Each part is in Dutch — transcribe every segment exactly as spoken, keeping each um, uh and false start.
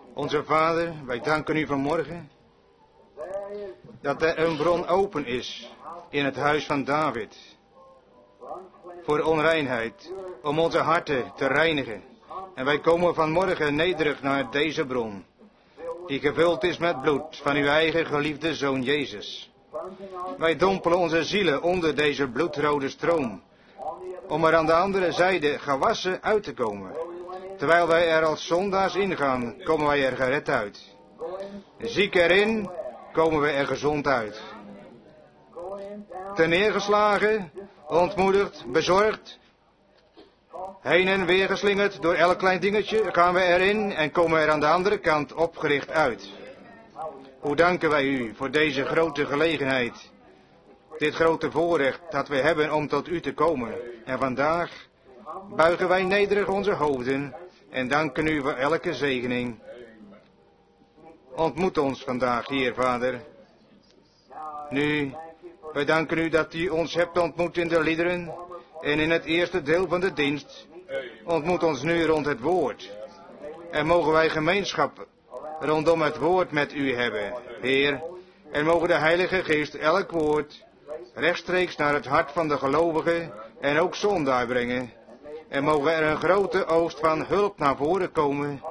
Onze Vader, wij danken u vanmorgen dat er een bron open is in het huis van David voor onreinheid, om onze harten te reinigen. En wij komen vanmorgen nederig naar deze bron, die gevuld is met bloed van uw eigen geliefde Zoon Jezus. Wij dompelen onze zielen onder deze bloedrode stroom, om er aan de andere zijde gewassen uit te komen. Terwijl wij er als zondaars ingaan, komen wij er gered uit. Ziek erin, komen we er gezond uit. Terneergeslagen, ontmoedigd, bezorgd, heen en weer geslingerd door elk klein dingetje, gaan we erin en komen er aan de andere kant opgericht uit. Hoe danken wij u voor deze grote gelegenheid, dit grote voorrecht dat we hebben om tot u te komen. En vandaag buigen wij nederig onze hoofden en danken u voor elke zegening. Ontmoet ons vandaag, Heer Vader. Nu, wij danken u dat u ons hebt ontmoet in de liederen en in het eerste deel van de dienst. Ontmoet ons nu rond het woord. En mogen wij gemeenschap rondom het woord met u hebben, Heer. En mogen de Heilige Geest elk woord rechtstreeks naar het hart van de gelovige en ook zondaar brengen. En mogen er een grote oogst van hulp naar voren komen.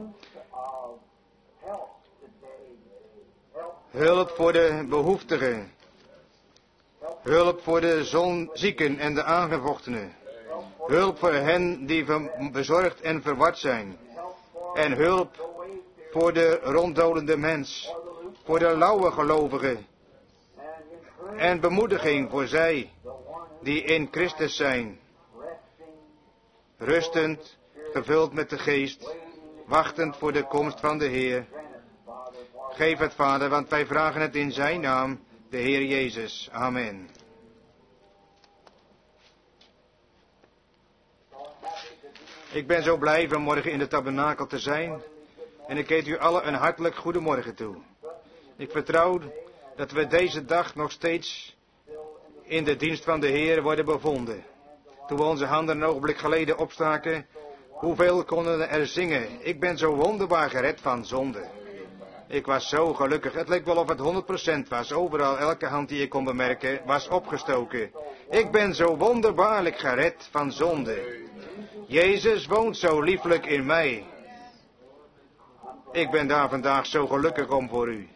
Hulp voor de behoeftigen. Hulp voor de zon, zieken en de aangevochtenen. Hulp voor hen die bezorgd en verward zijn. En hulp voor de ronddolende mens. Voor de lauwe gelovigen. En bemoediging voor zij die in Christus zijn. Rustend, gevuld met de geest, wachtend voor de komst van de Heer. Geef het, Vader, want wij vragen het in zijn naam, de Heer Jezus. Amen. Ik ben zo blij vanmorgen in de tabernakel te zijn. En ik heet u allen een hartelijk goedemorgen toe. Ik vertrouw dat we deze dag nog steeds in de dienst van de Heer worden bevonden. Toen we onze handen een ogenblik geleden opstaken, hoeveel konden we er zingen? Ik ben zo wonderbaar gered van zonde. Ik was zo gelukkig. Het leek wel of het honderd procent was. Overal, elke hand die ik kon bemerken, was opgestoken. Ik ben zo wonderbaarlijk gered van zonde. Jezus woont zo lieflijk in mij. Ik ben daar vandaag zo gelukkig om voor u.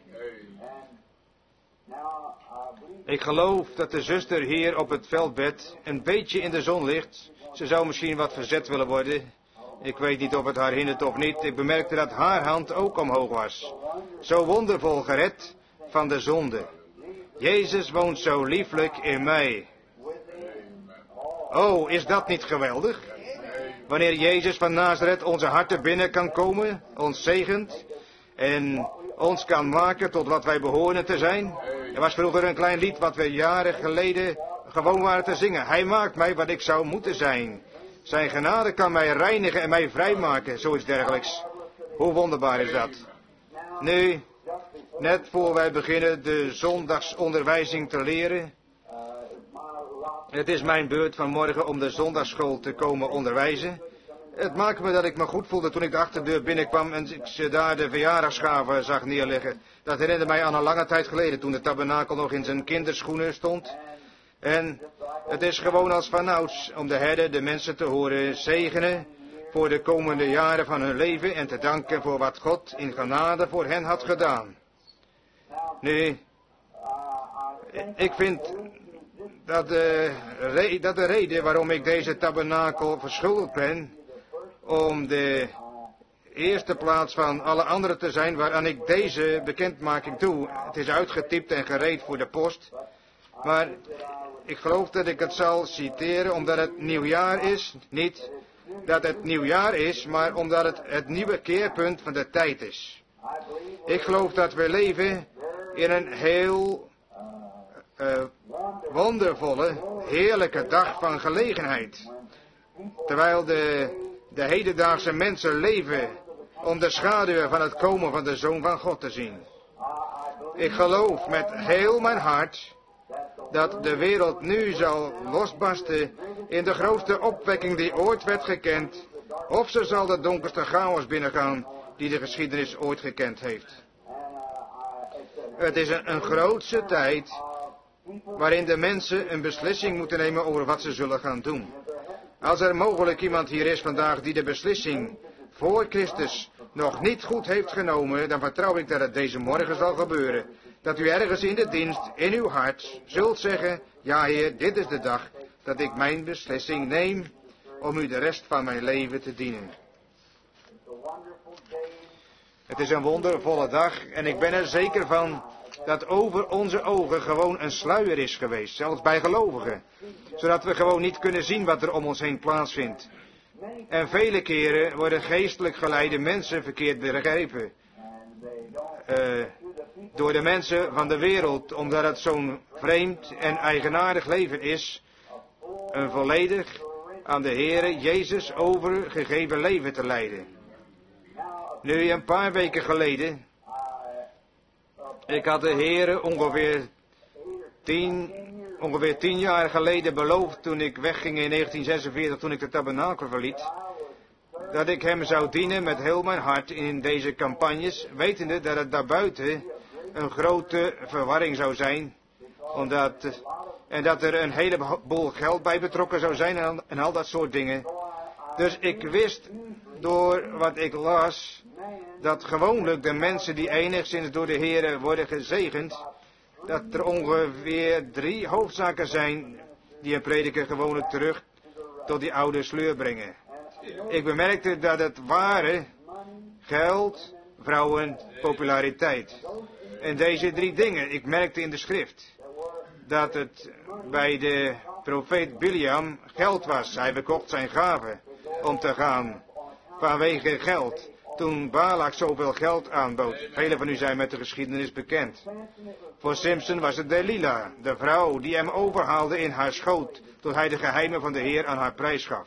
Ik geloof dat de zuster hier op het veldbed een beetje in de zon ligt. Ze zou misschien wat verzet willen worden. Ik weet niet of het haar hindert of niet. Ik bemerkte dat haar hand ook omhoog was. Zo wondervol gered van de zonde. Jezus woont zo lieflijk in mij. Oh, is dat niet geweldig? Wanneer Jezus van Nazareth onze harten binnen kan komen, ons zegent en ons kan maken tot wat wij behoren te zijn. Er was vroeger een klein lied wat we jaren geleden gewoon waren te zingen. Hij maakt mij wat ik zou moeten zijn. Zijn genade kan mij reinigen en mij vrijmaken, zoiets dergelijks. Hoe wonderbaar is dat? Nu, net voor wij beginnen de zondagsonderwijzing te leren. Het is mijn beurt vanmorgen om de zondagsschool te komen onderwijzen. Het maakte me dat ik me goed voelde toen ik de achterdeur binnenkwam en ik ze daar de verjaardagsgaven zag neerleggen. Dat herinnerde mij aan een lange tijd geleden toen de tabernakel nog in zijn kinderschoenen stond. En het is gewoon als vanouds om de herder de mensen te horen zegenen voor de komende jaren van hun leven en te danken voor wat God in genade voor hen had gedaan. Nu, ik vind dat de, re- dat de reden waarom ik deze tabernakel verschuldigd ben, om de eerste plaats van alle anderen te zijn waaraan ik deze bekendmaking doe. Het is uitgetypt en gereed voor de post, maar ik geloof dat ik het zal citeren omdat het nieuwjaar is, niet dat het nieuwjaar is, maar omdat het het nieuwe keerpunt van de tijd is. Ik geloof dat we leven in een heel uh, wondervolle, heerlijke dag van gelegenheid. Terwijl de, de hedendaagse mensen leven om de schaduw van het komen van de Zoon van God te zien. Ik geloof met heel mijn hart dat de wereld nu zal losbarsten in de grootste opwekking die ooit werd gekend. Of ze zal de donkerste chaos binnengaan die de geschiedenis ooit gekend heeft. Het is een, een grootse tijd waarin de mensen een beslissing moeten nemen over wat ze zullen gaan doen. Als er mogelijk iemand hier is vandaag die de beslissing voor Christus nog niet goed heeft genomen, dan vertrouw ik dat het deze morgen zal gebeuren. Dat u ergens in de dienst, in uw hart, zult zeggen, ja Heer, dit is de dag dat ik mijn beslissing neem om u de rest van mijn leven te dienen. Het is een wondervolle dag en ik ben er zeker van dat over onze ogen gewoon een sluier is geweest, zelfs bij gelovigen. Zodat we gewoon niet kunnen zien wat er om ons heen plaatsvindt. En vele keren worden geestelijk geleide mensen verkeerd begrepen. Uh, door de mensen van de wereld, omdat het zo'n vreemd en eigenaardig leven is, een volledig aan de Heere Jezus overgegeven leven te leiden. Nu, een paar weken geleden, ik had de Heere ongeveer tien, ongeveer tien jaar geleden beloofd, toen ik wegging in negentien zesenveertig, toen ik de tabernakel verliet, dat ik hem zou dienen met heel mijn hart in deze campagnes, wetende dat het daarbuiten een grote verwarring zou zijn, omdat, en dat er een heleboel geld bij betrokken zou zijn en, en al dat soort dingen. Dus ik wist door wat ik las, dat gewoonlijk de mensen die enigszins door de Heere worden gezegend, dat er ongeveer drie hoofdzaken zijn die een prediker gewoonlijk terug tot die oude sleur brengen. Ik bemerkte dat het waren geld, vrouwen, populariteit. En deze drie dingen, ik merkte in de schrift dat het bij de profeet Biliam geld was. Hij verkocht zijn gaven om te gaan vanwege geld. Toen Balak zoveel geld aanbood. Velen van u zijn met de geschiedenis bekend. Voor Simpson was het Delila, de vrouw die hem overhaalde in haar schoot, tot hij de geheimen van de Heer aan haar prijs gaf.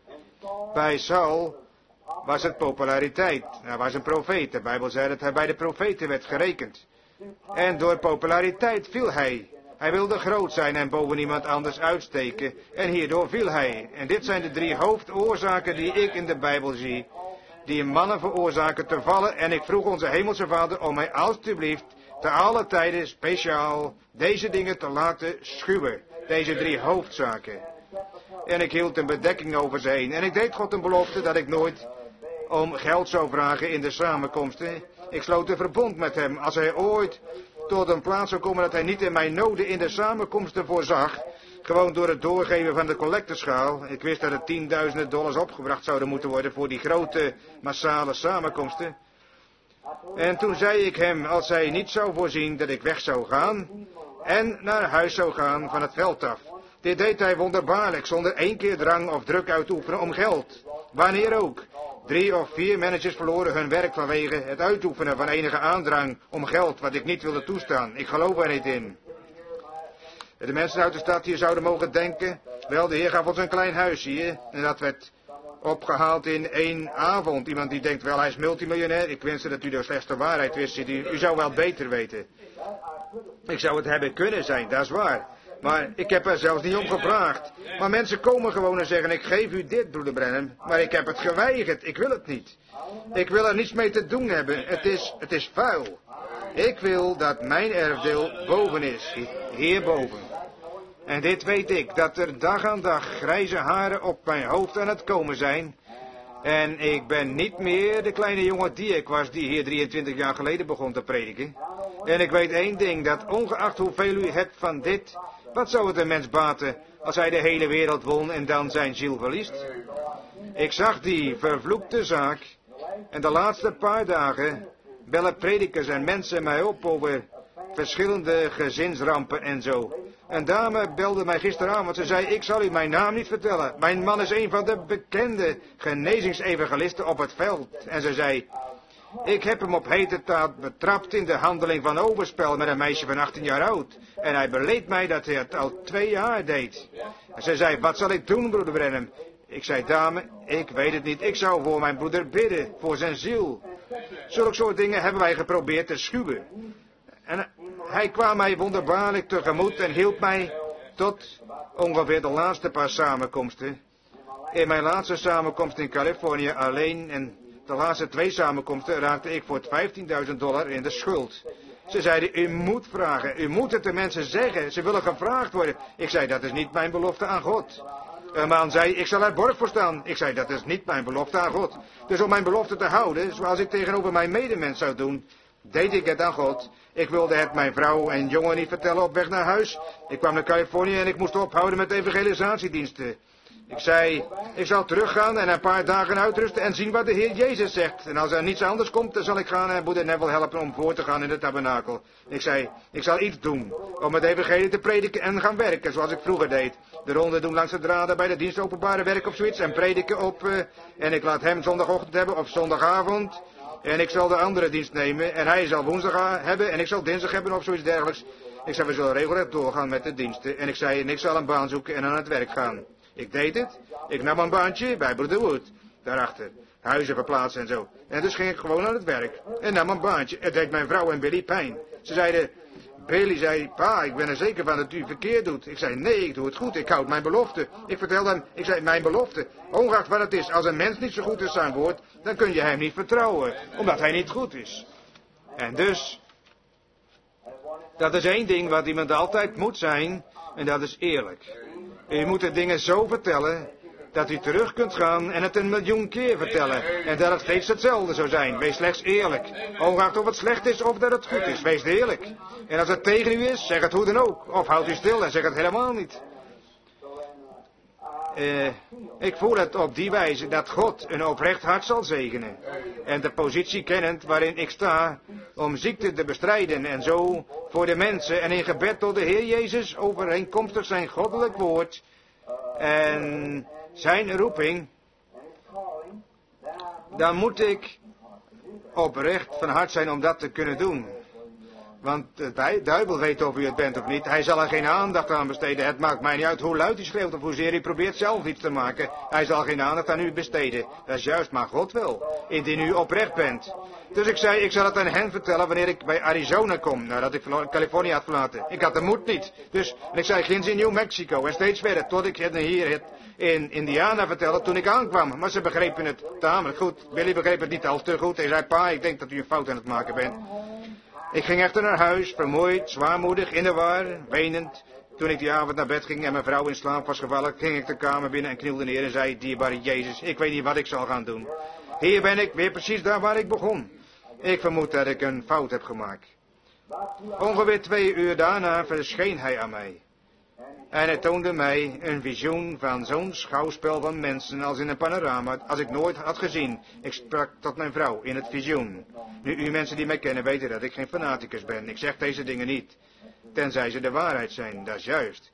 Bij Saul was het populariteit. Hij was een profeet. De Bijbel zei dat hij bij de profeten werd gerekend. En door populariteit viel hij. Hij wilde groot zijn en boven iemand anders uitsteken. En hierdoor viel hij. En dit zijn de drie hoofdoorzaken die ik in de Bijbel zie, die mannen veroorzaken te vallen. En ik vroeg onze hemelse Vader om mij alstublieft te alle tijden speciaal deze dingen te laten schuwen. Deze drie hoofdzaken. En ik hield een bedekking over ze heen. En ik deed God een belofte dat ik nooit om geld zou vragen in de samenkomsten. Ik sloot een verbond met hem. Als hij ooit tot een plaats zou komen dat hij niet in mijn noden in de samenkomsten voorzag, gewoon door het doorgeven van de collecteschaal. Ik wist dat er tienduizenden dollars opgebracht zouden moeten worden voor die grote massale samenkomsten. En toen zei ik hem, als hij niet zou voorzien, dat ik weg zou gaan en naar huis zou gaan van het veld af. Dit deed hij wonderbaarlijk, zonder één keer drang of druk uit te oefenen om geld. Wanneer ook. Drie of vier managers verloren hun werk vanwege het uitoefenen van enige aandrang om geld, wat ik niet wilde toestaan. Ik geloof er niet in. De mensen uit de stad hier zouden mogen denken, wel, de Heer gaf ons een klein huis hier, en dat werd opgehaald in één avond. Iemand die denkt, wel, hij is multimiljonair. Ik wenste dat u de slechtste waarheid wist. U, u zou wel beter weten. Ik zou het hebben kunnen zijn, dat is waar. Maar ik heb er zelfs niet om gevraagd. Maar mensen komen gewoon en zeggen, ik geef u dit, broeder Branham. Maar ik heb het geweigerd, ik wil het niet. Ik wil er niets mee te doen hebben, het is, het is vuil. Ik wil dat mijn erfdeel boven is, hierboven. En dit weet ik, dat er dag aan dag grijze haren op mijn hoofd aan het komen zijn. En ik ben niet meer de kleine jongen die ik was, die hier drieëntwintig jaar geleden begon te prediken. En ik weet één ding, dat ongeacht hoeveel u hebt van dit, wat zou het een mens baten als hij de hele wereld won en dan zijn ziel verliest? Ik zag die vervloekte zaak en de laatste paar dagen bellen predikers en mensen mij op over verschillende gezinsrampen en zo. Een dame belde mij gisteravond, ze zei, ik zal u mijn naam niet vertellen. Mijn man is een van de bekende genezingsevangelisten op het veld. En ze zei, ik heb hem op heterdaad betrapt in de handeling van overspel met een meisje van achttien jaar oud. En hij beleed mij dat hij het al twee jaar deed. En ze zei, wat zal ik doen, broeder Branham? Ik zei, dame, ik weet het niet. Ik zou voor mijn broeder bidden, voor zijn ziel. Zulke soort dingen hebben wij geprobeerd te schuwen. En hij kwam mij wonderbaarlijk tegemoet en hielp mij tot ongeveer de laatste paar samenkomsten. In mijn laatste samenkomst in Californië alleen, en de laatste twee samenkomsten raakte ik voor vijftienduizend dollar in de schuld. Ze zeiden, u moet vragen, u moet het de mensen zeggen, ze willen gevraagd worden. Ik zei, dat is niet mijn belofte aan God. Een man zei, ik zal er borg voor staan. Ik zei, dat is niet mijn belofte aan God. Dus om mijn belofte te houden, zoals ik tegenover mijn medemens zou doen, deed ik het aan God. Ik wilde het mijn vrouw en jongen niet vertellen op weg naar huis. Ik kwam naar Californië en ik moest ophouden met evangelisatiediensten. Ik zei, ik zal teruggaan en een paar dagen uitrusten en zien wat de Heer Jezus zegt. En als er niets anders komt, dan zal ik gaan en broeder Neville helpen om voor te gaan in de tabernakel. Ik zei, ik zal iets doen om het evangelie te prediken en gaan werken zoals ik vroeger deed. De ronde doen langs de draden bij de dienst openbare werk of zoiets en prediken op. Uh, en ik laat hem zondagochtend hebben of zondagavond. En ik zal de andere dienst nemen en hij zal woensdag hebben en ik zal dinsdag hebben of zoiets dergelijks. Ik zei, we zullen regelrecht doorgaan met de diensten. En ik zei, en ik zal een baan zoeken en aan het werk gaan. Ik deed het. Ik nam een baantje bij broeder Wood. Daarachter. Huizen verplaatsen en zo. En dus ging ik gewoon aan het werk. En nam een baantje. Het deed mijn vrouw en Billy pijn. Ze zeiden, Billy zei, pa, ik ben er zeker van dat u verkeerd doet. Ik zei, nee, ik doe het goed. Ik houd mijn belofte. Ik vertelde hem, ik zei, mijn belofte. Ongeacht wat het is, als een mens niet zo goed is zijn woord, dan kun je hem niet vertrouwen. Omdat hij niet goed is. En dus, dat is één ding wat iemand altijd moet zijn. En dat is eerlijk. U moet de dingen zo vertellen, dat u terug kunt gaan en het een miljoen keer vertellen. En dat het steeds hetzelfde zou zijn. Wees slechts eerlijk. Ongeacht of het slecht is of dat het goed is. Wees eerlijk. En als het tegen u is, zeg het hoe dan ook. Of houd u stil en zeg het helemaal niet. Uh, ik voel het op die wijze dat God een oprecht hart zal zegenen. En de positie kennend waarin ik sta om ziekte te bestrijden en zo voor de mensen en in gebed tot de Heer Jezus overeenkomstig zijn goddelijk woord en zijn roeping, dan moet ik oprecht van hart zijn om dat te kunnen doen. Want de duivel weet of u het bent of niet. Hij zal er geen aandacht aan besteden. Het maakt mij niet uit hoe luid u schreeuwt of hoezeer u probeert zelf iets te maken. Hij zal geen aandacht aan u besteden. Dat is juist, maar God wel. Indien u oprecht bent. Dus ik zei, ik zal het aan hen vertellen wanneer ik bij Arizona kom. Nadat ik Californië had verlaten. Ik had de moed niet. Dus, en ik zei, ginds in New Mexico. En steeds verder, tot ik het hier het in Indiana vertelde toen ik aankwam. Maar ze begrepen het tamelijk goed. Billy begreep het niet al te goed. Hij zei, pa, ik denk dat u een fout aan het maken bent. Ik ging echter naar huis, vermoeid, zwaarmoedig, in de war, wenend. Toen ik die avond naar bed ging en mijn vrouw in slaap was gevallen, ging ik de kamer binnen en knielde neer en zei, dierbare Jezus, ik weet niet wat ik zal gaan doen. Hier ben ik, weer precies daar waar ik begon. Ik vermoed dat ik een fout heb gemaakt. Ongeveer twee uur daarna verscheen hij aan mij. En hij toonde mij een visioen van zo'n schouwspel van mensen als in een panorama, als ik nooit had gezien. Ik sprak tot mijn vrouw in het visioen. Nu, u mensen die mij kennen weten dat ik geen fanaticus ben. Ik zeg deze dingen niet, tenzij ze de waarheid zijn, dat is juist.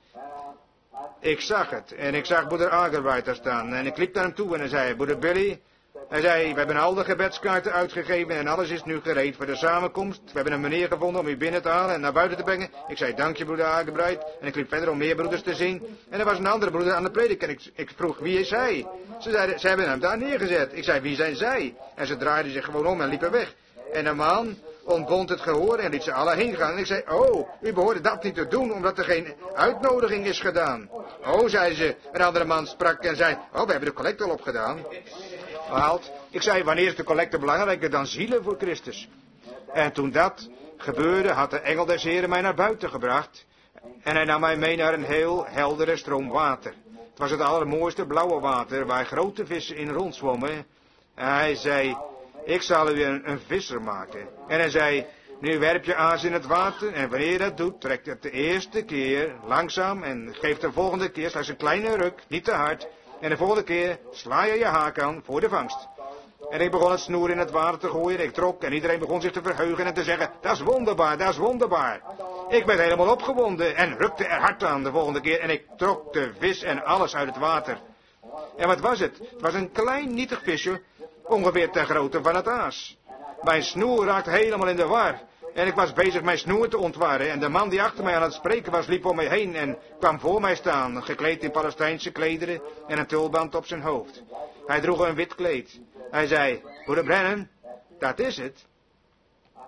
Ik zag het, en ik zag broeder Agerwright daar staan, en ik liep naar hem toe en hij zei, broeder Billy, hij zei, we hebben al de gebedskaarten uitgegeven en alles is nu gereed voor de samenkomst. We hebben een meneer gevonden om u binnen te halen en naar buiten te brengen. Ik zei, dank je broeder Agerwright, en ik liep verder om meer broeders te zien. En er was een andere broeder aan de predik en ik, ik vroeg, wie is hij? Ze zeiden, ze hebben hem daar neergezet. Ik zei, wie zijn zij? En ze draaiden zich gewoon om en liepen weg. En een man ontbond het gehoor en liet ze alle heen gaan. En ik zei, oh, u behoorde dat niet te doen, omdat er geen uitnodiging is gedaan. Oh, zei ze. Een andere man sprak en zei, oh, we hebben de collecte al opgedaan. Haalt. Ik zei, wanneer is de collecte belangrijker dan zielen voor Christus? En toen dat gebeurde, had de engel des Heren mij naar buiten gebracht. En hij nam mij mee naar een heel heldere stroom water. Het was het allermooiste blauwe water, waar grote vissen in rondzwommen. En hij zei, ik zal u een, een visser maken. En hij zei, nu werp je aas in het water en wanneer je dat doet, trekt het de eerste keer langzaam en geeft de volgende keer slechts een kleine ruk, niet te hard. En de volgende keer sla je je haak aan voor de vangst. En ik begon het snoer in het water te gooien, ik trok en iedereen begon zich te verheugen en te zeggen, dat is wonderbaar, dat is wonderbaar. Ik werd helemaal opgewonden en rukte er hard aan de volgende keer en ik trok de vis en alles uit het water. En wat was het? Het was een klein nietig visje, ongeveer ter grootte van het aas. Mijn snoer raakte helemaal in de war. En ik was bezig mijn snoer te ontwarren. En de man die achter mij aan het spreken was, liep om mij heen en kwam voor mij staan, gekleed in Palestijnse klederen en een tulband op zijn hoofd. Hij droeg een wit kleed. Hij zei, broeder Brennan, dat is het.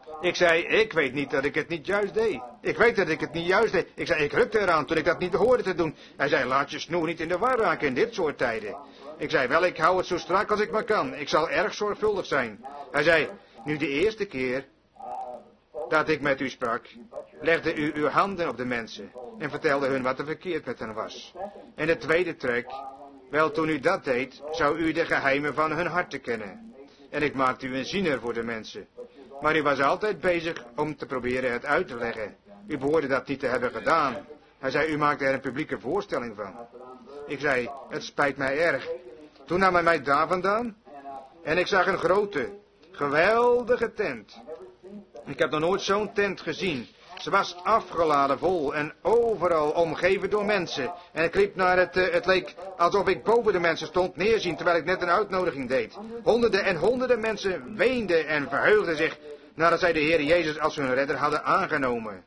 Ik zei, ik weet niet dat ik het niet juist deed. Ik weet dat ik het niet juist deed. Ik zei, ik rukte eraan toen ik dat niet hoorde te doen. Hij zei, laat je snoer niet in de war raken in dit soort tijden. Ik zei, wel, ik hou het zo strak als ik maar kan. Ik zal erg zorgvuldig zijn. Hij zei, nu de eerste keer dat ik met u sprak, legde u uw handen op de mensen en vertelde hun wat er verkeerd met hen was. En de tweede trek, wel, toen u dat deed, zou u de geheimen van hun harten kennen. En ik maakte u een ziener voor de mensen. Maar u was altijd bezig om te proberen het uit te leggen. U behoorde dat niet te hebben gedaan. Hij zei, u maakte er een publieke voorstelling van. Ik zei, het spijt mij erg. Toen nam hij mij daar vandaan en ik zag een grote, geweldige tent. Ik heb nog nooit zo'n tent gezien. Ze was afgeladen vol en overal omgeven door mensen. En ik liep naar het, uh, het leek alsof ik boven de mensen stond neerzien, terwijl ik net een uitnodiging deed. Honderden en honderden mensen weenden en verheugden zich nadat zij de Heer Jezus als hun redder hadden aangenomen.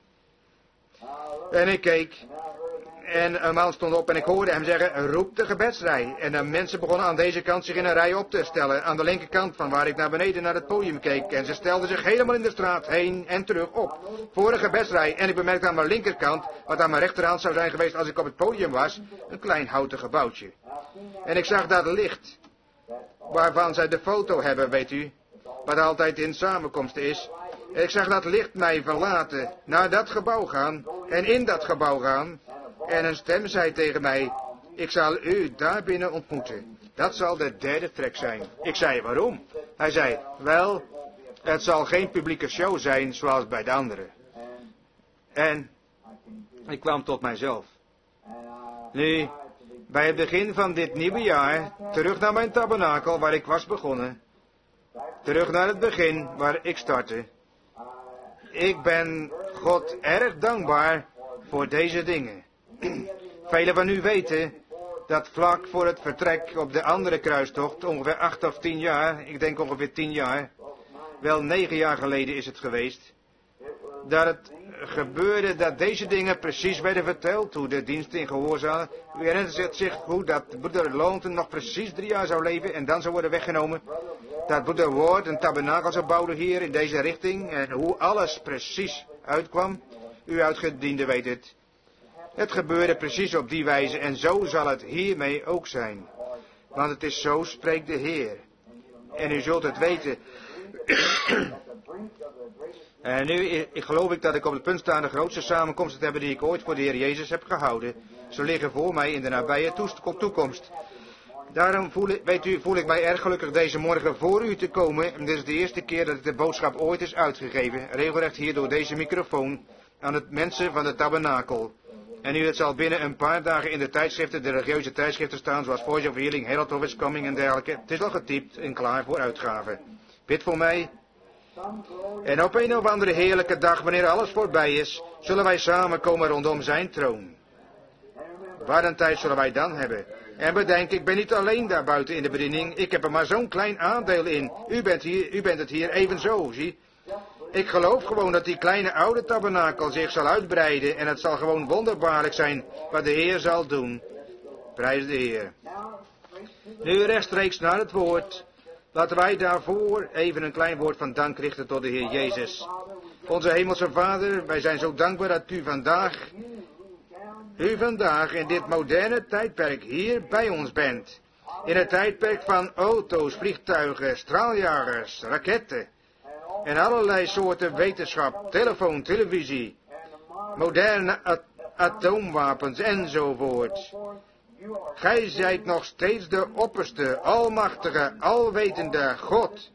En ik keek en een man stond op en ik hoorde hem zeggen, roep de gebedsrij. En de mensen begonnen aan deze kant zich in een rij op te stellen, aan de linkerkant van waar ik naar beneden naar het podium keek. En ze stelden zich helemaal in de straat heen en terug op, voor een gebedsrij. En ik bemerkte aan mijn linkerkant, wat aan mijn rechterhand zou zijn geweest als ik op het podium was, een klein houten gebouwtje. En ik zag dat licht, waarvan zij de foto hebben, weet u, wat altijd in samenkomsten is. En ik zag dat licht mij verlaten, naar dat gebouw gaan en in dat gebouw gaan. En een stem zei tegen mij, ik zal u daar binnen ontmoeten. Dat zal de derde trek zijn. Ik zei, waarom? Hij zei, wel, het zal geen publieke show zijn zoals bij de anderen. En ik kwam tot mijzelf. Nu, bij het begin van dit nieuwe jaar, terug naar mijn tabernakel waar ik was begonnen. Terug naar het begin waar ik startte. Ik ben God erg dankbaar voor deze dingen. Velen van u weten dat vlak voor het vertrek op de andere kruistocht, ongeveer acht of tien jaar, ik denk ongeveer tien jaar, wel negen jaar geleden is het geweest, dat het gebeurde dat deze dingen precies werden verteld, hoe de dienst in gehoorzaam. U herinnert het zich goed dat broeder Loonten nog precies drie jaar zou leven en dan zou worden weggenomen. Dat broeder Ward een tabernakel zou bouwen hier in deze richting en hoe alles precies uitkwam. U uitgediende weet het. Het gebeurde precies op die wijze en zo zal het hiermee ook zijn. Want het is zo, spreekt de Heer. En u zult het weten. En nu ik, geloof ik dat ik op het punt sta de grootste samenkomst te hebben die ik ooit voor de Heer Jezus heb gehouden. Ze liggen voor mij in de nabije toekomst. Daarom voel ik, weet u, voel ik mij erg gelukkig deze morgen voor u te komen. Dit is de eerste keer dat de boodschap ooit is uitgegeven, regelrecht hier door deze microfoon, aan het mensen van de tabernakel. En nu het zal binnen een paar dagen in de tijdschriften, de religieuze tijdschriften staan, zoals Voice of Healing, Herald of His Coming en dergelijke. Het is al getypt en klaar voor uitgave. Bid voor mij. En op een of andere heerlijke dag, wanneer alles voorbij is, zullen wij samenkomen rondom zijn troon. Wat een tijd zullen wij dan hebben. En bedenk, ik ben niet alleen daar buiten in de bediening, ik heb er maar zo'n klein aandeel in. U bent hier, u bent het hier evenzo, zie. Ik geloof gewoon dat die kleine oude tabernakel zich zal uitbreiden en het zal gewoon wonderbaarlijk zijn wat de Heer zal doen. Prijs de Heer. Nu rechtstreeks naar het woord. Laten wij daarvoor even een klein woord van dank richten tot de Heer Jezus. Onze hemelse Vader, wij zijn zo dankbaar dat u vandaag, u vandaag in dit moderne tijdperk hier bij ons bent. In het tijdperk van auto's, vliegtuigen, straaljagers, raketten. En allerlei soorten wetenschap, telefoon, televisie, moderne at atoomwapens enzovoort. Gij zijt nog steeds de opperste, almachtige, alwetende God,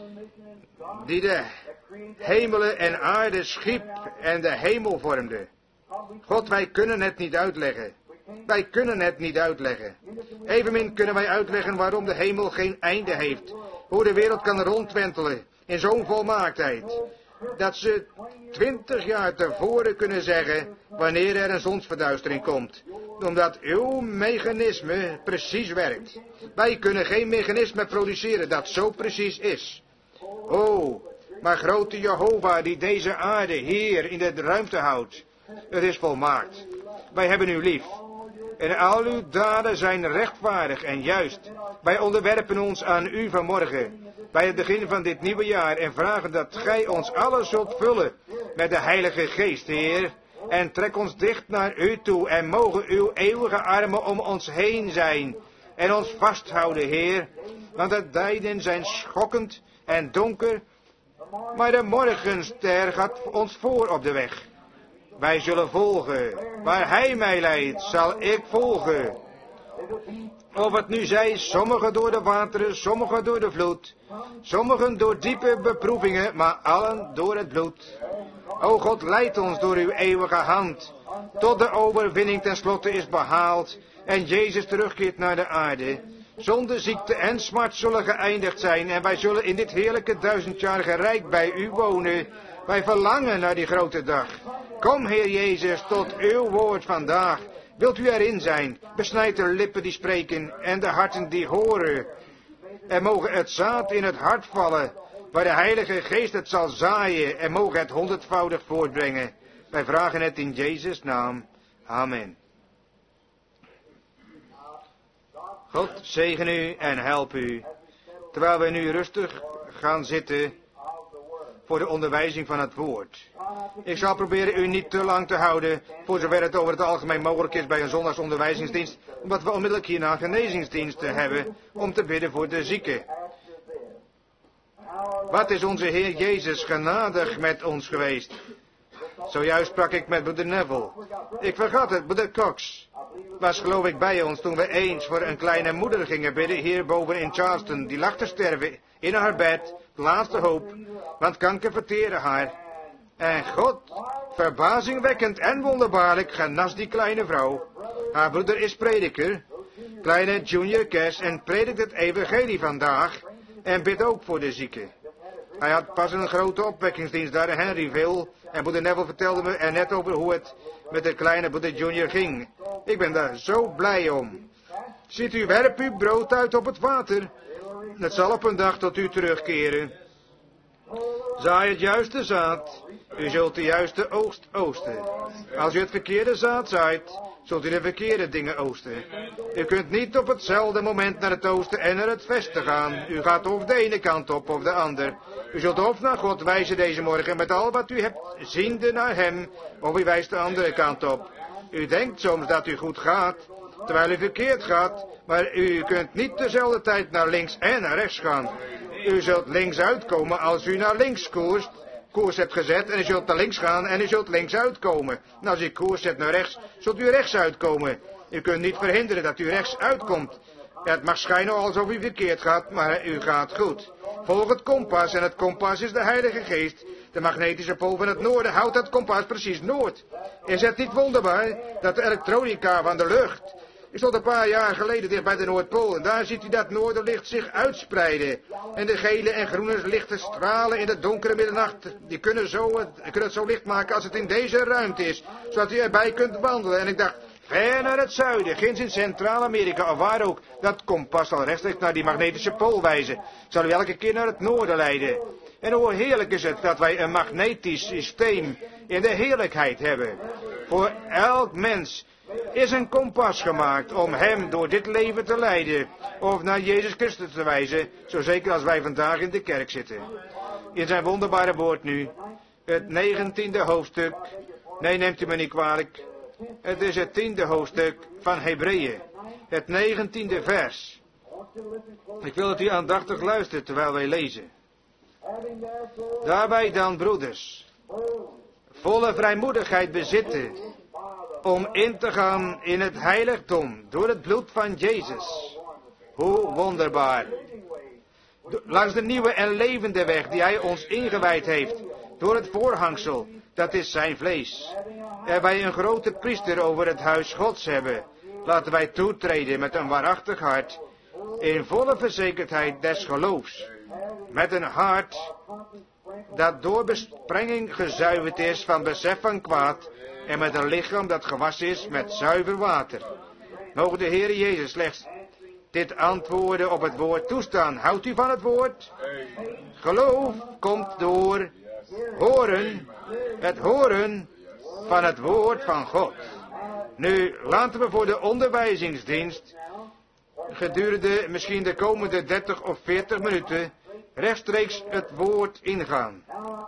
die de hemelen en aarde schiep en de hemel vormde. God, wij kunnen het niet uitleggen. Wij kunnen het niet uitleggen. Evenmin kunnen wij uitleggen waarom de hemel geen einde heeft, hoe de wereld kan rondwentelen in zo'n volmaaktheid, dat ze twintig jaar tevoren kunnen zeggen wanneer er een zonsverduistering komt, omdat uw mechanisme precies werkt. Wij kunnen geen mechanisme produceren dat zo precies is. O, maar grote Jehovah die deze aarde hier in de ruimte houdt, het is volmaakt. Wij hebben u lief. En al uw daden zijn rechtvaardig en juist. Wij onderwerpen ons aan u vanmorgen. bij het begin van dit nieuwe jaar en vragen dat gij ons allen zult vullen met de Heilige Geest, Heer. En trek ons dicht naar u toe en mogen uw eeuwige armen om ons heen zijn en ons vasthouden, Heer. Want de tijden zijn schokkend en donker, maar de morgenster gaat ons voor op de weg. Wij zullen volgen. Waar hij mij leidt, zal ik volgen. Of het nu zij, sommigen door de wateren, sommigen door de vloed, sommigen door diepe beproevingen, maar allen door het bloed. O God, leid ons door uw eeuwige hand, tot de overwinning tenslotte is behaald en Jezus terugkeert naar de aarde. Zonde, ziekte en smart zullen geëindigd zijn en wij zullen in dit heerlijke duizendjarige rijk bij u wonen. Wij verlangen naar die grote dag. Kom, Heer Jezus, tot uw woord vandaag. Wilt u erin zijn? Besnijd de lippen die spreken en de harten die horen. En mogen het zaad in het hart vallen, waar de Heilige Geest het zal zaaien en mogen het honderdvoudig voortbrengen. Wij vragen het in Jezus' naam. Amen. God zegen u en help u, terwijl wij nu rustig gaan zitten voor de onderwijzing van het woord. Ik zal proberen u niet te lang te houden, voor zover het over het algemeen mogelijk is bij een zondagsonderwijzingsdienst, omdat we onmiddellijk hierna een genezingsdiensten hebben om te bidden voor de zieken. Wat is onze Heer Jezus genadig met ons geweest? Zojuist sprak ik met broeder Neville. Ik vergat het, broeder Cox was geloof ik bij ons toen we eens voor een kleine moeder gingen bidden hier boven in Charleston. Die lag te sterven in haar bed, de laatste hoop, want kanker verteerde haar. En God, verbazingwekkend en wonderbaarlijk, genas die kleine vrouw. Haar broeder is prediker, kleine Junior Cass, en predikt het evangelie vandaag en bidt ook voor de zieken. Hij had pas een grote opwekkingsdienst daar in Henryville en broeder Neville vertelde me er net over hoe het met de kleine broeder Junior ging. Ik ben daar zo blij om. Ziet u, werp uw brood uit op het water. Het zal op een dag tot u terugkeren. Zaai het juiste zaad. U zult de juiste oogst oosten. Als u het verkeerde zaad zaait, zult u de verkeerde dingen oosten. U kunt niet op hetzelfde moment naar het oosten en naar het westen gaan. U gaat of de ene kant op of de ander. U zult of naar God wijzen deze morgen met al wat u hebt, ziende naar hem, of u wijst de andere kant op. U denkt soms dat u goed gaat, terwijl u verkeerd gaat, maar u kunt niet dezelfde tijd naar links en naar rechts gaan. U zult links uitkomen als u naar links koerst, koers hebt gezet en u zult naar links gaan en u zult links uitkomen. En als u koers zet naar rechts, zult u rechts uitkomen. U kunt niet verhinderen dat u rechts uitkomt. Ja, het mag schijnen alsof u verkeerd gaat, maar u gaat goed. Volg het kompas en het kompas is de Heilige Geest. De magnetische pool van het noorden houdt dat kompas precies noord. Is het niet wonderbaar dat de elektronica van de lucht... Ik stond een paar jaar geleden dicht bij de Noordpool en daar ziet u dat noorderlicht zich uitspreiden. En de gele en groene lichten stralen in de donkere middernacht. Die kunnen, zo, kunnen het zo licht maken als het in deze ruimte is, zodat u erbij kunt wandelen. En ik dacht, ver naar het zuiden, ginds in Centraal-Amerika of waar ook, dat kompas zal rechtstreeks naar die magnetische pool wijzen. Zal u elke keer naar het noorden leiden. En hoe heerlijk is het dat wij een magnetisch systeem in de heerlijkheid hebben. Voor elk mens is een kompas gemaakt om hem door dit leven te leiden of naar Jezus Christus te wijzen, zo zeker als wij vandaag in de kerk zitten. In zijn wonderbare woord nu, het negentiende hoofdstuk, nee neemt u me niet kwalijk, het is het tiende hoofdstuk van Hebreeën, het negentiende vers. Ik wil dat u aandachtig luistert terwijl wij lezen. Daarbij dan, broeders, volle vrijmoedigheid bezitten om in te gaan in het heiligdom door het bloed van Jezus. Hoe wonderbaar. Langs de nieuwe en levende weg die hij ons ingewijd heeft, door het voorhangsel, dat is zijn vlees. Er wij een grote priester over het huis Gods hebben, laten wij toetreden met een waarachtig hart, in volle verzekerdheid des geloofs, met een hart dat door besprenging gezuiverd is van besef van kwaad, en met een lichaam dat gewassen is met zuiver water. Mogen de Heer Jezus slechts dit antwoorden op het woord toestaan. Houdt u van het woord? Geloof komt door horen, het horen van het woord van God. Nu laten we voor de onderwijzingsdienst gedurende misschien de komende dertig of veertig minuten rechtstreeks het woord ingaan.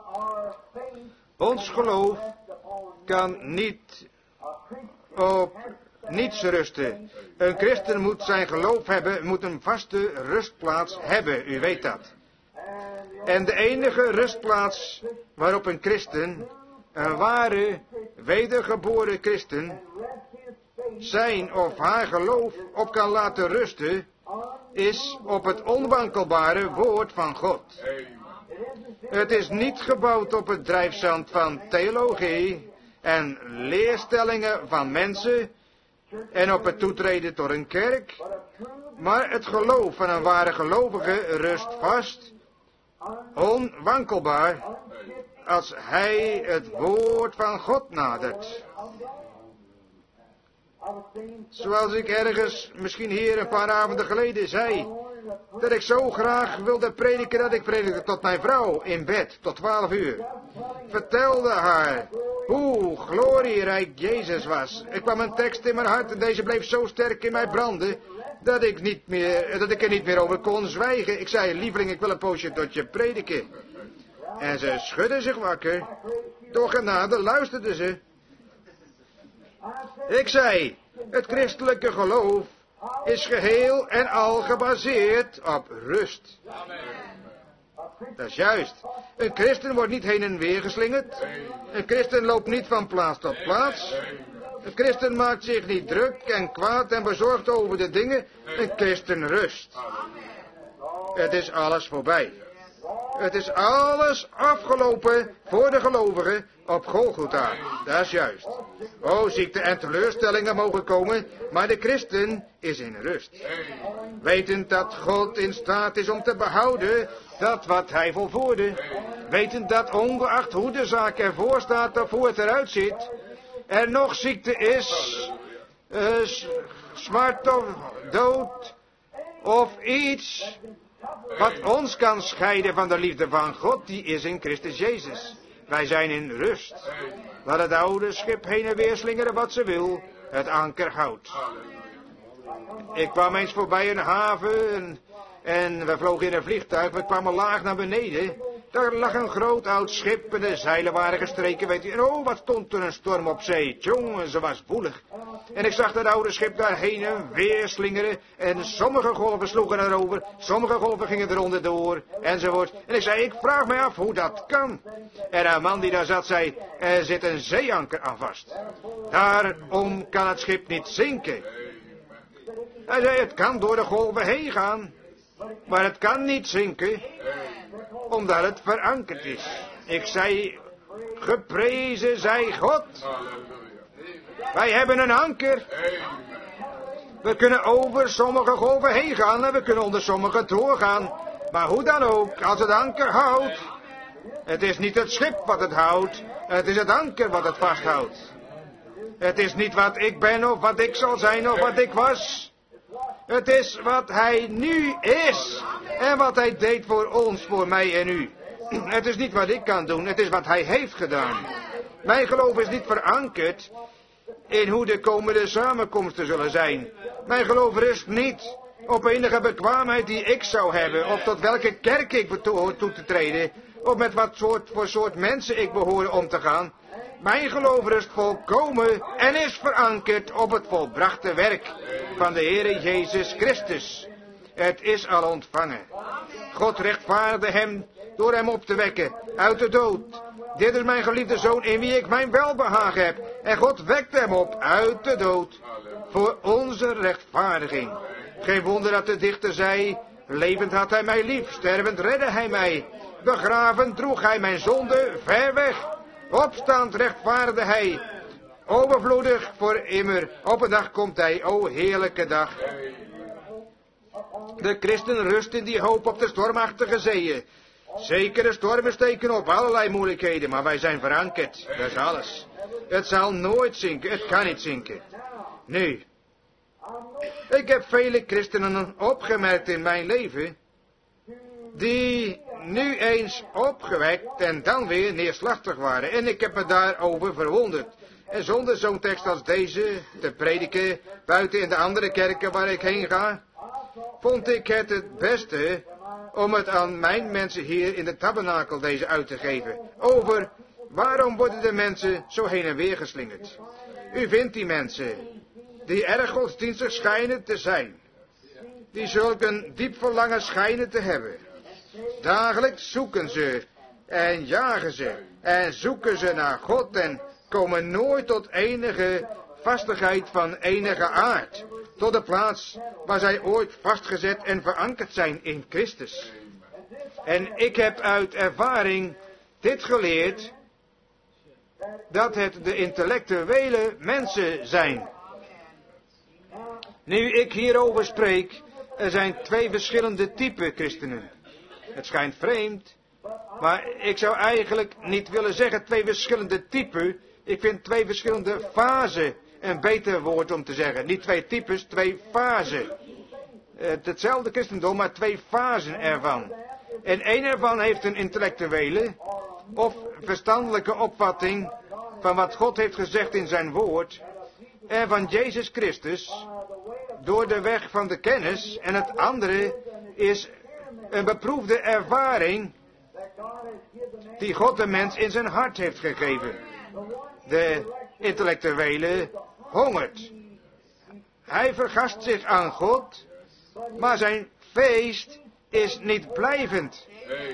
Ons geloof kan niet op niets rusten. Een christen moet zijn geloof hebben, moet een vaste rustplaats hebben, u weet dat. En de enige rustplaats waarop een christen, een ware, wedergeboren christen, zijn of haar geloof op kan laten rusten, is op het onwankelbare woord van God. Het is niet gebouwd op het drijfzand van theologie en leerstellingen van mensen en op het toetreden tot een kerk, maar het geloof van een ware gelovige rust vast, onwankelbaar, als hij het woord van God nadert. Zoals ik ergens, misschien hier een paar avonden geleden zei, dat ik zo graag wilde prediken dat ik predikte tot mijn vrouw in bed, tot twaalf uur. Vertelde haar hoe glorierijk Jezus was. Er kwam een tekst in mijn hart en deze bleef zo sterk in mij branden, dat ik, niet meer, dat ik er niet meer over kon zwijgen. Ik zei, lieveling, ik wil een poosje tot je prediken. En ze schudde zich wakker. Door genade luisterde ze. Ik zei, het christelijke geloof is geheel en al gebaseerd op rust. Dat is juist. Een christen wordt niet heen en weer geslingerd. Een christen loopt niet van plaats tot plaats. Een christen maakt zich niet druk en kwaad en bezorgd over de dingen. Een christen rust. Het is alles voorbij. Het is alles afgelopen voor de gelovigen op Golgotha. Dat is juist. O, ziekte en teleurstellingen mogen komen, maar de christen is in rust. Wetend dat God in staat is om te behouden dat wat hij volvoerde. Wetend dat ongeacht hoe de zaak ervoor staat of hoe het eruit ziet, er nog ziekte is, uh, smart of dood of iets wat ons kan scheiden van de liefde van God, die is in Christus Jezus. Wij zijn in rust. Laat het oude schip heen en weer slingeren wat ze wil, het anker houdt. Ik kwam eens voorbij een haven en, en we vlogen in een vliegtuig, we kwamen laag naar beneden. Daar lag een groot oud schip en de zeilen waren gestreken, weet u. En oh, wat stond er een storm op zee. Jongen, ze was woelig. En ik zag dat oude schip daar heen en weer slingeren. En sommige golven sloegen erover, sommige golven gingen er onderdoor, enzovoort. En ik zei, ik vraag mij af hoe dat kan. En een man die daar zat zei, er zit een zeeanker aan vast. Daarom kan het schip niet zinken. Hij zei, het kan door de golven heen gaan, maar het kan niet zinken, omdat het verankerd is. Ik zei, geprezen zij God. Wij hebben een anker. We kunnen over sommige golven heen gaan en we kunnen onder sommige doorgaan. Maar hoe dan ook, als het anker houdt, het is niet het schip wat het houdt, het is het anker wat het vasthoudt. Het is niet wat ik ben of wat ik zal zijn of wat ik was. Het is wat hij nu is en wat hij deed voor ons, voor mij en u. Het is niet wat ik kan doen, het is wat hij heeft gedaan. Mijn geloof is niet verankerd in hoe de komende samenkomsten zullen zijn. Mijn geloof rust niet op enige bekwaamheid die ik zou hebben, of tot welke kerk ik behoor toe te treden, of met wat soort voor soort mensen ik behoor om te gaan. Mijn geloof rust volkomen en is verankerd op het volbrachte werk van de Heere Jezus Christus. Het is al ontvangen. God rechtvaardigde hem door hem op te wekken uit de dood. Dit is mijn geliefde zoon in wie ik mijn welbehagen heb. En God wekte hem op uit de dood voor onze rechtvaardiging. Geen wonder dat de dichter zei, levend had hij mij lief, stervend redde hij mij. Begraven droeg hij mijn zonde ver weg. Opstaand rechtvaardigde hij. Overvloedig voor immer. Op een dag komt hij, o heerlijke dag. De christen rust in die hoop op de stormachtige zeeën. Zekere stormen steken op allerlei moeilijkheden, maar wij zijn verankerd. Dat is alles. Het zal nooit zinken, het kan niet zinken. Nu, ik heb vele christenen opgemerkt in mijn leven, die nu eens opgewekt en dan weer neerslachtig waren. En ik heb me daarover verwonderd. En zonder zo'n tekst als deze te prediken, buiten in de andere kerken waar ik heen ga, vond ik het het beste om het aan mijn mensen hier in de tabernakel deze uit te geven. Over waarom worden de mensen zo heen en weer geslingerd. U vindt die mensen die erg godsdienstig schijnen te zijn. Die zulk een diep verlangen schijnen te hebben. Dagelijks zoeken ze en jagen ze en zoeken ze naar God en komen nooit tot enige vastigheid van enige aard. Tot de plaats waar zij ooit vastgezet en verankerd zijn in Christus. En ik heb uit ervaring dit geleerd, dat het de intellectuele mensen zijn. Nu ik hierover spreek, er zijn twee verschillende typen christenen. Het schijnt vreemd, maar ik zou eigenlijk niet willen zeggen twee verschillende typen. Ik vind twee verschillende fasen een beter woord om te zeggen. Niet twee types, twee fasen. Hetzelfde christendom, maar twee fasen ervan. En één ervan heeft een intellectuele of verstandelijke opvatting van wat God heeft gezegd in zijn woord en van Jezus Christus door de weg van de kennis. En het andere is een beproefde ervaring die God de mens in zijn hart heeft gegeven. De intellectuele hongert. Hij vergast zich aan God, maar zijn feest is niet blijvend.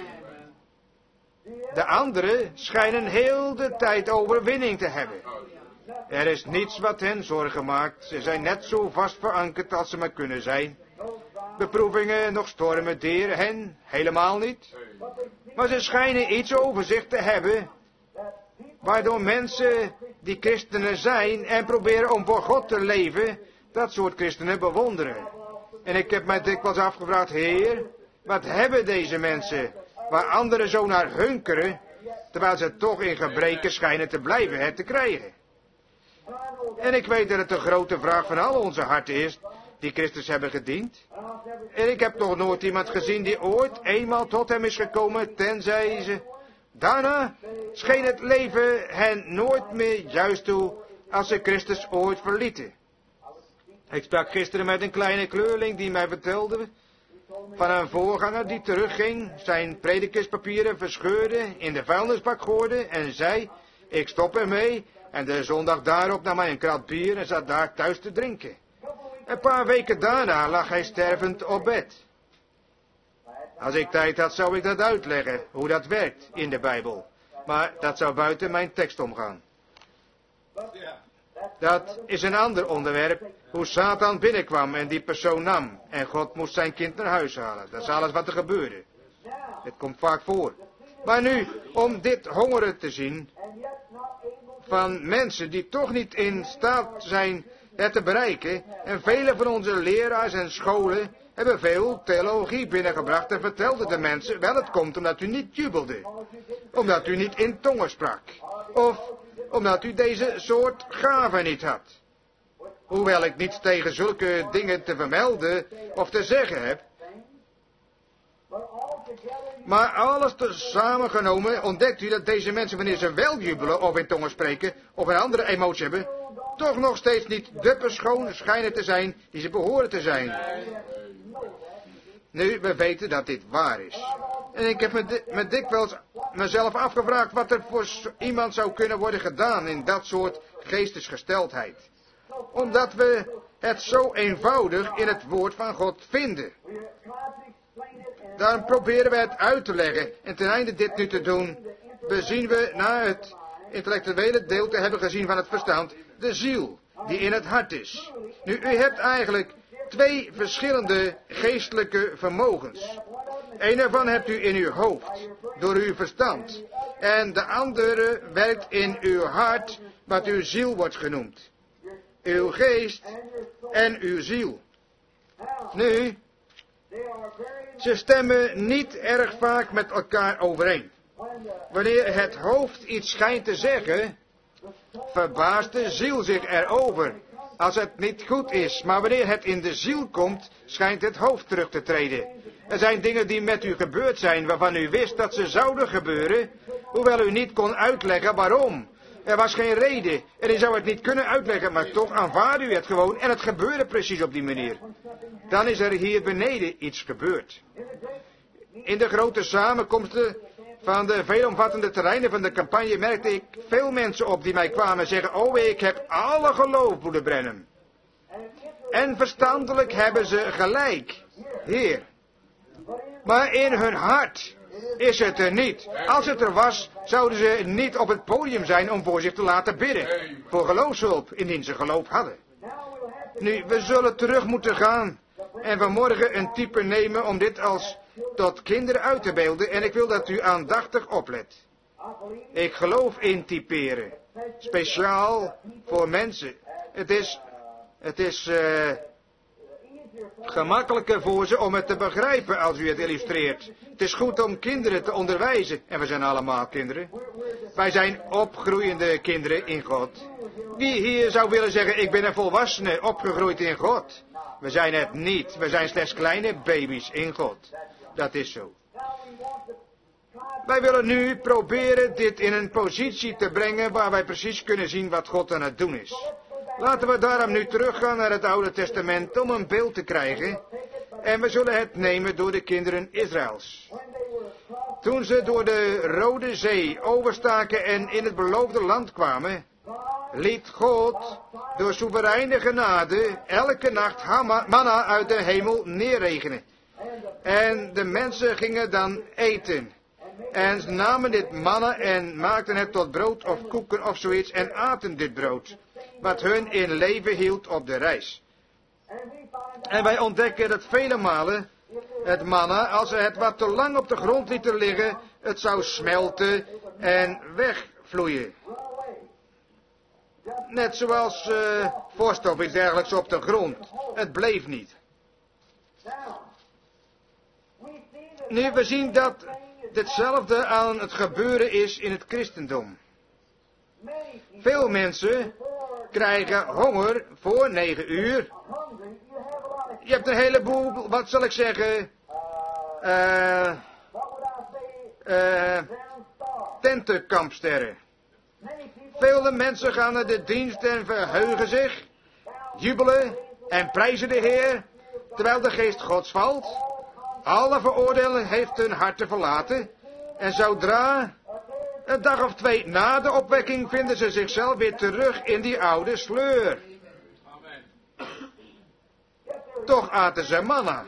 De anderen schijnen heel de tijd overwinning te hebben. Er is niets wat hen zorgen maakt. Ze zijn net zo vast verankerd als ze maar kunnen zijn. Beproevingen, nog stormen deren hen helemaal niet. Maar ze schijnen iets over zich te hebben, waardoor mensen die christenen zijn en proberen om voor God te leven, dat soort christenen bewonderen. En ik heb mij dikwijls afgevraagd, Heer, wat hebben deze mensen, waar anderen zo naar hunkeren, terwijl ze toch in gebreken schijnen te blijven het te krijgen. En ik weet dat het de grote vraag van al onze harten is, die Christus hebben gediend. En ik heb nog nooit iemand gezien die ooit eenmaal tot hem is gekomen, tenzij ze... Daarna scheen het leven hen nooit meer juist toe, als ze Christus ooit verlieten. Ik sprak gisteren met een kleine kleurling die mij vertelde van een voorganger die terugging, zijn predikerspapieren verscheurde, in de vuilnisbak gooide en zei, ik stop ermee, en de zondag daarop nam hij een krat bier en zat daar thuis te drinken. Een paar weken daarna lag hij stervend op bed. Als ik tijd had, zou ik dat uitleggen, hoe dat werkt in de Bijbel. Maar dat zou buiten mijn tekst omgaan. Dat is een ander onderwerp, hoe Satan binnenkwam en die persoon nam. En God moest zijn kind naar huis halen. Dat is alles wat er gebeurde. Het komt vaak voor. Maar nu, om dit hongeren te zien van mensen die toch niet in staat zijn het te bereiken. En vele van onze leraars en scholen hebben veel theologie binnengebracht en vertelden de mensen, wel, het komt omdat u niet jubelde. Omdat u niet in tongen sprak. Of omdat u deze soort gaven niet had. Hoewel ik niets tegen zulke dingen te vermelden of te zeggen heb. Maar alles tezamen genomen ontdekt u dat deze mensen, wanneer ze wel jubelen of in tongen spreken of een andere emotie hebben, toch nog steeds niet de persoon schijnen te zijn die ze behoren te zijn. Nu, we weten dat dit waar is. En ik heb me, di me dikwijls mezelf afgevraagd wat er voor iemand zou kunnen worden gedaan in dat soort geestesgesteldheid. Omdat we het zo eenvoudig in het woord van God vinden. Dan proberen we het uit te leggen. En ten einde dit nu te doen, bezien we na het intellectuele deel te hebben gezien van het verstand, de ziel die in het hart is. Nu, u hebt eigenlijk twee verschillende geestelijke vermogens. Eén ervan hebt u in uw hoofd, door uw verstand. En de andere werkt in uw hart, wat uw ziel wordt genoemd. Uw geest en uw ziel. Nu, ze stemmen niet erg vaak met elkaar overeen. Wanneer het hoofd iets schijnt te zeggen, verbaast de ziel zich erover, als het niet goed is. Maar wanneer het in de ziel komt, schijnt het hoofd terug te treden. Er zijn dingen die met u gebeurd zijn, waarvan u wist dat ze zouden gebeuren, hoewel u niet kon uitleggen waarom. Er was geen reden en u zou het niet kunnen uitleggen, maar toch aanvaarde u het gewoon en het gebeurde precies op die manier. Dan is er hier beneden iets gebeurd. in de grote samenkomsten van de veelomvattende terreinen van de campagne merkte ik veel mensen op die mij kwamen en zeggen, oh, ik heb alle geloof, broeder Branham. En verstandelijk hebben ze gelijk, Heer. Maar in hun hart is het er niet. Als het er was, zouden ze niet op het podium zijn om voor zich te laten bidden. Voor geloofshulp, indien ze geloof hadden. Nu, we zullen terug moeten gaan en vanmorgen een type nemen om dit als tot kinderen uit te beelden. En ik wil dat u aandachtig oplet. Ik geloof in typeren. Speciaal voor mensen. Het is, het is uh, gemakkelijker voor ze om het te begrijpen als u het illustreert. Het is goed om kinderen te onderwijzen. En we zijn allemaal kinderen. Wij zijn opgroeiende kinderen in God. Wie hier zou willen zeggen, ik ben een volwassene, opgegroeid in God? We zijn het niet. We zijn slechts kleine baby's in God. Dat is zo. Wij willen nu proberen dit in een positie te brengen waar wij precies kunnen zien wat God aan het doen is. Laten we daarom nu teruggaan naar het Oude Testament om een beeld te krijgen. En we zullen het nemen door de kinderen Israëls. Toen ze door de Rode Zee overstaken en in het beloofde land kwamen, liet God door soevereine genade elke nacht manna uit de hemel neerregenen. En de mensen gingen dan eten. En ze namen dit manna en maakten het tot brood of koeken of zoiets en aten dit brood, wat hun in leven hield op de reis. En wij ontdekken dat vele malen het manna, als ze het wat te lang op de grond lieten liggen, het zou smelten en wegvloeien. Net zoals uh, vorst of iets dergelijks op de grond. Het bleef niet. Nu, we zien dat hetzelfde aan het gebeuren is in het christendom. Veel mensen krijgen honger voor negen uur. Je hebt een heleboel, wat zal ik zeggen, uh, uh, tentenkampsterren. Vele mensen gaan naar de dienst en verheugen zich, jubelen en prijzen de Heer, terwijl de geest Gods valt. Alle veroordeling heeft hun harten verlaten. En zodra, een dag of twee na de opwekking, vinden ze zichzelf weer terug in die oude sleur. Toch aten ze manna.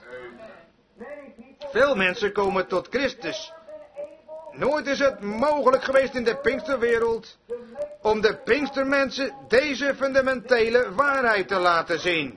Veel mensen komen tot Christus. Nooit is het mogelijk geweest in de Pinksterwereld om de Pinkstermensen deze fundamentele waarheid te laten zien.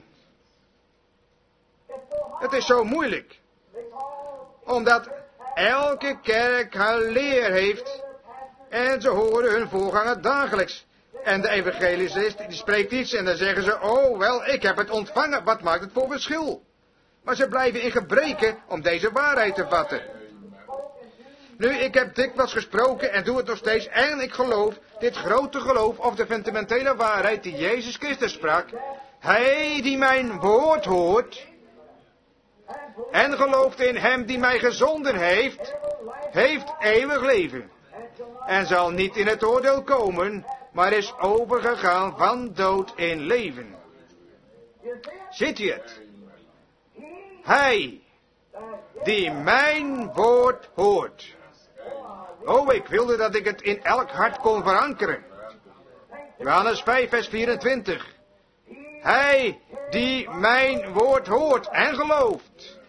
Het is zo moeilijk. Omdat elke kerk haar leer heeft en ze horen hun voorganger dagelijks. En de evangelicist die spreekt iets en dan zeggen ze, oh wel, ik heb het ontvangen, wat maakt het voor verschil? Maar ze blijven in gebreken om deze waarheid te vatten. Nu, ik heb dikwijls gesproken en doe het nog steeds en ik geloof, dit grote geloof of de fundamentele waarheid die Jezus Christus sprak, hij die mijn woord hoort en gelooft in hem die mij gezonden heeft, heeft eeuwig leven. En zal niet in het oordeel komen, maar is overgegaan van dood in leven. Ziet u het? Hij die mijn woord hoort. Oh, ik wilde dat ik het in elk hart kon verankeren. Johannes vijf, vers vierentwintig. Hij die mijn woord hoort en gelooft.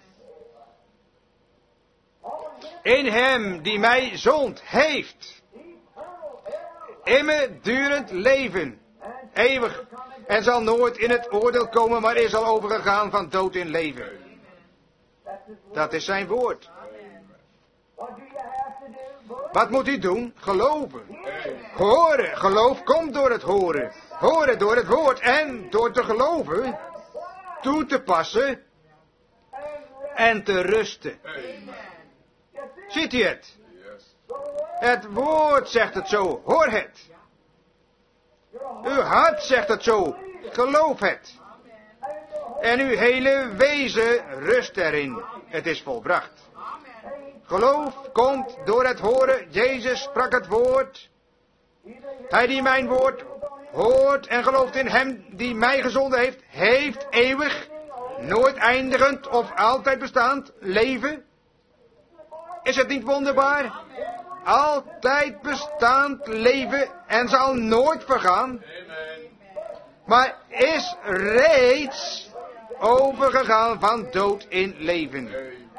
In hem die mij zond heeft. Eeuwigdurend leven. Eeuwig. En zal nooit in het oordeel komen, maar is al overgegaan van dood in leven. Dat is zijn woord. Wat moet u doen? Geloven. Horen. Geloof komt door het horen. Horen door het woord en door te geloven, toe te passen en te rusten. Ziet u het? Het woord zegt het zo. Hoor het. Uw hart zegt het zo. Geloof het. En uw hele wezen rust erin. Het is volbracht. Geloof komt door het horen. Jezus sprak het woord. Hij die mijn woord hoort en gelooft in hem die mij gezonden heeft, heeft eeuwig, nooit eindigend of altijd bestaand leven. Is het niet wonderbaar? Altijd bestaand leven en zal nooit vergaan. Maar is reeds overgegaan van dood in leven.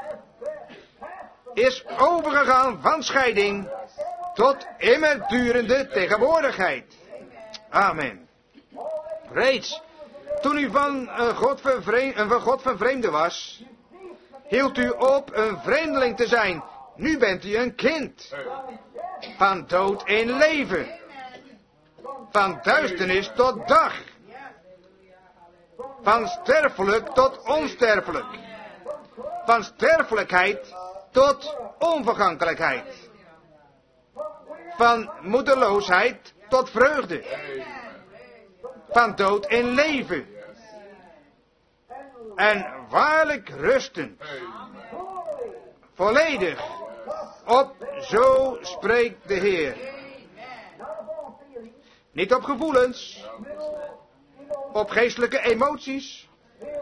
Is overgegaan van scheiding tot immertdurende tegenwoordigheid. Amen. Reeds toen u van een God, vervreemd, een van God vervreemde was, hield u op een vreemdeling te zijn. Nu bent u een kind. Van dood in leven. Van duisternis tot dag. Van sterfelijk tot onsterfelijk. Van sterfelijkheid tot onvergankelijkheid. Van moedeloosheid tot vreugde. Van dood in leven. En waarlijk rustend. Volledig. Op zo spreekt de Heer. Niet op gevoelens. Op geestelijke emoties.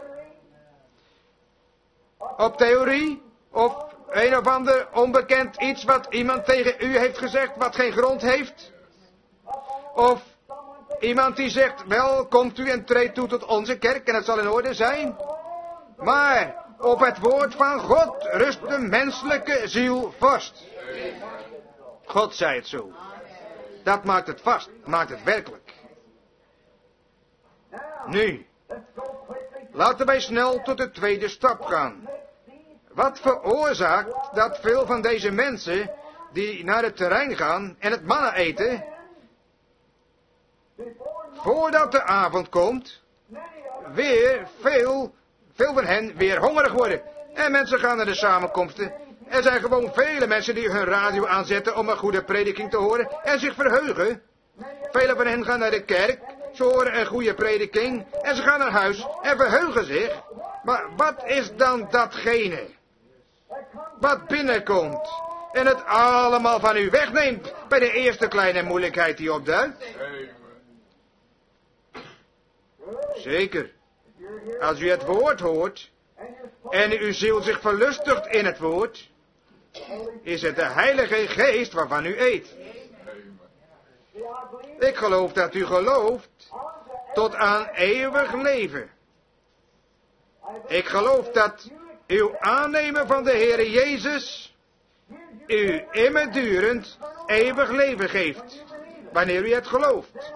Op theorie. Of een of ander onbekend iets wat iemand tegen u heeft gezegd wat geen grond heeft. Of iemand die zegt, wel, komt u en treedt toe tot onze kerk en het zal in orde zijn. Maar op het woord van God rust de menselijke ziel vast. God zei het zo. Dat maakt het vast, maakt het werkelijk. Nu, laten wij snel tot de tweede stap gaan. Wat veroorzaakt dat veel van deze mensen die naar het terrein gaan en het manna eten, voordat de avond komt, weer veel, veel van hen weer hongerig worden. En mensen gaan naar de samenkomsten. Er zijn gewoon vele mensen die hun radio aanzetten om een goede prediking te horen en zich verheugen. Velen van hen gaan naar de kerk, ze horen een goede prediking en ze gaan naar huis en verheugen zich. Maar wat is dan datgene wat binnenkomt en het allemaal van u wegneemt bij de eerste kleine moeilijkheid die opduikt? Zeker, als u het woord hoort en uw ziel zich verlustigt in het woord, is het de Heilige Geest waarvan u eet. Ik geloof dat u gelooft tot aan eeuwig leven. Ik geloof dat uw aannemen van de Heere Jezus u immerdurend eeuwig leven geeft, wanneer u het gelooft.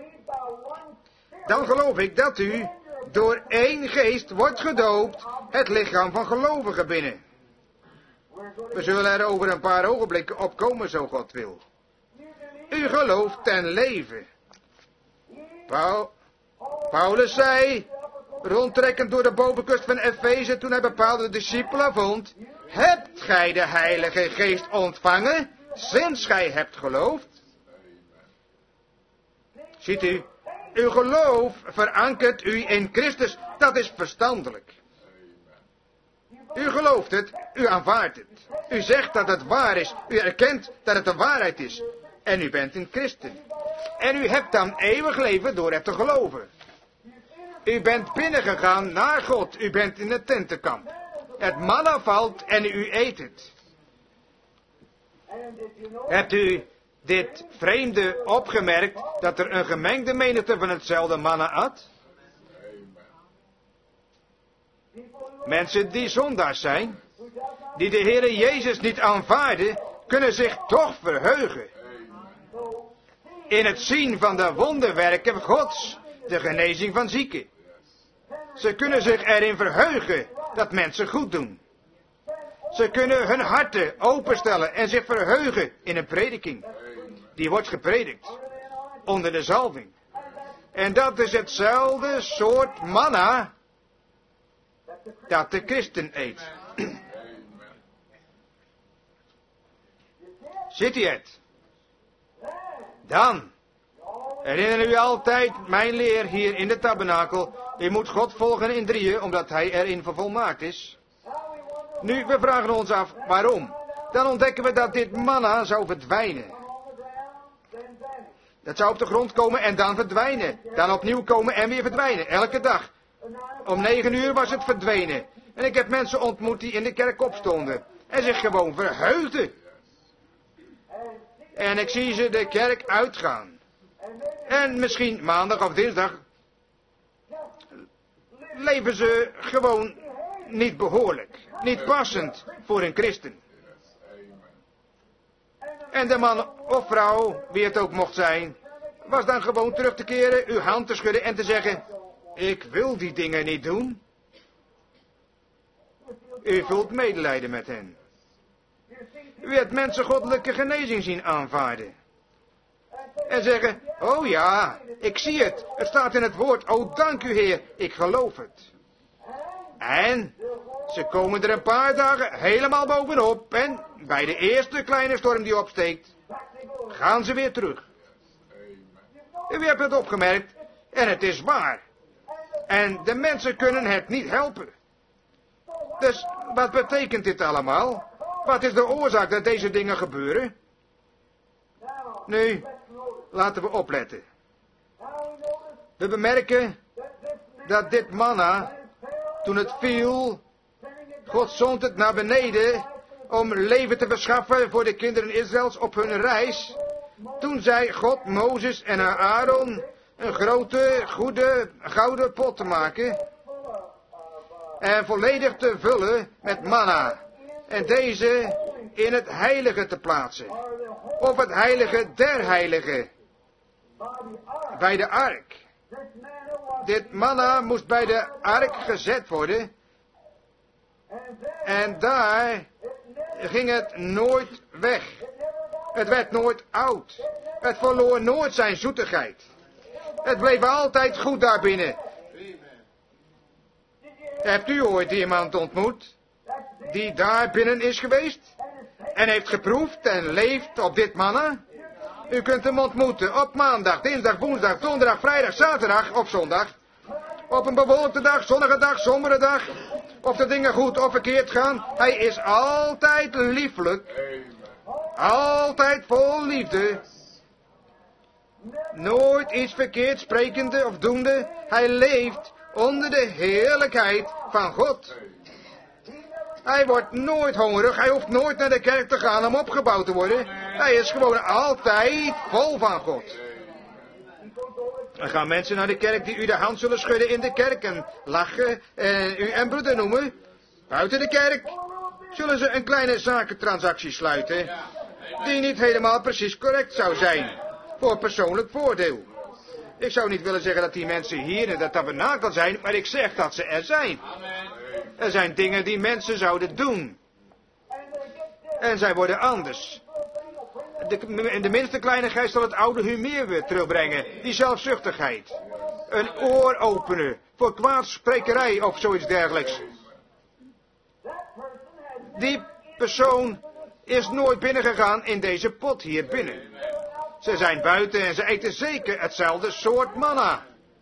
Dan geloof ik dat u door één geest wordt gedoopt het lichaam van gelovigen binnen. We zullen er over een paar ogenblikken op komen, zo God wil. U gelooft ten leven. Paul, Paulus zei, rondtrekkend door de bovenkust van Efeze, toen hij bepaalde discipelen vond, hebt gij de Heilige Geest ontvangen, sinds gij hebt geloofd? Ziet u, uw geloof verankert u in Christus, dat is verstandelijk. U gelooft het, u aanvaardt het. U zegt dat het waar is, u erkent dat het de waarheid is. En u bent een christen. En u hebt dan eeuwig leven door het te geloven. U bent binnengegaan naar God, u bent in het tentenkamp. Het manna valt en u eet het. Hebt u dit vreemde opgemerkt, dat er een gemengde menigte van hetzelfde manna at? Mensen die zondaars zijn, die de Heere Jezus niet aanvaarden, kunnen zich toch verheugen in het zien van de wonderwerken Gods, de genezing van zieken. Ze kunnen zich erin verheugen dat mensen goed doen. Ze kunnen hun harten openstellen en zich verheugen in een prediking. Die wordt gepredikt onder de zalving. En dat is hetzelfde soort manna dat de christen eet. Ziet u het? Dan herinner u altijd mijn leer hier in de tabernakel. U moet God volgen in drieën, omdat hij erin vervolmaakt is. Nu, we vragen ons af waarom. Dan ontdekken we dat dit manna zou verdwijnen. Dat zou op de grond komen en dan verdwijnen. Dan opnieuw komen en weer verdwijnen. Elke dag. Om negen uur was het verdwenen. En ik heb mensen ontmoet die in de kerk opstonden. en zich gewoon verheugden. En ik zie ze de kerk uitgaan. En misschien maandag of dinsdag leven ze gewoon niet behoorlijk, niet passend voor een christen. En de man of vrouw, wie het ook mocht zijn, was dan gewoon terug te keren, uw hand te schudden en te zeggen, ik wil die dingen niet doen. U voelt medelijden met hen. U hebt mensen goddelijke genezing zien aanvaarden. En zeggen, oh ja, ik zie het, het staat in het woord, oh dank u Heer, ik geloof het. En ze komen er een paar dagen helemaal bovenop en bij de eerste kleine storm die opsteekt, gaan ze weer terug. U hebt het opgemerkt en het is waar. En de mensen kunnen het niet helpen. Dus wat betekent dit allemaal? Wat is de oorzaak dat deze dingen gebeuren? Nu, laten we opletten. We bemerken dat dit manna, toen het viel, God zond het naar beneden om leven te verschaffen voor de kinderen Israëls op hun reis. Toen zei God Mozes en Aaron een grote, goede, gouden pot te maken en volledig te vullen met manna en deze in het heilige te plaatsen, of het heilige der heiligen, bij de ark. Dit manna moest bij de ark gezet worden en daar ging het nooit weg. Het werd nooit oud. Het verloor nooit zijn zoetigheid. Het bleef altijd goed daarbinnen. Hebt u ooit iemand ontmoet die daar binnen is geweest en heeft geproefd en leeft op dit manna? U kunt hem ontmoeten op maandag, dinsdag, woensdag, donderdag, vrijdag, zaterdag of zondag. Op een bewolkte dag, zonnige dag, sombere dag. Of de dingen goed of verkeerd gaan. Hij is altijd lieflijk. Altijd vol liefde. Nooit iets verkeerd sprekende of doende. Hij leeft onder de heerlijkheid van God. Hij wordt nooit hongerig. Hij hoeft nooit naar de kerk te gaan om opgebouwd te worden. Hij is gewoon altijd vol van God. Er gaan mensen naar de kerk die u de hand zullen schudden in de kerk en lachen en u en broeder noemen. Buiten de kerk zullen ze een kleine zakentransactie sluiten die niet helemaal precies correct zou zijn voor persoonlijk voordeel. Ik zou niet willen zeggen dat die mensen hier in de tabernakel zijn, maar ik zeg dat ze er zijn. Er zijn dingen die mensen zouden doen. En zij worden anders. De, in de minste kleinigheid zal het oude humeur weer terugbrengen. Die zelfzuchtigheid. Een oor openen voor kwaadsprekerij of zoiets dergelijks. Die persoon is nooit binnengegaan in deze pot hier binnen. Ze zijn buiten en ze eten zeker hetzelfde soort manna.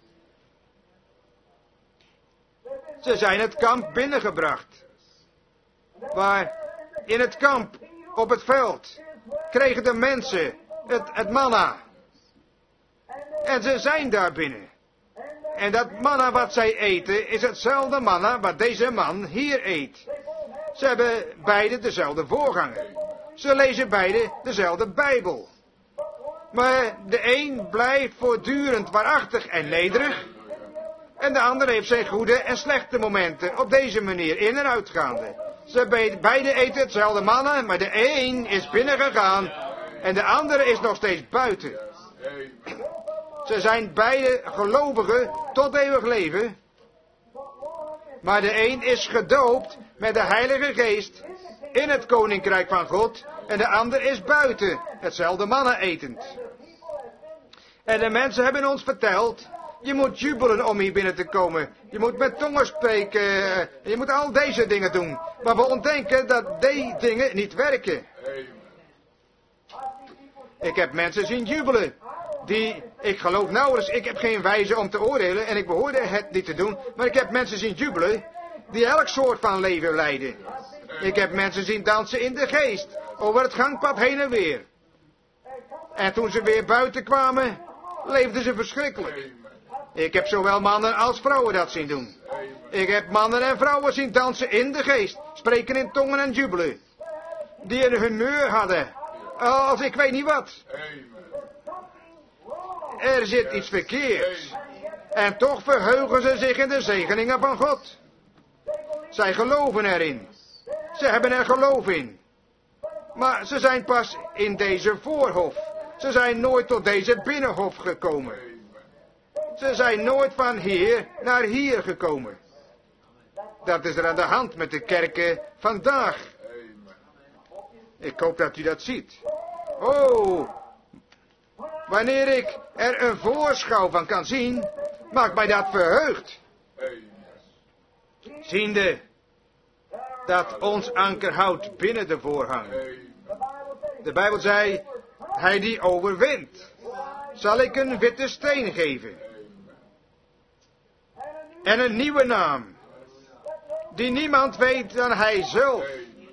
Ze zijn het kamp binnengebracht. Waar in het kamp, op het veld, kregen de mensen het, het manna. En ze zijn daar binnen. En dat manna wat zij eten is hetzelfde manna wat deze man hier eet. Ze hebben beide dezelfde voorganger. Ze lezen beide dezelfde Bijbel. Maar de een blijft voortdurend waarachtig en nederig. En de ander heeft zijn goede en slechte momenten op deze manier in en uitgaande. Ze beide eten hetzelfde manna, maar de een is binnengegaan en de andere is nog steeds buiten. Ze zijn beide gelovigen tot eeuwig leven. Maar de een is gedoopt met de Heilige Geest in het Koninkrijk van God en de ander is buiten, hetzelfde manna etend. En de mensen hebben ons verteld, je moet jubelen om hier binnen te komen. Je moet met tongen spreken. Je moet al deze dingen doen. Maar we ontdenken dat die dingen niet werken. Ik heb mensen zien jubelen. Die, ik geloof nauwelijks, ik heb geen wijze om te oordelen. En ik behoorde het niet te doen. Maar ik heb mensen zien jubelen. Die elk soort van leven leiden. Ik heb mensen zien dansen in de geest. Over het gangpad heen en weer. En toen ze weer buiten kwamen, leefden ze verschrikkelijk. Ik heb zowel mannen als vrouwen dat zien doen. Ik heb mannen en vrouwen zien dansen in de geest, spreken in tongen en jubelen. die een humeur hadden, als ik weet niet wat. Er zit iets verkeerds. En toch verheugen ze zich in de zegeningen van God. Zij geloven erin. Ze hebben er geloof in. Maar ze zijn pas in deze voorhof. Ze zijn nooit tot deze binnenhof gekomen. Ze zijn nooit van hier naar hier gekomen. Dat is er aan de hand met de kerken vandaag. Ik hoop dat u dat ziet. Oh, wanneer ik er een voorschouw van kan zien, maakt mij dat verheugd. Ziende dat ons anker houdt binnen de voorhang. De Bijbel zei, hij die overwint, zal ik een witte steen geven. En een nieuwe naam, die niemand weet dan hij zelf.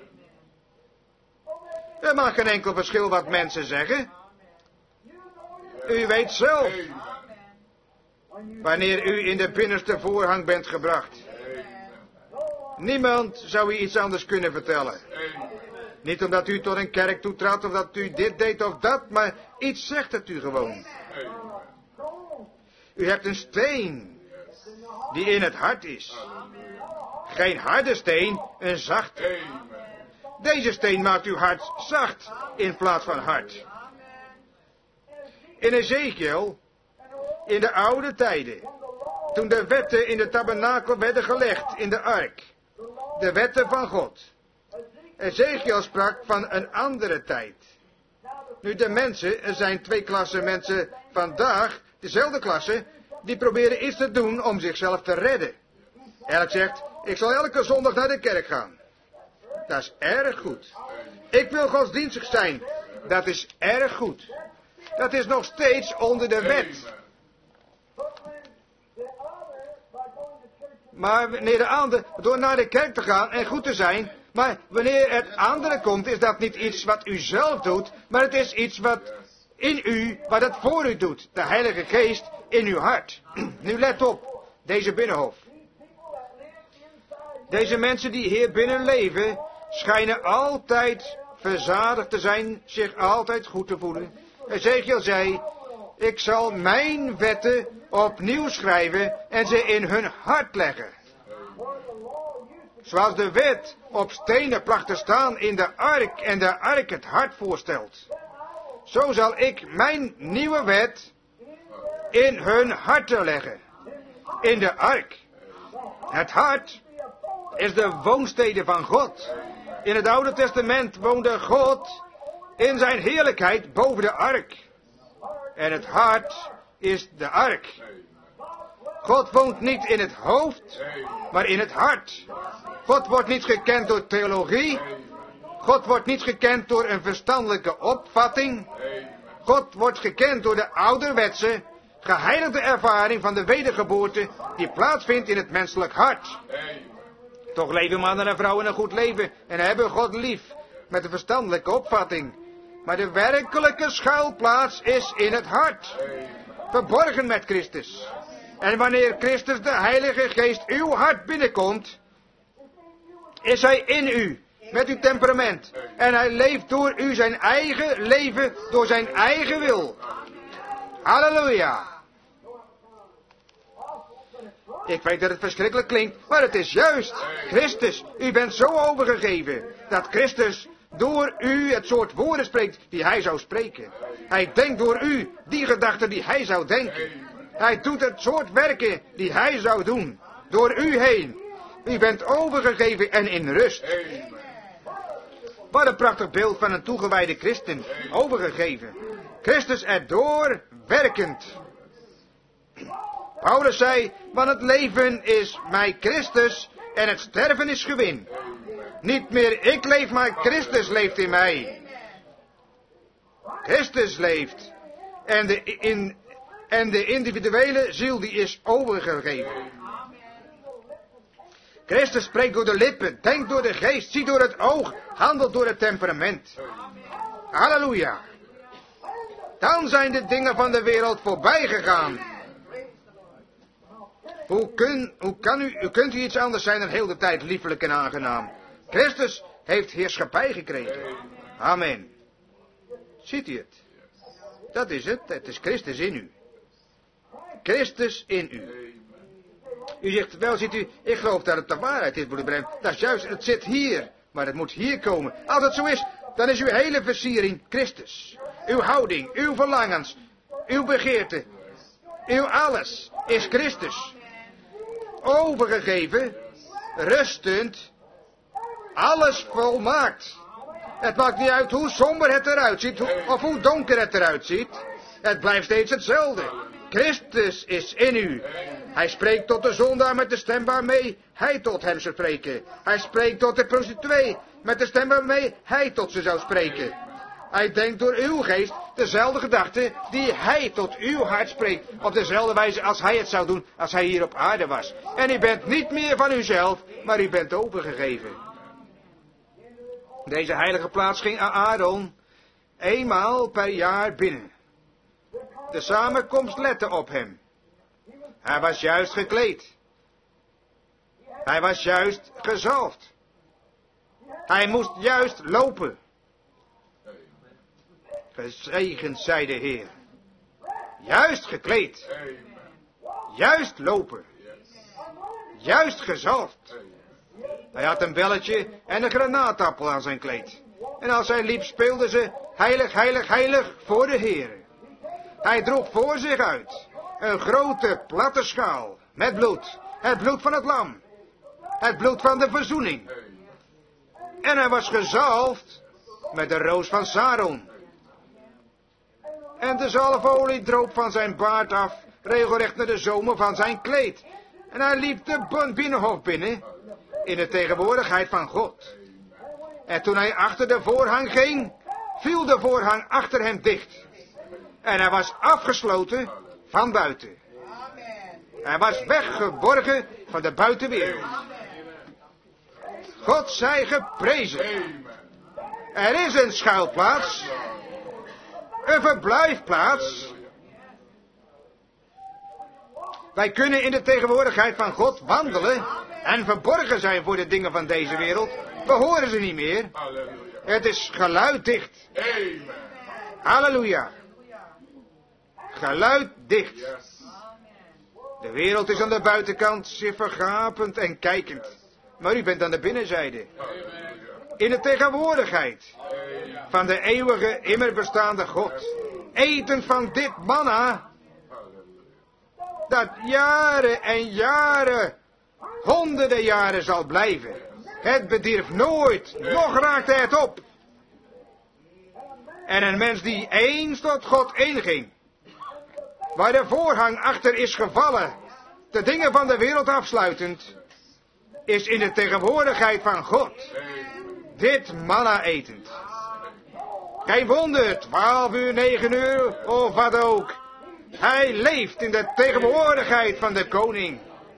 Er maakt geen enkel verschil wat mensen zeggen. U weet zelf, wanneer u in de binnenste voorhang bent gebracht. Niemand zou u iets anders kunnen vertellen. Niet omdat u tot een kerk toetrad of dat u dit deed of dat, maar iets zegt het u gewoon. U hebt een steen die in het hart is. Geen harde steen, een zachte. Deze steen maakt uw hart zacht in plaats van hard. In Ezekiel, in de oude tijden, toen de wetten in de tabernakel werden gelegd in de ark, de wetten van God. Ezekiel sprak van een andere tijd. Nu de mensen, er zijn twee klassen mensen vandaag, dezelfde klasse, die proberen iets te doen om zichzelf te redden. Elk zegt, ik zal elke zondag naar de kerk gaan. Dat is erg goed. Ik wil godsdienstig zijn. Dat is erg goed. Dat is nog steeds onder de wet. Maar wanneer de ander, door naar de kerk te gaan en goed te zijn, maar wanneer het andere komt, is dat niet iets wat u zelf doet, maar het is iets wat in u, wat het voor u doet. De Heilige Geest in uw hart. Nu let op, deze binnenhof. Deze mensen die hier binnen leven, schijnen altijd verzadigd te zijn, zich altijd goed te voelen. Ezekiel zei, ik zal mijn wetten opnieuw schrijven en ze in hun hart leggen. Zoals de wet op stenen placht te staan in de ark en de ark het hart voorstelt. Zo zal ik mijn nieuwe wet in hun harten leggen. In de ark. Het hart is de woonstede van God. In het Oude Testament woonde God in zijn heerlijkheid boven de ark. En het hart is de ark. God woont niet in het hoofd, maar in het hart. God wordt niet gekend door theologie. God wordt niet gekend door een verstandelijke opvatting. God wordt gekend door de ouderwetse, geheiligde ervaring van de wedergeboorte die plaatsvindt in het menselijk hart. Toch leven mannen en vrouwen een goed leven en hebben God lief met een verstandelijke opvatting. Maar de werkelijke schuilplaats is in het hart. Verborgen met Christus. En wanneer Christus, de Heilige Geest, uw hart binnenkomt, is hij in u, met uw temperament. En hij leeft door u zijn eigen leven, door zijn eigen wil. Halleluja. Ik weet dat het verschrikkelijk klinkt, maar het is juist. Christus, u bent zo overgegeven, dat Christus door u het soort woorden spreekt die hij zou spreken. Hij denkt door u die gedachten die hij zou denken. Hij doet het soort werken die hij zou doen. Door u heen. U bent overgegeven en in rust. Wat een prachtig beeld van een toegewijde christen. Overgegeven. Christus erdoor werkend. Paulus zei, want het leven is mij Christus en het sterven is gewin. Niet meer ik leef, maar Christus leeft in mij. Christus leeft. En de, in, en de individuele ziel die is overgegeven. Christus spreekt door de lippen, denkt door de geest, ziet door het oog, handelt door het temperament. Halleluja. Dan zijn de dingen van de wereld voorbij gegaan. Hoe, kun, hoe kan u, u kunt u iets anders zijn dan heel de tijd liefelijk en aangenaam. Christus heeft heerschappij gekregen. Amen. Ziet u het? Dat is het. Het is Christus in u. Christus in u. U zegt, wel ziet u, ik geloof dat het de waarheid is, broeder Branham. Dat is juist, het zit hier. Maar het moet hier komen. Als het zo is, dan is uw hele versiering Christus. Uw houding, uw verlangens, uw begeerte, uw alles is Christus. Overgegeven, rustend, alles volmaakt. Het maakt niet uit hoe somber het eruit ziet, of hoe donker het eruit ziet. Het blijft steeds hetzelfde. Christus is in u. Hij spreekt tot de zondaar met de stem waarmee hij tot hem zou spreken. Hij spreekt tot de prostituee met de stem waarmee hij tot ze zou spreken. Hij denkt door uw geest dezelfde gedachten die hij tot uw hart spreekt. Op dezelfde wijze als hij het zou doen als hij hier op aarde was. En u bent niet meer van uzelf, maar u bent overgegeven. Deze heilige plaats ging Aaron eenmaal per jaar binnen. De samenkomst lette op hem. Hij was juist gekleed. Hij was juist gezalfd. Hij moest juist lopen. Gezegend zij de Heer. Juist gekleed. Juist lopen. Juist gezalfd. Hij had een belletje en een granaatappel aan zijn kleed. En als hij liep speelden ze heilig, heilig, heilig voor de Heer. Hij droeg voor zich uit een grote platte schaal met bloed. Het bloed van het lam. Het bloed van de verzoening. En hij was gezalfd met de roos van Saron. En de zalfolie droop van zijn baard af, regelrecht naar de zomen van zijn kleed. En hij liep de binnenhof binnen, in de tegenwoordigheid van God. En toen hij achter de voorhang ging, viel de voorhang achter hem dicht. En hij was afgesloten van buiten. Hij was weggeborgen van de buitenwereld. God zij geprezen. Er is een schuilplaats. Een verblijfplaats. Wij kunnen in de tegenwoordigheid van God wandelen en verborgen zijn voor de dingen van deze wereld. We horen ze niet meer. Het is geluiddicht. Halleluja. Geluiddicht. De wereld is aan de buitenkant zeer vergapend en kijkend. Maar u bent aan de binnenzijde. In de tegenwoordigheid van de eeuwige, immer bestaande God. Eten van dit manna. Dat jaren en jaren, honderden jaren zal blijven. Het bedierf nooit, nog raakte het op. En een mens die eens tot God inging, waar de voorhang achter is gevallen, de dingen van de wereld afsluitend, is in de tegenwoordigheid van God dit manna etend. Geen wonder, twaalf uur, negen uur, of wat ook. Hij leeft in de tegenwoordigheid van de koning.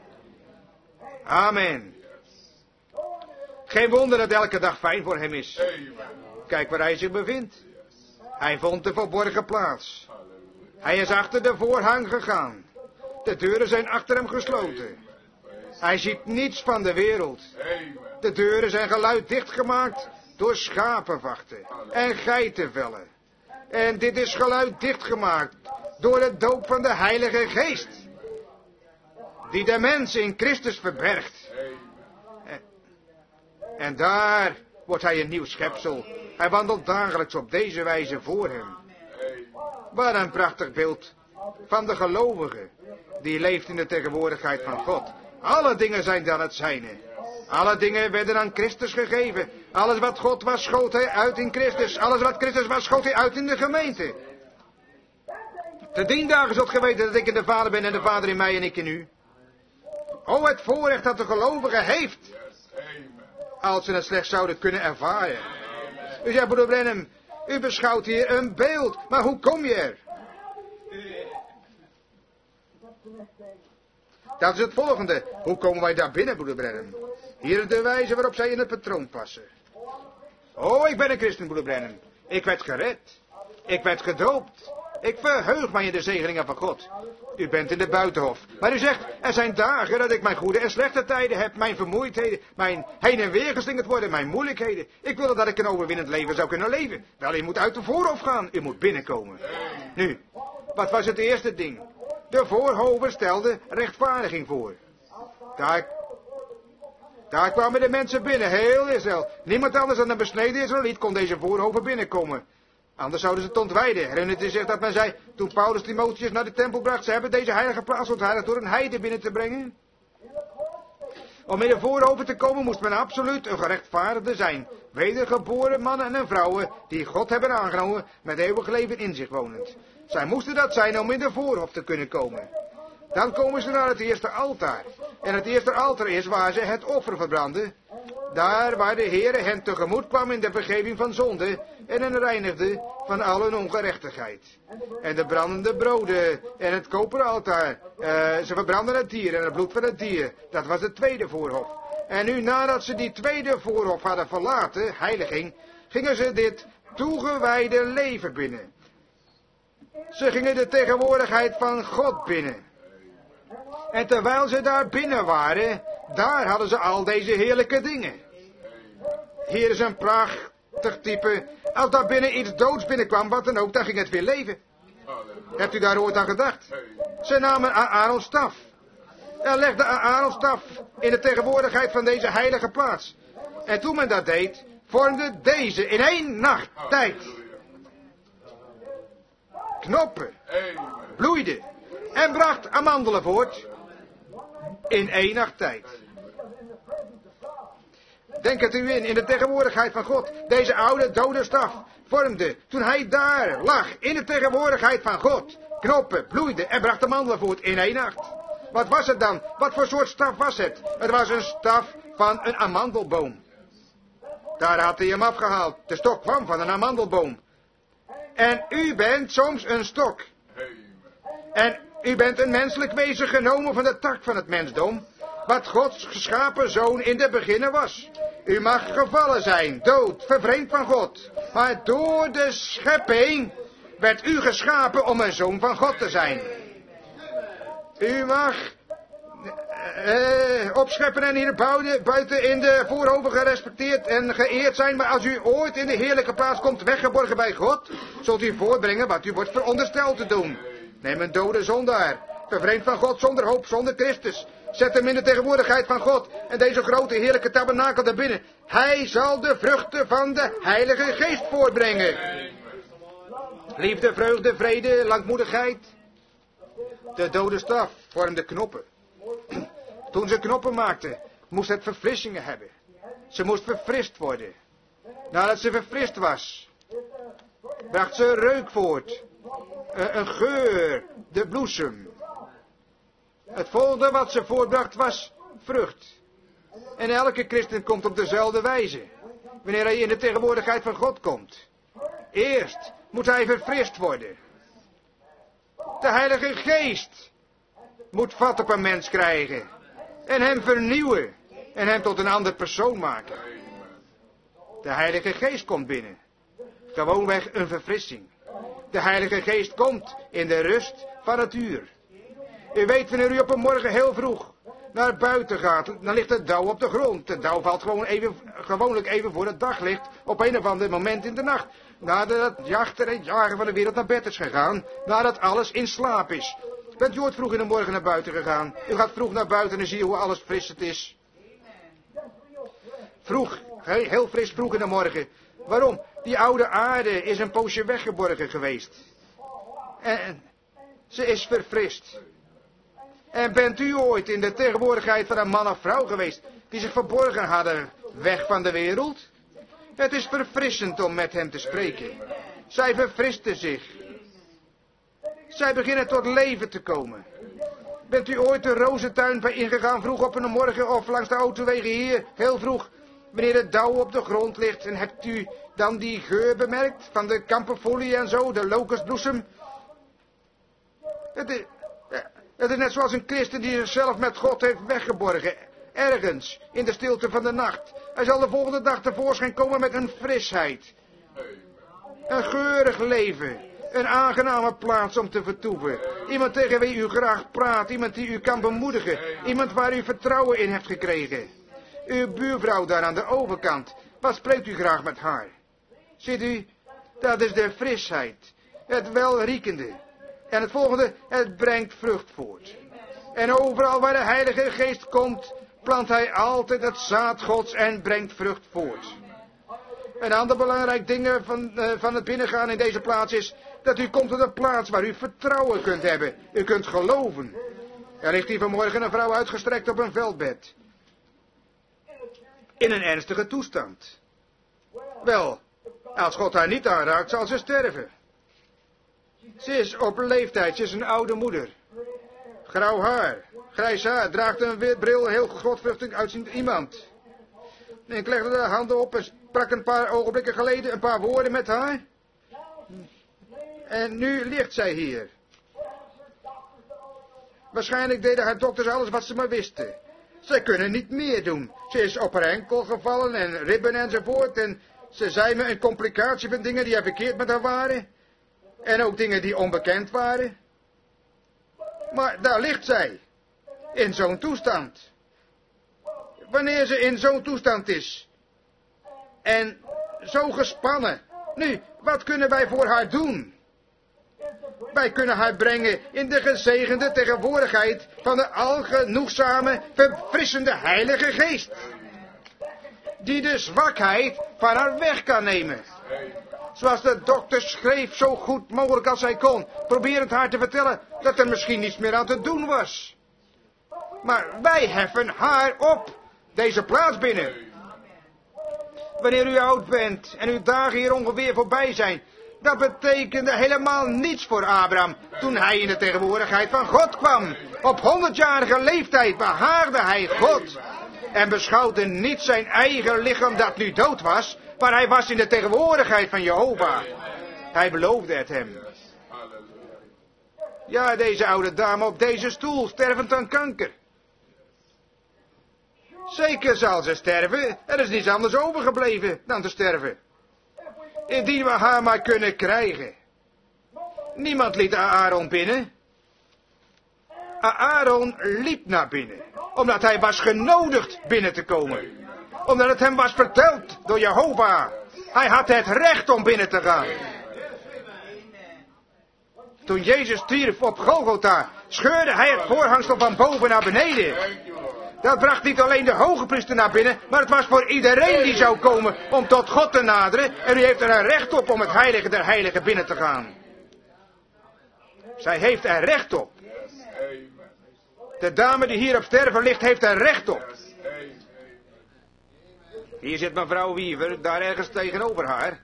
Amen. Geen wonder dat elke dag fijn voor hem is. Kijk waar hij zich bevindt. Hij vond de verborgen plaats. Hij is achter de voorhang gegaan. De deuren zijn achter hem gesloten. Hij ziet niets van de wereld. De deuren zijn geluiddicht gemaakt door schapenvachten en geitenvellen. En dit is geluiddicht gemaakt door de doop van de Heilige Geest, die de mens in Christus verbergt. En, en daar wordt hij een nieuw schepsel. Hij wandelt dagelijks op deze wijze voor hem. Wat een prachtig beeld van de gelovige, die leeft in de tegenwoordigheid van God. Alle dingen zijn dan het zijne. Alle dingen werden aan Christus gegeven. Alles wat God was, schoot hij uit in Christus. Alles wat Christus was, schoot hij uit in de gemeente. Te dien dagen zult ge weten dat ik in de Vader ben en de Vader in mij en ik in u. O, het voorrecht dat de gelovige heeft, als ze het slechts zouden kunnen ervaren. U zegt, broeder Branham, u beschouwt hier een beeld, maar hoe kom je er? Dat is het volgende. Hoe komen wij daar binnen, broeder Branham? Hier is de wijze waarop zij in het patroon passen. Oh, ik ben een christen, broeder Branham. Ik werd gered. Ik werd gedoopt. Ik verheug mij in de zegeningen van God. U bent in de buitenhof. Maar u zegt, er zijn dagen dat ik mijn goede en slechte tijden heb. Mijn vermoeidheden, mijn heen en weer geslingerd worden, mijn moeilijkheden. Ik wil dat ik een overwinnend leven zou kunnen leven. Wel, u moet uit de voorhof gaan. U moet binnenkomen. Nu, wat was het eerste ding? De voorhoven stelden rechtvaardiging voor. Daar, daar kwamen de mensen binnen, heel Israël. Niemand anders dan een besneden Israëliet kon deze voorhoven binnenkomen. Anders zouden ze het ontwijden. Herinnert u zich dat men zei, toen Paulus Timotheus naar de tempel bracht, ze hebben deze heilige plaats ontheiligd door een heide binnen te brengen? Om in de voorhoven te komen moest men absoluut een gerechtvaardigde zijn. Wedergeboren mannen en vrouwen die God hebben aangenomen met eeuwig leven in zich wonend. Zij moesten dat zijn om in de voorhof te kunnen komen. Dan komen ze naar het eerste altaar. En het eerste altaar is waar ze het offer verbranden. Daar waar de Heere hen tegemoet kwam in de vergeving van zonde en hen reinigde van al hun ongerechtigheid. En de brandende broden en het koperen altaar, uh, ze verbranden het dier en het bloed van het dier. Dat was het tweede voorhof. En nu nadat ze die tweede voorhof hadden verlaten, heiliging, gingen ze dit toegewijde leven binnen. Ze gingen de tegenwoordigheid van God binnen. En terwijl ze daar binnen waren, daar hadden ze al deze heerlijke dingen. Hier is een prachtig type. Als daar binnen iets doods binnenkwam, wat dan ook, dan ging het weer leven. Hebt u daar ooit aan gedacht? Ze namen Aarons staf. En legden Aarons staf in de tegenwoordigheid van deze heilige plaats. En toen men dat deed, vormde deze in één nacht tijd knoppen, bloeide en bracht amandelen voort in één nacht tijd. Denk het u in, in de tegenwoordigheid van God, deze oude dode staf vormde, toen hij daar lag, in de tegenwoordigheid van God, knoppen, bloeide en bracht amandelen voort in één nacht. Wat was het dan? Wat voor soort staf was het? Het was een staf van een amandelboom. Daar had hij hem afgehaald. De stok kwam van een amandelboom. En u bent soms een stok. En u bent een menselijk wezen genomen van de tak van het mensdom, wat Gods geschapen zoon in de beginnen was. U mag gevallen zijn, dood, vervreemd van God. Maar door de schepping werd u geschapen om een zoon van God te zijn. U mag uh, opscheppen en hier buiten in de voorhoven gerespecteerd en geëerd zijn. Maar als u ooit in de heerlijke plaats komt weggeborgen bij God, zult u voortbrengen wat u wordt verondersteld te doen. Neem een dode zondaar, vervreemd van God, zonder hoop, zonder Christus. Zet hem in de tegenwoordigheid van God en deze grote heerlijke tabernakel daarbinnen. Hij zal de vruchten van de Heilige Geest voortbrengen. Liefde, vreugde, vrede, langmoedigheid. De dode staf vormde knoppen. Toen ze knoppen maakte, moest het verfrissingen hebben. Ze moest verfrist worden. Nadat ze verfrist was, bracht ze reuk voort. Een geur, de bloesem. Het volgende wat ze voortbracht was vrucht. En elke christen komt op dezelfde wijze, wanneer hij in de tegenwoordigheid van God komt. Eerst moet hij verfrist worden. De Heilige Geest moet vat op een mens krijgen en hem vernieuwen en hem tot een ander persoon maken. De Heilige Geest komt binnen. Gewoonweg een verfrissing. De Heilige Geest komt in de rust van het uur. U weet, wanneer u op een morgen heel vroeg naar buiten gaat, dan ligt het dauw op de grond. Het dauw valt gewoon even, gewoonlijk even voor het daglicht op een of ander moment in de nacht. Nadat het jachten en jagen van de wereld naar bed is gegaan, nadat alles in slaap is. Bent u ooit vroeg in de morgen naar buiten gegaan? U gaat vroeg naar buiten en zie je hoe alles fris het is. Vroeg, heel fris vroeg in de morgen. Waarom? Die oude aarde is een poosje weggeborgen geweest. En ze is verfrist. En bent u ooit in de tegenwoordigheid van een man of vrouw geweest die zich verborgen hadden weg van de wereld? Het is verfrissend om met hem te spreken. Zij verfristen zich. Zij beginnen tot leven te komen. Bent u ooit de rozentuin bij ingegaan vroeg op een morgen of langs de autowegen hier, heel vroeg, wanneer het dauw op de grond ligt, en hebt u dan die geur bemerkt van de kamperfolie en zo, de locustbloesem? Het is, het is net zoals een christen die zichzelf met God heeft weggeborgen, ergens in de stilte van de nacht. Hij zal de volgende dag tevoorschijn komen met een frisheid. Een geurig leven. Een aangename plaats om te vertoeven. Iemand tegen wie u graag praat. Iemand die u kan bemoedigen. Iemand waar u vertrouwen in hebt gekregen. Uw buurvrouw daar aan de overkant. Wat spreekt u graag met haar? Ziet u, dat is de frisheid. Het welriekende. En het volgende, het brengt vrucht voort. En overal waar de Heilige Geest komt, plant hij altijd het zaad Gods en brengt vrucht voort. Een ander belangrijk ding van, uh, van het binnengaan in deze plaats is dat u komt tot een plaats waar u vertrouwen kunt hebben. U kunt geloven. Er ligt hier vanmorgen een vrouw uitgestrekt op een veldbed. In een ernstige toestand. Wel, als God haar niet aanraakt, zal ze sterven. Ze is op leeftijd, ze is een oude moeder. Grauw haar, grijs haar, draagt een bril, heel godvruchtig uitziend iemand. En ik legde de handen op en sprak een paar ogenblikken geleden een paar woorden met haar. En nu ligt zij hier. Waarschijnlijk deden haar dokters alles wat ze maar wisten. Zij kunnen niet meer doen. Ze is op haar enkel gevallen en ribben enzovoort. En ze zei me een complicatie van dingen die verkeerd met haar waren. En ook dingen die onbekend waren. Maar daar ligt zij. In zo'n toestand. Wanneer ze in zo'n toestand is. En zo gespannen. Nu, wat kunnen wij voor haar doen? Wij kunnen haar brengen in de gezegende tegenwoordigheid van de algenoegzame, verfrissende Heilige Geest. Die de zwakheid van haar weg kan nemen. Zoals de dokter schreef, zo goed mogelijk als hij kon, proberend haar te vertellen dat er misschien niets meer aan te doen was. Maar wij heffen haar op, deze plaats binnen. Wanneer u oud bent en uw dagen hier ongeveer voorbij zijn, dat betekende helemaal niets voor Abraham toen hij in de tegenwoordigheid van God kwam. Op honderdjarige leeftijd behaagde hij God en beschouwde niet zijn eigen lichaam dat nu dood was, maar hij was in de tegenwoordigheid van Jehovah. Hij beloofde het hem. Ja, deze oude dame op deze stoel, stervend aan kanker. Zeker zal ze sterven, er is niets anders overgebleven dan te sterven. Indien we haar maar kunnen krijgen. Niemand liet Aaron binnen. Aaron liep naar binnen, omdat hij was genodigd binnen te komen. Omdat het hem was verteld door Jehovah. Hij had het recht om binnen te gaan. Toen Jezus stierf op Golgotha, scheurde hij het voorhangsel van boven naar beneden. Dat bracht niet alleen de hoge priester naar binnen, maar het was voor iedereen die zou komen om tot God te naderen. En u heeft er een recht op om het heilige der heiligen binnen te gaan. Zij heeft er recht op. De dame die hier op sterven ligt, heeft er recht op. Hier zit mevrouw Weaver, daar ergens tegenover haar.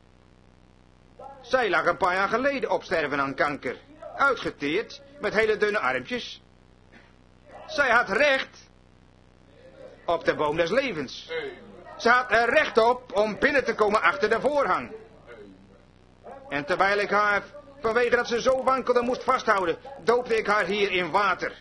Zij lag een paar jaar geleden op sterven aan kanker. Uitgeteerd, met hele dunne armpjes. Zij had recht op de boom des levens. Ze had er recht op om binnen te komen achter de voorhang. En terwijl ik haar, vanwege dat ze zo wankelde, moest vasthouden, doopte ik haar hier in water.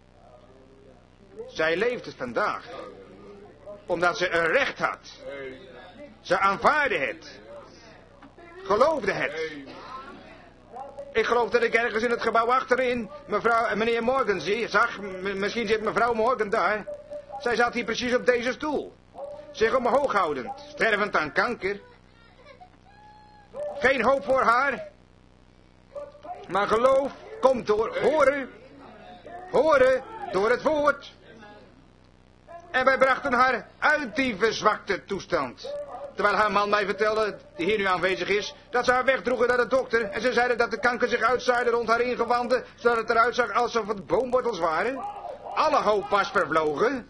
Zij leefde vandaag, omdat ze een recht had. Ze aanvaarde het. Geloofde het. Ik geloof dat ik ergens in het gebouw achterin mevrouw, meneer Morgan zie, zag. M- misschien zit mevrouw Morgan daar. Zij zat hier precies op deze stoel. Zich omhoog houdend, stervend aan kanker. Geen hoop voor haar. Maar geloof komt door horen. Horen door het woord. En wij brachten haar uit die verzwakte toestand. Terwijl haar man mij vertelde, die hier nu aanwezig is, dat ze haar wegdroegen naar de dokter. En ze zeiden dat de kanker zich uitzaaide rond haar ingewanden, zodat het eruit zag alsof het boomwortels waren. Alle hoop was vervlogen.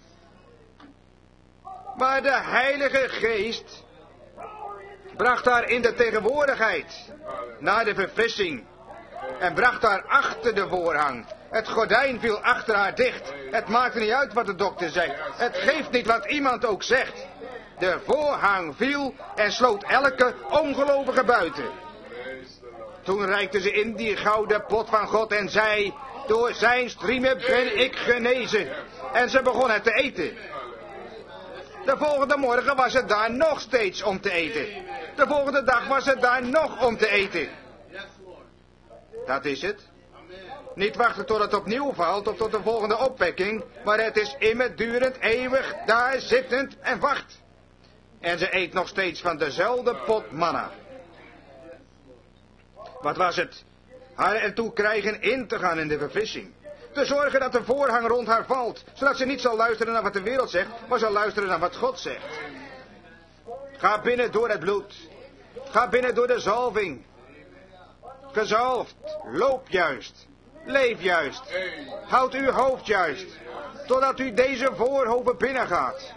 Maar de Heilige Geest bracht haar in de tegenwoordigheid, naar de verfrissing. En bracht haar achter de voorhang. Het gordijn viel achter haar dicht. Het maakte niet uit wat de dokter zei. Het geeft niet wat iemand ook zegt. De voorhang viel en sloot elke ongelovige buiten. Toen reikte ze in die gouden pot van God en zei, door zijn striemen ben ik genezen. En ze begon het te eten. De volgende morgen was het daar nog steeds om te eten. De volgende dag was het daar nog om te eten. Dat is het. Niet wachten tot het opnieuw valt of tot de volgende opwekking, maar het is immerdurend, eeuwig, daar zittend en wacht. En ze eet nog steeds van dezelfde pot manna. Wat was het? Haar ertoe krijgen in te gaan in de verfrissing. Te zorgen dat de voorhang rond haar valt, zodat ze niet zal luisteren naar wat de wereld zegt, maar zal luisteren naar wat God zegt. Ga binnen door het bloed. Ga binnen door de zalving. Gezalfd, loop juist. Leef juist. Houd uw hoofd juist. Totdat u deze voorhoven binnengaat.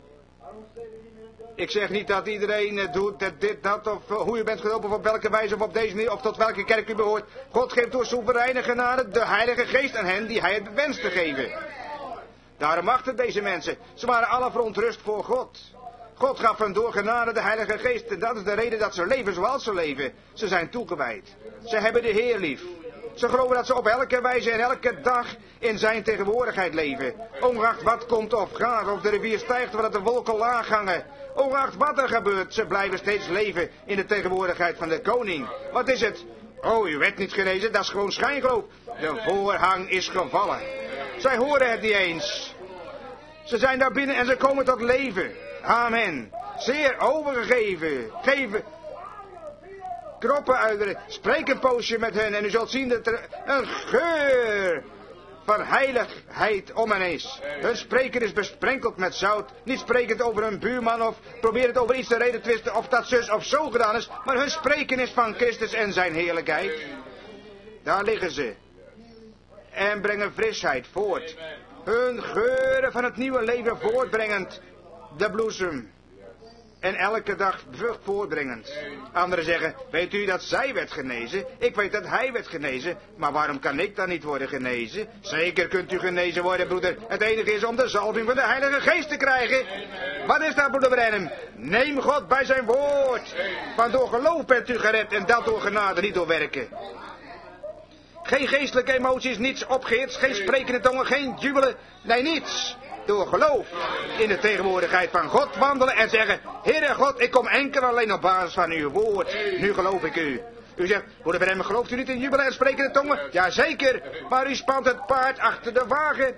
Ik zeg niet dat iedereen uh, doet dat, dit, dat, of uh, hoe u bent gedoopt, of op welke wijze, of op deze manier, of tot welke kerk u behoort. God geeft door soevereine genade de Heilige Geest aan hen die hij het wenst te geven. Daarom wachten deze mensen. Ze waren alle verontrust voor God. God gaf hen door genade de Heilige Geest. En dat is de reden dat ze leven zoals ze leven. Ze zijn toegewijd. Ze hebben de Heer lief. Ze geloven dat ze op elke wijze en elke dag in zijn tegenwoordigheid leven. Ongeacht wat komt of gaat, of de rivier stijgt of dat de wolken laag hangen. Ongeacht wat er gebeurt, ze blijven steeds leven in de tegenwoordigheid van de koning. Wat is het? Oh, u werd niet genezen, dat is gewoon schijngeloof. De voorhang is gevallen. Zij horen het niet eens. Ze zijn daar binnen en ze komen tot leven. Amen. Zeer overgegeven. Geven. Kroppen uit. Spreek een poosje met hen en u zult zien dat er een geur van heiligheid om hen is. Hun spreken is besprenkeld met zout. Niet sprekend over hun buurman of probeer het over iets te reden twisten of dat zus of zo gedaan is. Maar hun spreken is van Christus en zijn heerlijkheid. Daar liggen ze. En brengen frisheid voort. Hun geuren van het nieuwe leven voortbrengend. De bloesem. En elke dag vrucht voortbrengend. Anderen zeggen, weet u dat zij werd genezen? Ik weet dat hij werd genezen. Maar waarom kan ik dan niet worden genezen? Zeker kunt u genezen worden, broeder. Het enige is om de zalving van de Heilige Geest te krijgen. Wat is dat, broeder Branham? Neem God bij zijn woord. Want door geloof bent u gered en dat door genade, niet door werken. Geen geestelijke emoties, niets opgehitst, geen sprekende tongen, geen jubelen. Nee, niets. Door geloof in de tegenwoordigheid van God wandelen en zeggen, Heere God, ik kom enkel alleen op basis van uw woord. Nu geloof ik u. U zegt, broeder Branham, gelooft u niet in jubelen en sprekende tongen? Jazeker, maar u spant het paard achter de wagen.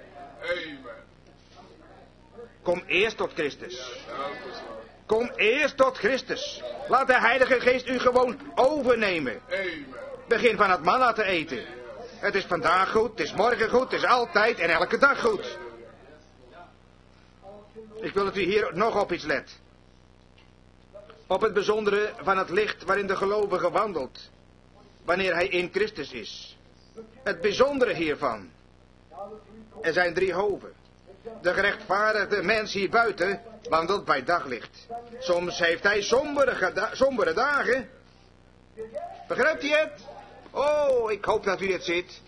Kom eerst tot Christus. Kom eerst tot Christus. Laat de Heilige Geest u gewoon overnemen. Begin van het manna te eten. Het is vandaag goed, het is morgen goed, het is altijd en elke dag goed. Ik wil dat u hier nog op iets let. Op het bijzondere van het licht waarin de gelovige wandelt. Wanneer hij in Christus is. Het bijzondere hiervan. Er zijn drie hoven. De gerechtvaardigde mens hier buiten wandelt bij daglicht. Soms heeft hij sombere, sombere dagen. Begrijpt u het? Oh, ik hoop dat u het ziet.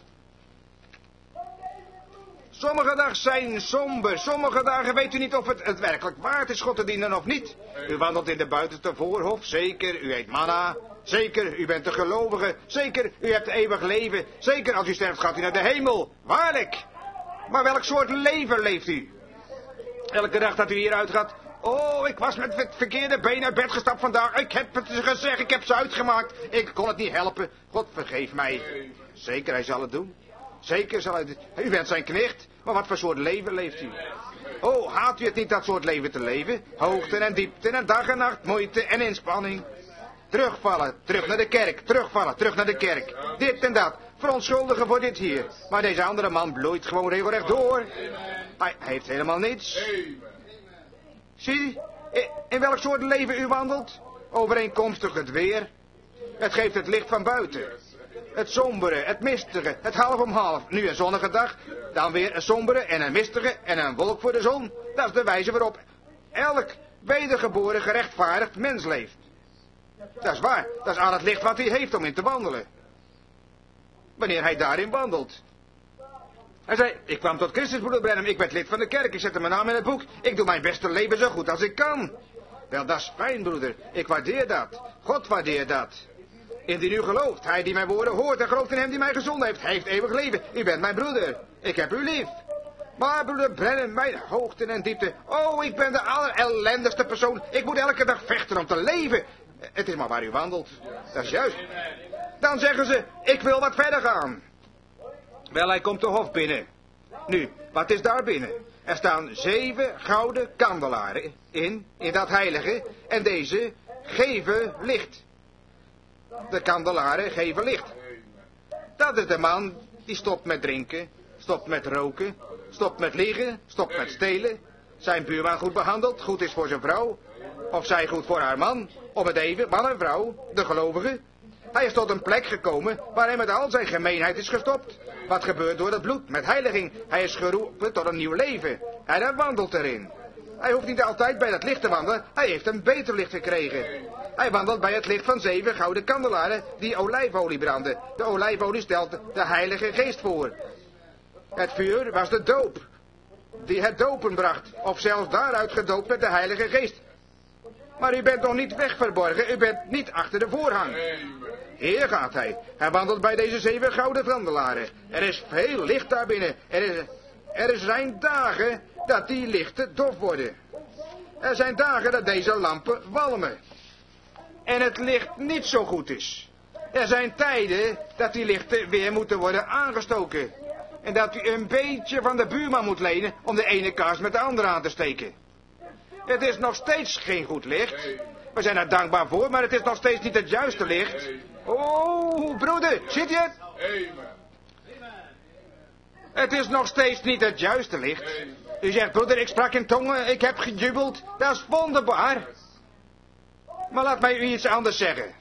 Sommige dagen zijn somber. Sommige dagen weet u niet of het, het werkelijk waard is God te dienen of niet. U wandelt in de buitenste voorhof. Zeker, u eet manna. Zeker, u bent een gelovige. Zeker, u hebt eeuwig leven. Zeker, als u sterft gaat u naar de hemel. Waarlijk. Maar welk soort leven leeft u? Elke dag dat u hieruit gaat. Oh, ik was met het verkeerde been uit bed gestapt vandaag. Ik heb het gezegd, ik heb ze uitgemaakt. Ik kon het niet helpen. God vergeef mij. Zeker, hij zal het doen. Zeker zal hij het... U bent zijn knecht. Maar wat voor soort leven leeft u? Oh, haat u het niet dat soort leven te leven? Hoogten en diepten en dag en nacht, moeite en inspanning. Terugvallen, terug naar de kerk, terugvallen, terug naar de kerk. Dit en dat, verontschuldigen voor dit hier. Maar deze andere man bloeit gewoon regelrecht door. Hij heeft helemaal niets. Zie, in welk soort leven u wandelt? Overeenkomstig het weer. Het geeft het licht van buiten. Het sombere, het mistige, het half om half. Nu een zonnige dag, dan weer een sombere en een mistige en een wolk voor de zon. Dat is de wijze waarop elk wedergeboren gerechtvaardigd mens leeft. Dat is waar, dat is al het licht wat hij heeft om in te wandelen. Wanneer hij daarin wandelt. Hij zei, ik kwam tot Christus, broeder Branham, ik werd lid van de kerk, ik zette mijn naam in het boek. Ik doe mijn beste leven zo goed als ik kan. Wel, dat is fijn, broeder, ik waardeer dat. God waardeert dat. Indien u gelooft, hij die mijn woorden hoort en gelooft in hem die mij gezonden heeft, hij heeft eeuwig leven. U bent mijn broeder. Ik heb u lief. Maar broeder Branham, mijn hoogte en diepte. Oh, ik ben de allerellendigste persoon. Ik moet elke dag vechten om te leven. Het is maar waar u wandelt. Dat is juist. Dan zeggen ze, ik wil wat verder gaan. Wel, hij komt de hof binnen. Nu, wat is daar binnen? Er staan zeven gouden kandelaren in, in dat heilige. En deze geven licht. De kandelaren geven licht. Dat is de man die stopt met drinken, stopt met roken, stopt met liegen, stopt met stelen. Zijn buurman goed behandeld, goed is voor zijn vrouw. Of zij goed voor haar man, om het even, man en vrouw, de gelovige. Hij is tot een plek gekomen waar hij met al zijn gemeenheid is gestopt. Wat gebeurt door het bloed, met heiliging. Hij is geroepen tot een nieuw leven. En hij wandelt erin. Hij hoeft niet altijd bij het licht te wandelen, hij heeft een beter licht gekregen. Hij wandelt bij het licht van zeven gouden kandelaren die olijfolie branden. De olijfolie stelt de Heilige Geest voor. Het vuur was de doop, die het dopen bracht, of zelfs daaruit gedoopt met de Heilige Geest. Maar u bent nog niet wegverborgen, u bent niet achter de voorhang. Hier gaat hij. Hij wandelt bij deze zeven gouden kandelaren. Er is veel licht daarbinnen. Er, is, er zijn dagen dat die lichten dof worden. Er zijn dagen dat deze lampen walmen. En het licht niet zo goed is. Er zijn tijden dat die lichten weer moeten worden aangestoken. En dat u een beetje van de buurman moet lenen om de ene kaars met de andere aan te steken. Het is nog steeds geen goed licht. We zijn er dankbaar voor, maar het is nog steeds niet het juiste licht. Oh, broeder, ziet je het? Het is nog steeds niet het juiste licht. U zegt, broeder, ik sprak in tongen, ik heb gejubeld. Dat is wonderbaar. Maar laat mij u iets anders zeggen.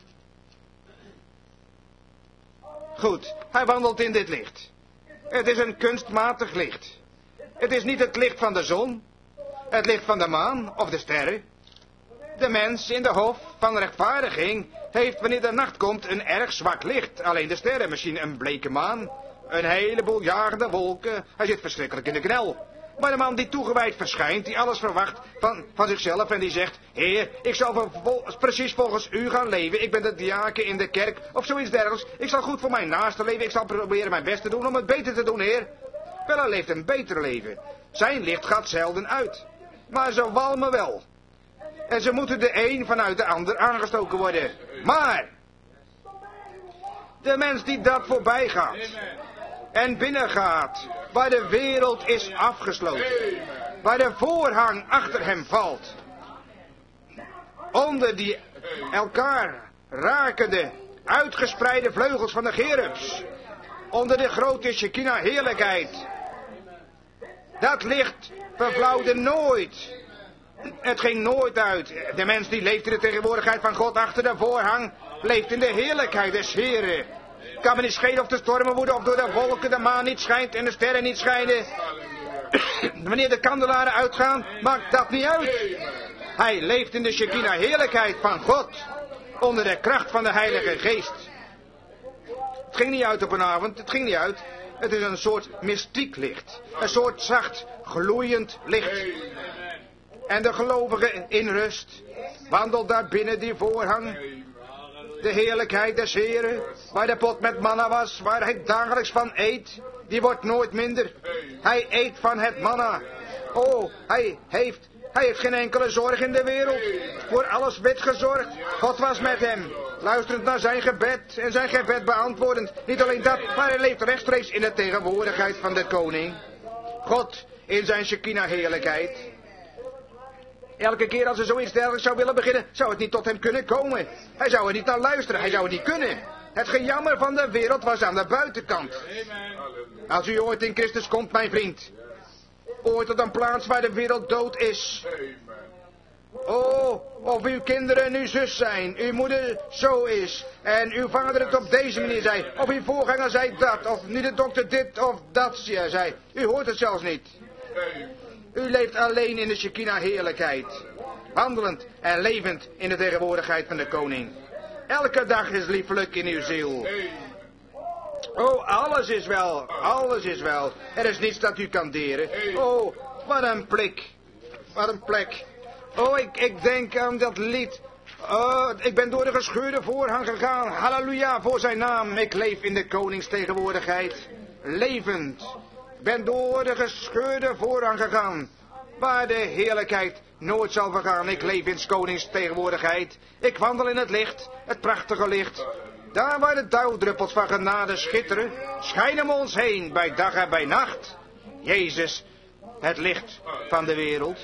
Goed, hij wandelt in dit licht. Het is een kunstmatig licht. Het is niet het licht van de zon, het licht van de maan of de sterren. De mens in de hof van rechtvaardiging heeft wanneer de nacht komt een erg zwak licht. Alleen de sterren, misschien een bleke maan, een heleboel jagende wolken. Hij zit verschrikkelijk in de knel. Maar de man die toegewijd verschijnt, die alles verwacht van, van zichzelf en die zegt, Heer, ik zal vol, precies volgens u gaan leven. Ik ben de diaken in de kerk of zoiets dergelijks. Ik zal goed voor mijn naaste leven. Ik zal proberen mijn best te doen om het beter te doen, Heer. Wel, hij leeft een beter leven. Zijn licht gaat zelden uit. Maar ze walmen wel. En ze moeten de een vanuit de ander aangestoken worden. Maar de mens die dat voorbij gaat en binnengaat, waar de wereld is afgesloten, waar de voorhang achter hem valt, onder die elkaar rakende, uitgespreide vleugels van de cherubs, onder de grote Shekinah heerlijkheid, dat licht verflauwde nooit. Het ging nooit uit. De mens die leeft in de tegenwoordigheid van God achter de voorhang, leeft in de heerlijkheid des Heren. Kan me niet schelen of de stormen woeden of door de wolken de maan niet schijnt en de sterren niet schijnen. Wanneer de kandelaren uitgaan, maakt dat niet uit. Hij leeft in de Shekinah heerlijkheid van God, onder de kracht van de Heilige Geest. Het ging niet uit op een avond, het ging niet uit. Het is een soort mystiek licht. Een soort zacht, gloeiend licht. En de gelovige in rust wandelt daar binnen die voorhang. De heerlijkheid des Heren, waar de pot met manna was, waar hij dagelijks van eet, die wordt nooit minder. Hij eet van het manna. Oh, hij heeft, hij heeft geen enkele zorg in de wereld. Voor alles werd gezorgd. God was met hem, luisterend naar zijn gebed en zijn gebed beantwoordend. Niet alleen dat, maar hij leeft rechtstreeks in de tegenwoordigheid van de koning. God in zijn Shekinah heerlijkheid. Elke keer als er zoiets dergelijks zou willen beginnen, zou het niet tot hem kunnen komen. Hij zou er niet naar luisteren, hij zou het niet kunnen. Het gejammer van de wereld was aan de buitenkant. Als u ooit in Christus komt, mijn vriend, ooit tot een plaats waar de wereld dood is. Oh, of uw kinderen uw zus zijn, uw moeder zo is, en uw vader het op deze manier zei, of uw voorganger zei dat, of nu de dokter dit of dat zei. U hoort het zelfs niet. U leeft alleen in de Shekinah heerlijkheid, wandelend en levend in de tegenwoordigheid van de koning. Elke dag is liefelijk in uw ziel. Oh, alles is wel, alles is wel. Er is niets dat u kan deren. Oh, wat een plek, wat een plek. Oh, ik, ik denk aan dat lied. Oh, ik ben door de gescheurde voorhang gegaan. Halleluja voor zijn naam. Ik leef in de koningstegenwoordigheid. Levend. Ik ben door de gescheurde voorhang gegaan. Waar de heerlijkheid nooit zal vergaan. Ik leef in 's konings tegenwoordigheid. Ik wandel in het licht, het prachtige licht. Daar waar de dauwdruppels van genade schitteren, schijnen om ons heen bij dag en bij nacht. Jezus, het licht van de wereld.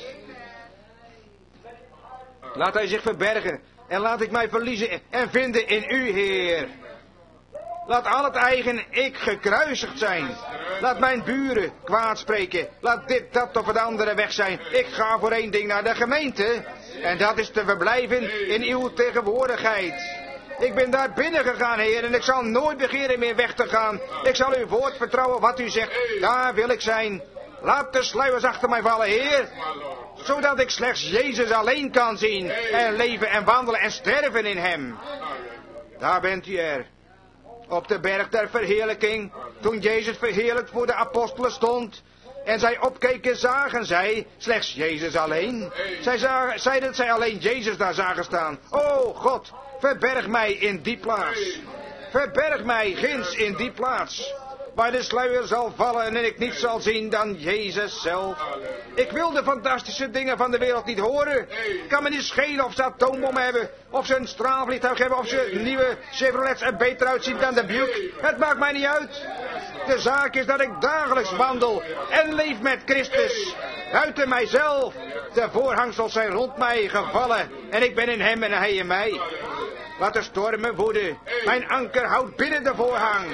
Laat hij zich verbergen en laat ik mij verliezen en vinden in u, Heer. Laat al het eigen ik gekruisigd zijn. Laat mijn buren kwaad spreken. Laat dit, dat of het andere weg zijn. Ik ga voor één ding naar de gemeente. En dat is te verblijven in uw tegenwoordigheid. Ik ben daar binnen gegaan, Heer, en ik zal nooit begeren meer weg te gaan. Ik zal uw woord vertrouwen wat u zegt. Daar wil ik zijn. Laat de sluiers achter mij vallen, Heer. Zodat ik slechts Jezus alleen kan zien. En leven en wandelen en sterven in hem. Daar bent u er. Op de berg der verheerlijking. Toen Jezus verheerlijkt voor de apostelen stond. En zij opkeken, zagen zij slechts Jezus alleen. Zij zagen, zeiden dat zij alleen Jezus daar zagen staan. O God, verberg mij in die plaats. Verberg mij ginds in die plaats. Waar de sluier zal vallen en ik niet zal zien dan Jezus zelf. Ik wil de fantastische dingen van de wereld niet horen. Kan me niet schelen of ze atoombommen hebben. Of ze een straalvliegtuig hebben. Of ze nieuwe Chevrolets er beter uitzien dan de Buick. Het maakt mij niet uit. De zaak is dat ik dagelijks wandel en leef met Christus. Buiten mijzelf. De voorhangsels zijn rond mij gevallen. En ik ben in hem en hij in mij. Laat de stormen woeden. Mijn anker houdt binnen de voorhang.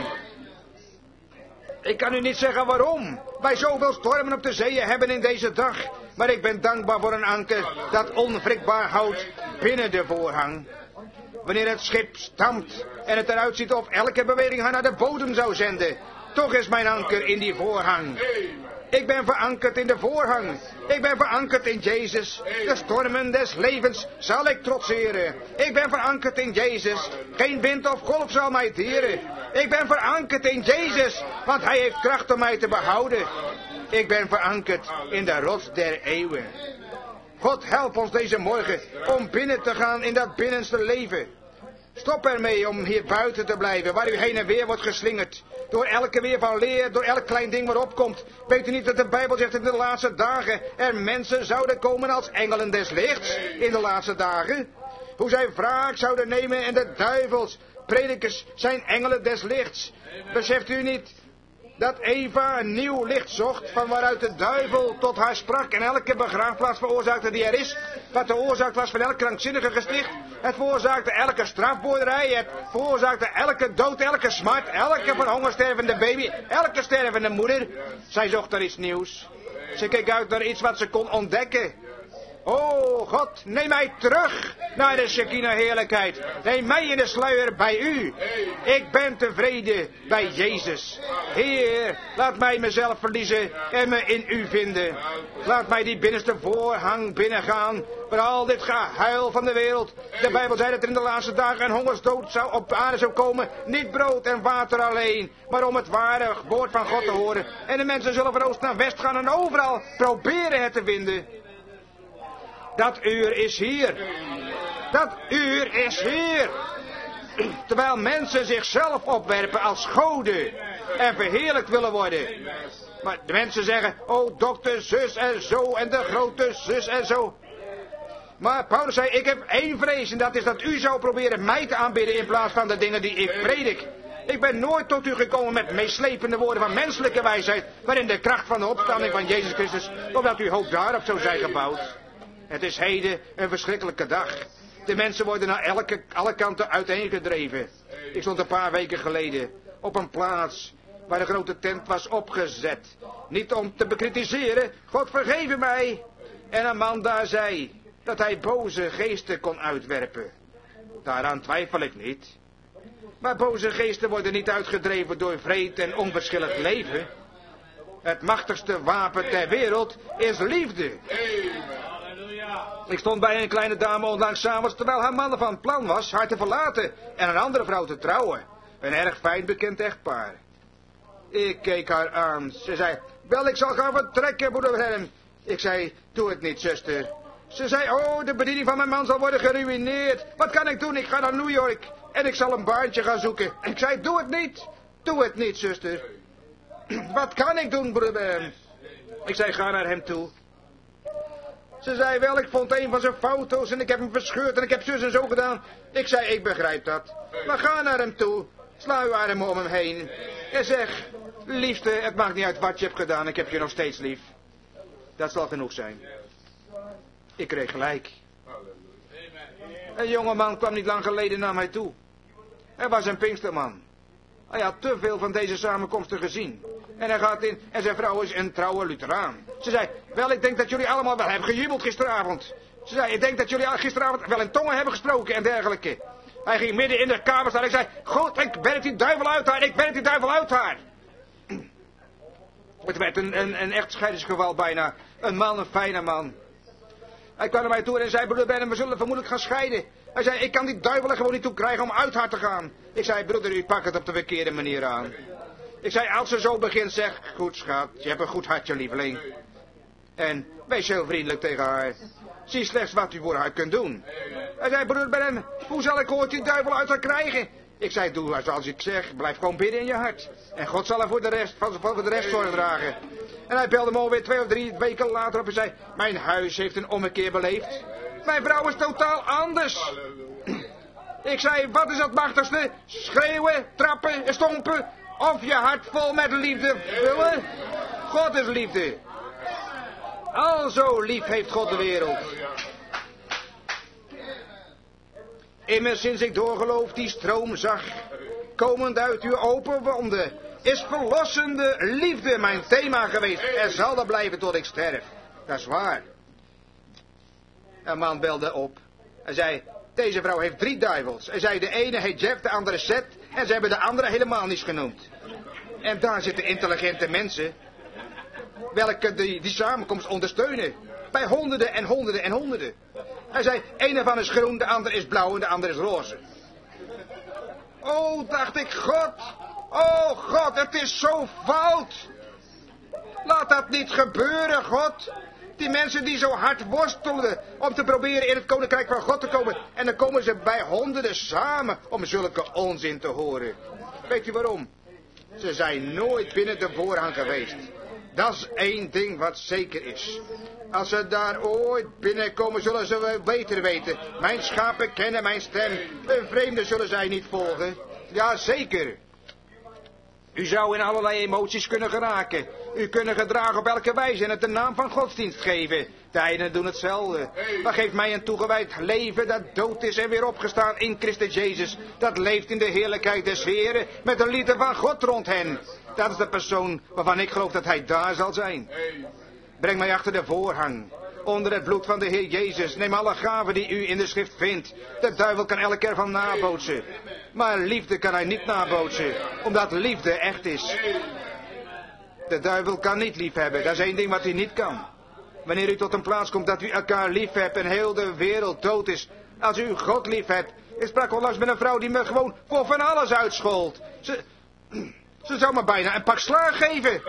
Ik kan u niet zeggen waarom wij zoveel stormen op de zeeën hebben in deze dag. Maar ik ben dankbaar voor een anker dat onwrikbaar houdt binnen de voorhang. Wanneer het schip stampt en het eruit ziet of elke beweging haar naar de bodem zou zenden. Toch is mijn anker in die voorhang. Ik ben verankerd in de voorhang. Ik ben verankerd in Jezus. De stormen des levens zal ik trotseren. Ik ben verankerd in Jezus. Geen wind of golf zal mij deren. Ik ben verankerd in Jezus, want hij heeft kracht om mij te behouden. Ik ben verankerd in de rots der eeuwen. God help ons deze morgen om binnen te gaan in dat binnenste leven. Stop ermee om hier buiten te blijven, waar u heen en weer wordt geslingerd. Door elke weer van leer, door elk klein ding wat opkomt. Weet u niet dat de Bijbel zegt in de laatste dagen er mensen zouden komen als engelen des lichts in de laatste dagen? Hoe zij wraak zouden nemen en de duivels, predikers, zijn engelen des lichts. Beseft u niet dat Eva een nieuw licht zocht, van waaruit de duivel tot haar sprak en elke begraafplaats veroorzaakte die er is, wat de oorzaak was van elk krankzinnige gesticht, het veroorzaakte elke strafboerderij, het veroorzaakte elke dood, elke smart, elke van honger stervende baby, elke stervende moeder. Zij zocht naar iets nieuws. Ze keek uit naar iets wat ze kon ontdekken. O God, neem mij terug naar de Shekinah heerlijkheid. Neem mij in de sluier bij u. Ik ben tevreden bij Jezus. Heer, laat mij mezelf verliezen en me in u vinden. Laat mij die binnenste voorhang binnengaan. Waar al dit gehuil van de wereld. De Bijbel zei dat er in de laatste dagen een hongersdood zou op aarde zou komen. Niet brood en water alleen, maar om het ware woord van God te horen. En de mensen zullen van oost naar west gaan en overal proberen het te vinden. Dat uur is hier. Dat uur is hier. Terwijl mensen zichzelf opwerpen als goden en verheerlijkt willen worden. Maar de mensen zeggen, oh dokter, zus en zo en de grote zus en zo. Maar Paulus zei, ik heb één vrees en dat is dat u zou proberen mij te aanbidden in plaats van de dingen die ik predik. Ik ben nooit tot u gekomen met meeslepende woorden van menselijke wijsheid, maar in de kracht van de opstanding van Jezus Christus, omdat uw hoop daarop zou zijn gebouwd. Het is heden een verschrikkelijke dag. De mensen worden naar elke, alle kanten uiteengedreven. Ik stond een paar weken geleden op een plaats waar de grote tent was opgezet. Niet om te bekritiseren, God vergeven mij. En een man daar zei dat hij boze geesten kon uitwerpen. Daaraan twijfel ik niet. Maar boze geesten worden niet uitgedreven door vreed en onverschillig leven. Het machtigste wapen ter wereld is liefde. Ik stond bij een kleine dame onlangs 's avonds, terwijl haar man van plan was haar te verlaten en een andere vrouw te trouwen. Een erg fijn bekend echtpaar. Ik keek haar aan. Ze zei, wel, ik zal gaan vertrekken, broeder Wilhelm. Ik zei, doe het niet, zuster. Ze zei, oh, de bediening van mijn man zal worden geruïneerd. Wat kan ik doen? Ik ga naar New York en ik zal een baantje gaan zoeken. Ik zei, doe het niet. Doe het niet, zuster. Wat kan ik doen, broeder Wilhelm? Ik zei, ga naar hem toe. Ze zei wel, ik vond een van zijn foto's en ik heb hem verscheurd en ik heb zus en zo gedaan. Ik zei, ik begrijp dat. Maar ga naar hem toe. Sla uw armen om hem heen. En zeg, liefste, het maakt niet uit wat je hebt gedaan, ik heb je nog steeds lief. Dat zal genoeg zijn. Ik kreeg gelijk. Een jongeman kwam niet lang geleden naar mij toe. Hij was een Pinksterman. Hij had te veel van deze samenkomsten gezien. En hij gaat in, en zijn vrouw is een trouwe Lutheraan. Ze zei, wel, ik denk dat jullie allemaal wel hebben gejubeld gisteravond. Ze zei, ik denk dat jullie gisteravond wel in tongen hebben gesproken en dergelijke. Hij ging midden in de kamer staan en ik zei, God, ik werk die duivel uit haar, ik werk die duivel uit haar. Het werd een, een, een echt scheidingsgeval bijna. Een man, een fijne man. Hij kwam naar mij toe en zei, broeder Branham, we zullen vermoedelijk gaan scheiden. Hij zei, ik kan die duivel er gewoon niet toe krijgen om uit haar te gaan. Ik zei, broeder, u pakt het op de verkeerde manier aan. Ik zei, als ze zo begint, zeg, goed schat, je hebt een goed hartje, lieveling. En wees heel vriendelijk tegen haar. Zie slechts wat u voor haar kunt doen. Hij zei, broeder Branham, hoe zal ik ooit die duivel uit haar krijgen? Ik zei, doe zoals ik zeg, blijf gewoon bidden in je hart. En God zal er voor de rest, voor de rest zorg dragen. En hij belde me alweer twee of drie weken later op en zei, mijn huis heeft een ommekeer beleefd. Mijn vrouw is totaal anders. Ik zei, wat is het machtigste? Schreeuwen, trappen en stompen? Of je hart vol met liefde vullen? God is liefde. Al zo lief heeft God de wereld. Immers sinds ik doorgeloof die stroom zag, komend uit uw open wonden, is verlossende liefde mijn thema geweest. En zal dat blijven tot ik sterf. Dat is waar. Een man belde op. Hij zei, deze vrouw heeft drie duivels. Hij zei, de ene heet Jeff, de andere Seth. En ze hebben de andere helemaal niet genoemd. En daar zitten intelligente mensen. Welke die, die samenkomst ondersteunen. Bij honderden en honderden en honderden. Hij zei, een ervan is groen, de ander is blauw en de ander is roze. Oh, dacht ik, God. Oh, God, het is zo fout. Laat dat niet gebeuren, God. Die mensen die zo hard worstelen om te proberen in het koninkrijk van God te komen. En dan komen ze bij honderden samen om zulke onzin te horen. Weet je waarom? Ze zijn nooit binnen de voorhang geweest. Dat is één ding wat zeker is. Als ze daar ooit binnenkomen, zullen ze wel beter weten. Mijn schapen kennen mijn stem. Een vreemde zullen zij niet volgen. Ja, zeker. U zou in allerlei emoties kunnen geraken. U kunnen gedragen op elke wijze en het de naam van godsdienst geven. De heidenen doen hetzelfde. Maar geeft mij een toegewijd leven dat dood is en weer opgestaan in Christus Jezus. Dat leeft in de heerlijkheid des Heren met een liefde van God rond hen. Dat is de persoon waarvan ik geloof dat hij daar zal zijn. Breng mij achter de voorhang. Onder het bloed van de Heer Jezus. Neem alle gaven die u in de schrift vindt. De duivel kan elke keer van nabootsen. Maar liefde kan hij niet nabootsen. Omdat liefde echt is. De duivel kan niet lief hebben. Dat is één ding wat hij niet kan. Wanneer u tot een plaats komt dat u elkaar lief hebt en heel de wereld dood is. Als u God lief hebt. Ik sprak onlangs met een vrouw die me gewoon voor van alles uitschold. Ze, ze zou me bijna een pak slaag geven.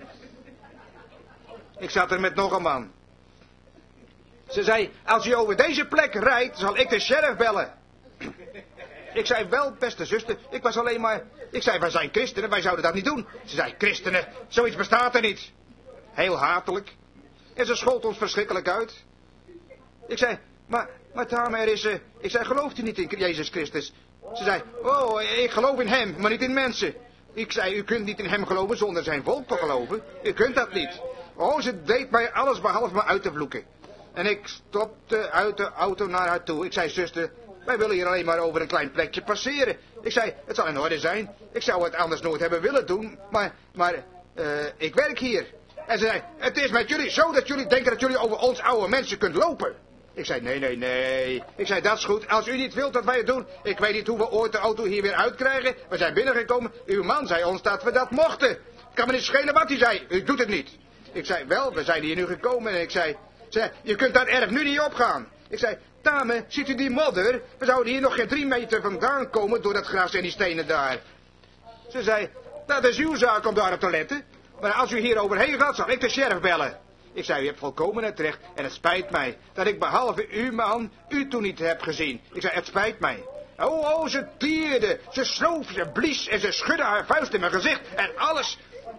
Ik zat er met nog een man. Ze zei, als u over deze plek rijdt, zal ik de sheriff bellen. Ik zei, wel, beste zuster, ik was alleen maar... Ik zei, wij zijn christenen, wij zouden dat niet doen. Ze zei, christenen, zoiets bestaat er niet. Heel hatelijk. En ze schold ons verschrikkelijk uit. Ik zei, maar, maar dame, er is... Uh, ik zei, gelooft u niet in Jezus Christus? Ze zei, oh, ik geloof in hem, maar niet in mensen. Ik zei, u kunt niet in hem geloven zonder zijn volk te geloven. U kunt dat niet. Oh, ze deed mij alles behalve me uit te vloeken. En ik stopte uit de auto naar haar toe. Ik zei, zuster, wij willen hier alleen maar over een klein plekje passeren. Ik zei, het zal in orde zijn. Ik zou het anders nooit hebben willen doen. Maar, maar, uh, ik werk hier. En ze zei, het is met jullie zo dat jullie denken dat jullie over ons oude mensen kunt lopen. Ik zei, nee, nee, nee. Ik zei, dat is goed. Als u niet wilt dat wij het doen. Ik weet niet hoe we ooit de auto hier weer uitkrijgen. We zijn binnengekomen. Uw man zei ons dat we dat mochten. Het kan me niet schelen wat hij zei. U doet het niet. Ik zei, wel, we zijn hier nu gekomen. En ik zei, zei, je kunt dat erf nu niet opgaan. Ik zei, dame, ziet u die modder? We zouden hier nog geen drie meter vandaan komen door dat gras en die stenen daar. Ze zei, dat is uw zaak om daarop te letten. Maar als u hier overheen gaat, zal ik de sheriff bellen. Ik zei, u hebt volkomen het recht en het spijt mij dat ik behalve uw man u toen niet heb gezien. Ik zei, het spijt mij. Oh, oh, ze tierde, ze snoof, ze blies en ze schudde haar vuist in mijn gezicht en alles.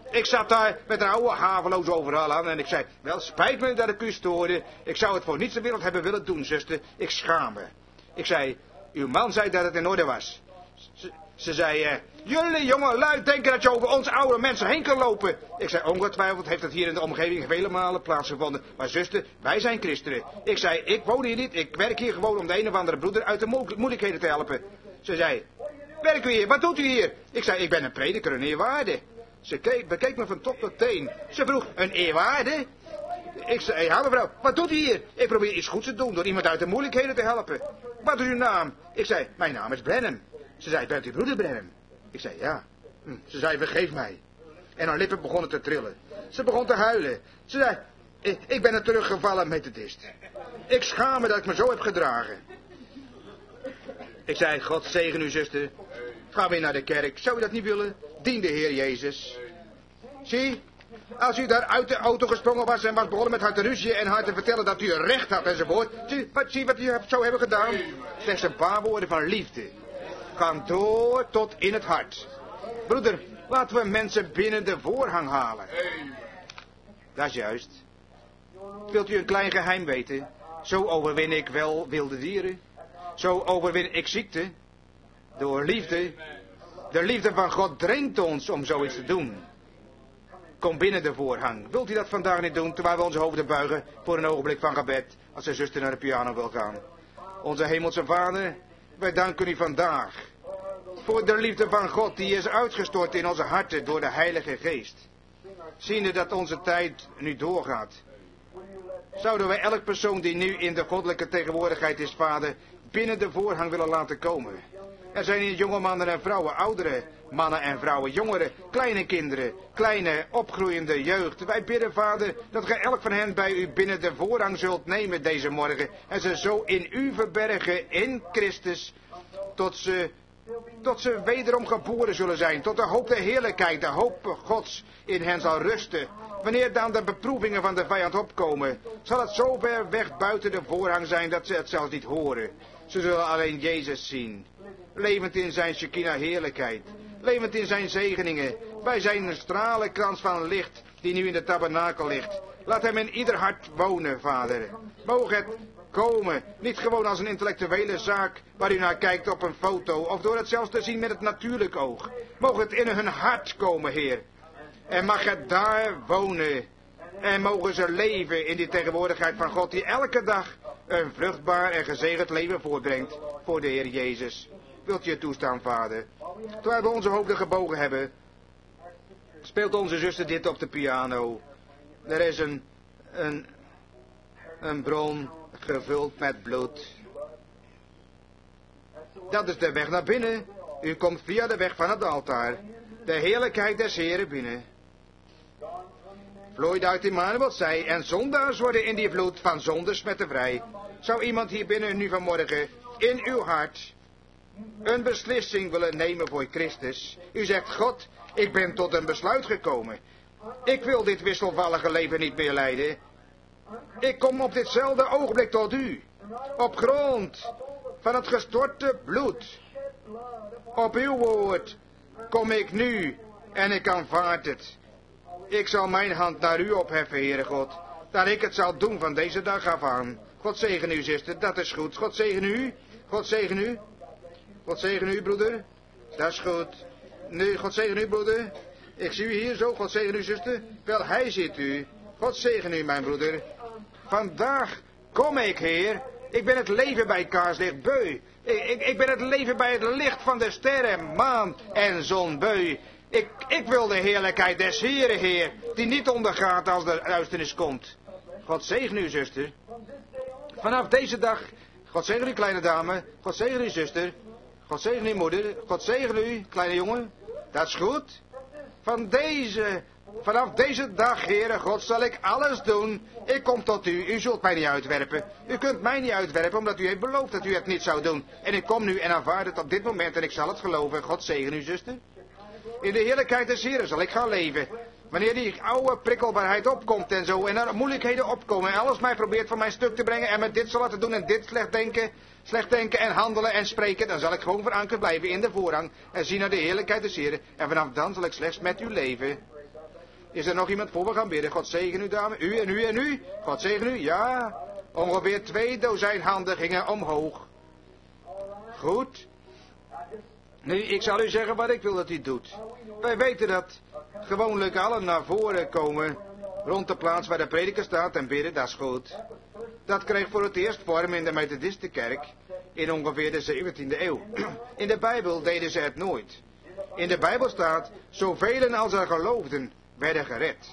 Ik zat daar met een oude haveloos overal aan en ik zei, wel, spijt me dat ik u stoorde. Ik zou het voor niets ter wereld hebben willen doen, zuster. Ik schaam me. Ik zei, uw man zei dat het in orde was. Ze, ze zei, eh, jullie jonge lui denken dat je over ons oude mensen heen kan lopen. Ik zei, ongetwijfeld heeft het hier in de omgeving vele malen plaatsgevonden. Maar zuster, wij zijn christenen. Ik zei, ik woon hier niet. Ik werk hier gewoon om de een of andere broeder uit de mo moeilijkheden te helpen. Ze zei, werk u hier? Wat doet u hier? Ik zei, ik ben een prediker, een eerwaarde. Ze keek, bekeek me van top tot teen. Ze vroeg, een eerwaarde? Ik zei, ja mevrouw, wat doet u hier? Ik probeer iets goeds te doen door iemand uit de moeilijkheden te helpen. Wat is uw naam? Ik zei, mijn naam is Brennan. Ze zei, bent u broeder Brennan? Ik zei, ja. Hm. Ze zei, vergeef mij. En haar lippen begonnen te trillen. Ze begon te huilen. Ze zei, ik, ik ben een teruggevallen methodist. Ik schaam me dat ik me zo heb gedragen. Ik zei, God zegen u zuster. Ga weer naar de kerk. Zou u dat niet willen? Dien de Heer Jezus. Zie, als u daar uit de auto gesprongen was en was begonnen met haar te ruzie en haar te vertellen dat u een recht had enzovoort. Zie wat, zie wat u zou hebben gedaan? Slechts een paar woorden van liefde. Gaan door tot in het hart. Broeder, laten we mensen binnen de voorhang halen. Dat is juist. Wilt u een klein geheim weten? Zo overwin ik wel wilde dieren. Zo overwin ik ziekte. Door liefde. De liefde van God dringt ons om zoiets te doen. Kom binnen de voorhang. Wilt u dat vandaag niet doen, terwijl we onze hoofden buigen voor een ogenblik van gebed, als de zuster naar de piano wil gaan. Onze hemelse Vader, wij danken u vandaag voor de liefde van God die is uitgestort in onze harten door de Heilige Geest. Ziende dat onze tijd nu doorgaat, zouden wij elk persoon die nu in de goddelijke tegenwoordigheid is, Vader, binnen de voorhang willen laten komen. Er zijn hier jonge mannen en vrouwen, oudere mannen en vrouwen, jongeren, kleine kinderen, kleine opgroeiende jeugd. Wij bidden, Vader, dat gij elk van hen bij u binnen de voorhang zult nemen deze morgen. En ze zo in u verbergen, in Christus, tot ze, tot ze wederom geboren zullen zijn. Tot de hoop der heerlijkheid, de hoop Gods in hen zal rusten. Wanneer dan de beproevingen van de vijand opkomen, zal het zo ver weg buiten de voorhang zijn dat ze het zelfs niet horen. Ze zullen alleen Jezus zien. Levend in zijn Shekinah heerlijkheid. Levend in zijn zegeningen. Bij zijn stralenkrans van licht die nu in de tabernakel ligt. Laat hem in ieder hart wonen, Vader. Mogen het komen. Niet gewoon als een intellectuele zaak waar u naar kijkt op een foto. Of door het zelfs te zien met het natuurlijk oog. Mogen het in hun hart komen, Heer. En mag het daar wonen. En mogen ze leven in die tegenwoordigheid van God die elke dag een vruchtbaar en gezegend leven voortbrengt voor de Heer Jezus. Wilt je het toestaan, Vader? Terwijl we onze hoofden gebogen hebben, speelt onze zuster dit op de piano. Er is een, een, een bron gevuld met bloed. Dat is de weg naar binnen. U komt via de weg van het altaar. De heerlijkheid des Heren binnen. Vloeit uit Immanuel zij, en zondaars worden in die vloed van zondersmetten vrij. Zou iemand hier binnen nu vanmorgen in uw hart een beslissing willen nemen voor Christus? U zegt, God, ik ben tot een besluit gekomen. Ik wil dit wisselvallige leven niet meer leiden. Ik kom op ditzelfde ogenblik tot u. Op grond van het gestorte bloed. Op uw woord kom ik nu en ik aanvaard het. Ik zal mijn hand naar u opheffen, Heere God, dat ik het zal doen van deze dag af aan. God zegen u, zuster, dat is goed. God zegen u, God zegen u. God zegen u, broeder, dat is goed. Nu, God zegen u, broeder. Ik zie u hier zo, God zegen u, zuster. Wel, hij ziet u. God zegen u, mijn broeder. Vandaag kom ik, Heer. Ik ben het leven bij kaarslicht beu. Ik, ik, ik ben het leven bij het licht van de sterren, maan en zon beu. Ik, ik wil de heerlijkheid des Heeren, Heer, die niet ondergaat als de duisternis komt. God zegen u, zuster. Vanaf deze dag, God zegen u, kleine dame. God zegen u, zuster. God zegen u, moeder. God zegen u, kleine jongen. Dat is goed. Van deze, vanaf deze dag, Heere God, zal ik alles doen. Ik kom tot u. U zult mij niet uitwerpen. U kunt mij niet uitwerpen, omdat u heeft beloofd dat u het niet zou doen. En ik kom nu en aanvaard het op dit moment en ik zal het geloven. God zegen u, zuster. In de heerlijkheid des Heren zal ik gaan leven. Wanneer die oude prikkelbaarheid opkomt en zo, en er moeilijkheden opkomen, en alles mij probeert van mijn stuk te brengen, en met dit zal laten doen, en dit slecht denken, slecht denken en handelen en spreken, dan zal ik gewoon verankerd blijven in de voorhang, en zien naar de heerlijkheid des Heren, en vanaf dan zal ik slechts met u leven. Is er nog iemand voor? We gaan bidden. God zegen u, dame. U en u en u. God zegen u. Ja. Ongeveer twee dozijn handen gingen omhoog. Goed. Nu, ik zal u zeggen wat ik wil dat u doet. Wij weten dat gewoonlijk allen naar voren komen rond de plaats waar de prediker staat en bidden, dat is goed. Dat kreeg voor het eerst vorm in de Methodistenkerk in ongeveer de zeventiende eeuw. In de Bijbel deden ze het nooit. In de Bijbel staat, zoveel als er geloofden, werden gered.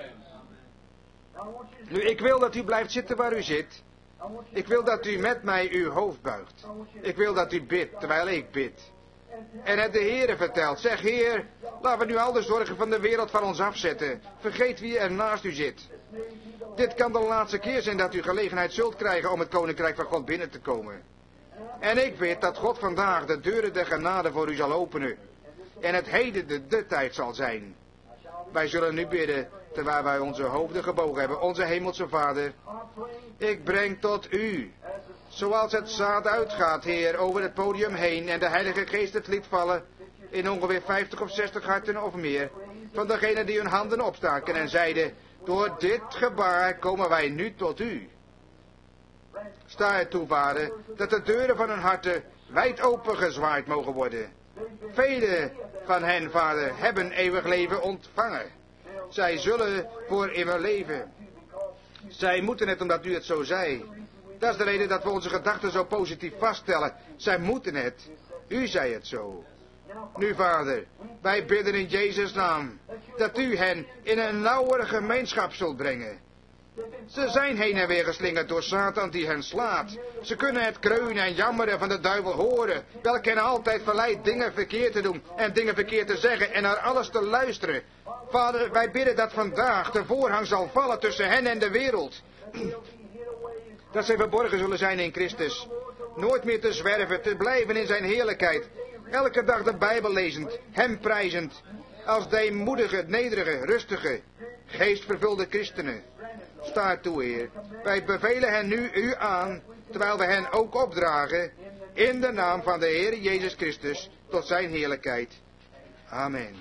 Nu, ik wil dat u blijft zitten waar u zit. Ik wil dat u met mij uw hoofd buigt. Ik wil dat u bidt, terwijl ik bid. En het de Heere vertelt. Zeg, Heer, laten we nu al de zorgen van de wereld van ons afzetten. Vergeet wie er naast u zit. Dit kan de laatste keer zijn dat u gelegenheid zult krijgen om het Koninkrijk van God binnen te komen. En ik weet dat God vandaag de deuren der genade voor u zal openen. En het heden de, de tijd zal zijn. Wij zullen nu bidden, terwijl wij onze hoofden gebogen hebben. Onze hemelse Vader, ik breng tot u, zoals het zaad uitgaat, Heer, over het podium heen en de Heilige Geest het liet vallen in ongeveer vijftig of zestig harten of meer, van degenen die hun handen opstaken en zeiden, door dit gebaar komen wij nu tot u. Sta er toe, Vader, dat de deuren van hun harten wijd open gezwaaid mogen worden. Velen van hen, Vader, hebben eeuwig leven ontvangen. Zij zullen voor immer leven. Zij moeten het omdat u het zo zei. Dat is de reden dat we onze gedachten zo positief vaststellen. Zij moeten het. U zei het zo. Nu, Vader, wij bidden in Jezus' naam dat u hen in een nauwere gemeenschap zult brengen. Ze zijn heen en weer geslingerd door Satan die hen slaat. Ze kunnen het kreunen en jammeren van de duivel horen, welke hen altijd verleidt dingen verkeerd te doen en dingen verkeerd te zeggen en naar alles te luisteren. Vader, wij bidden dat vandaag de voorhang zal vallen tussen hen en de wereld. Dat zij verborgen zullen zijn in Christus. Nooit meer te zwerven, te blijven in zijn heerlijkheid. Elke dag de Bijbel lezend, hem prijzend. Als deemoedige, nederige, rustige, geestvervulde christenen. Sta toe, Heer. Wij bevelen hen nu u aan, terwijl we hen ook opdragen, in de naam van de Heer Jezus Christus, tot zijn heerlijkheid. Amen.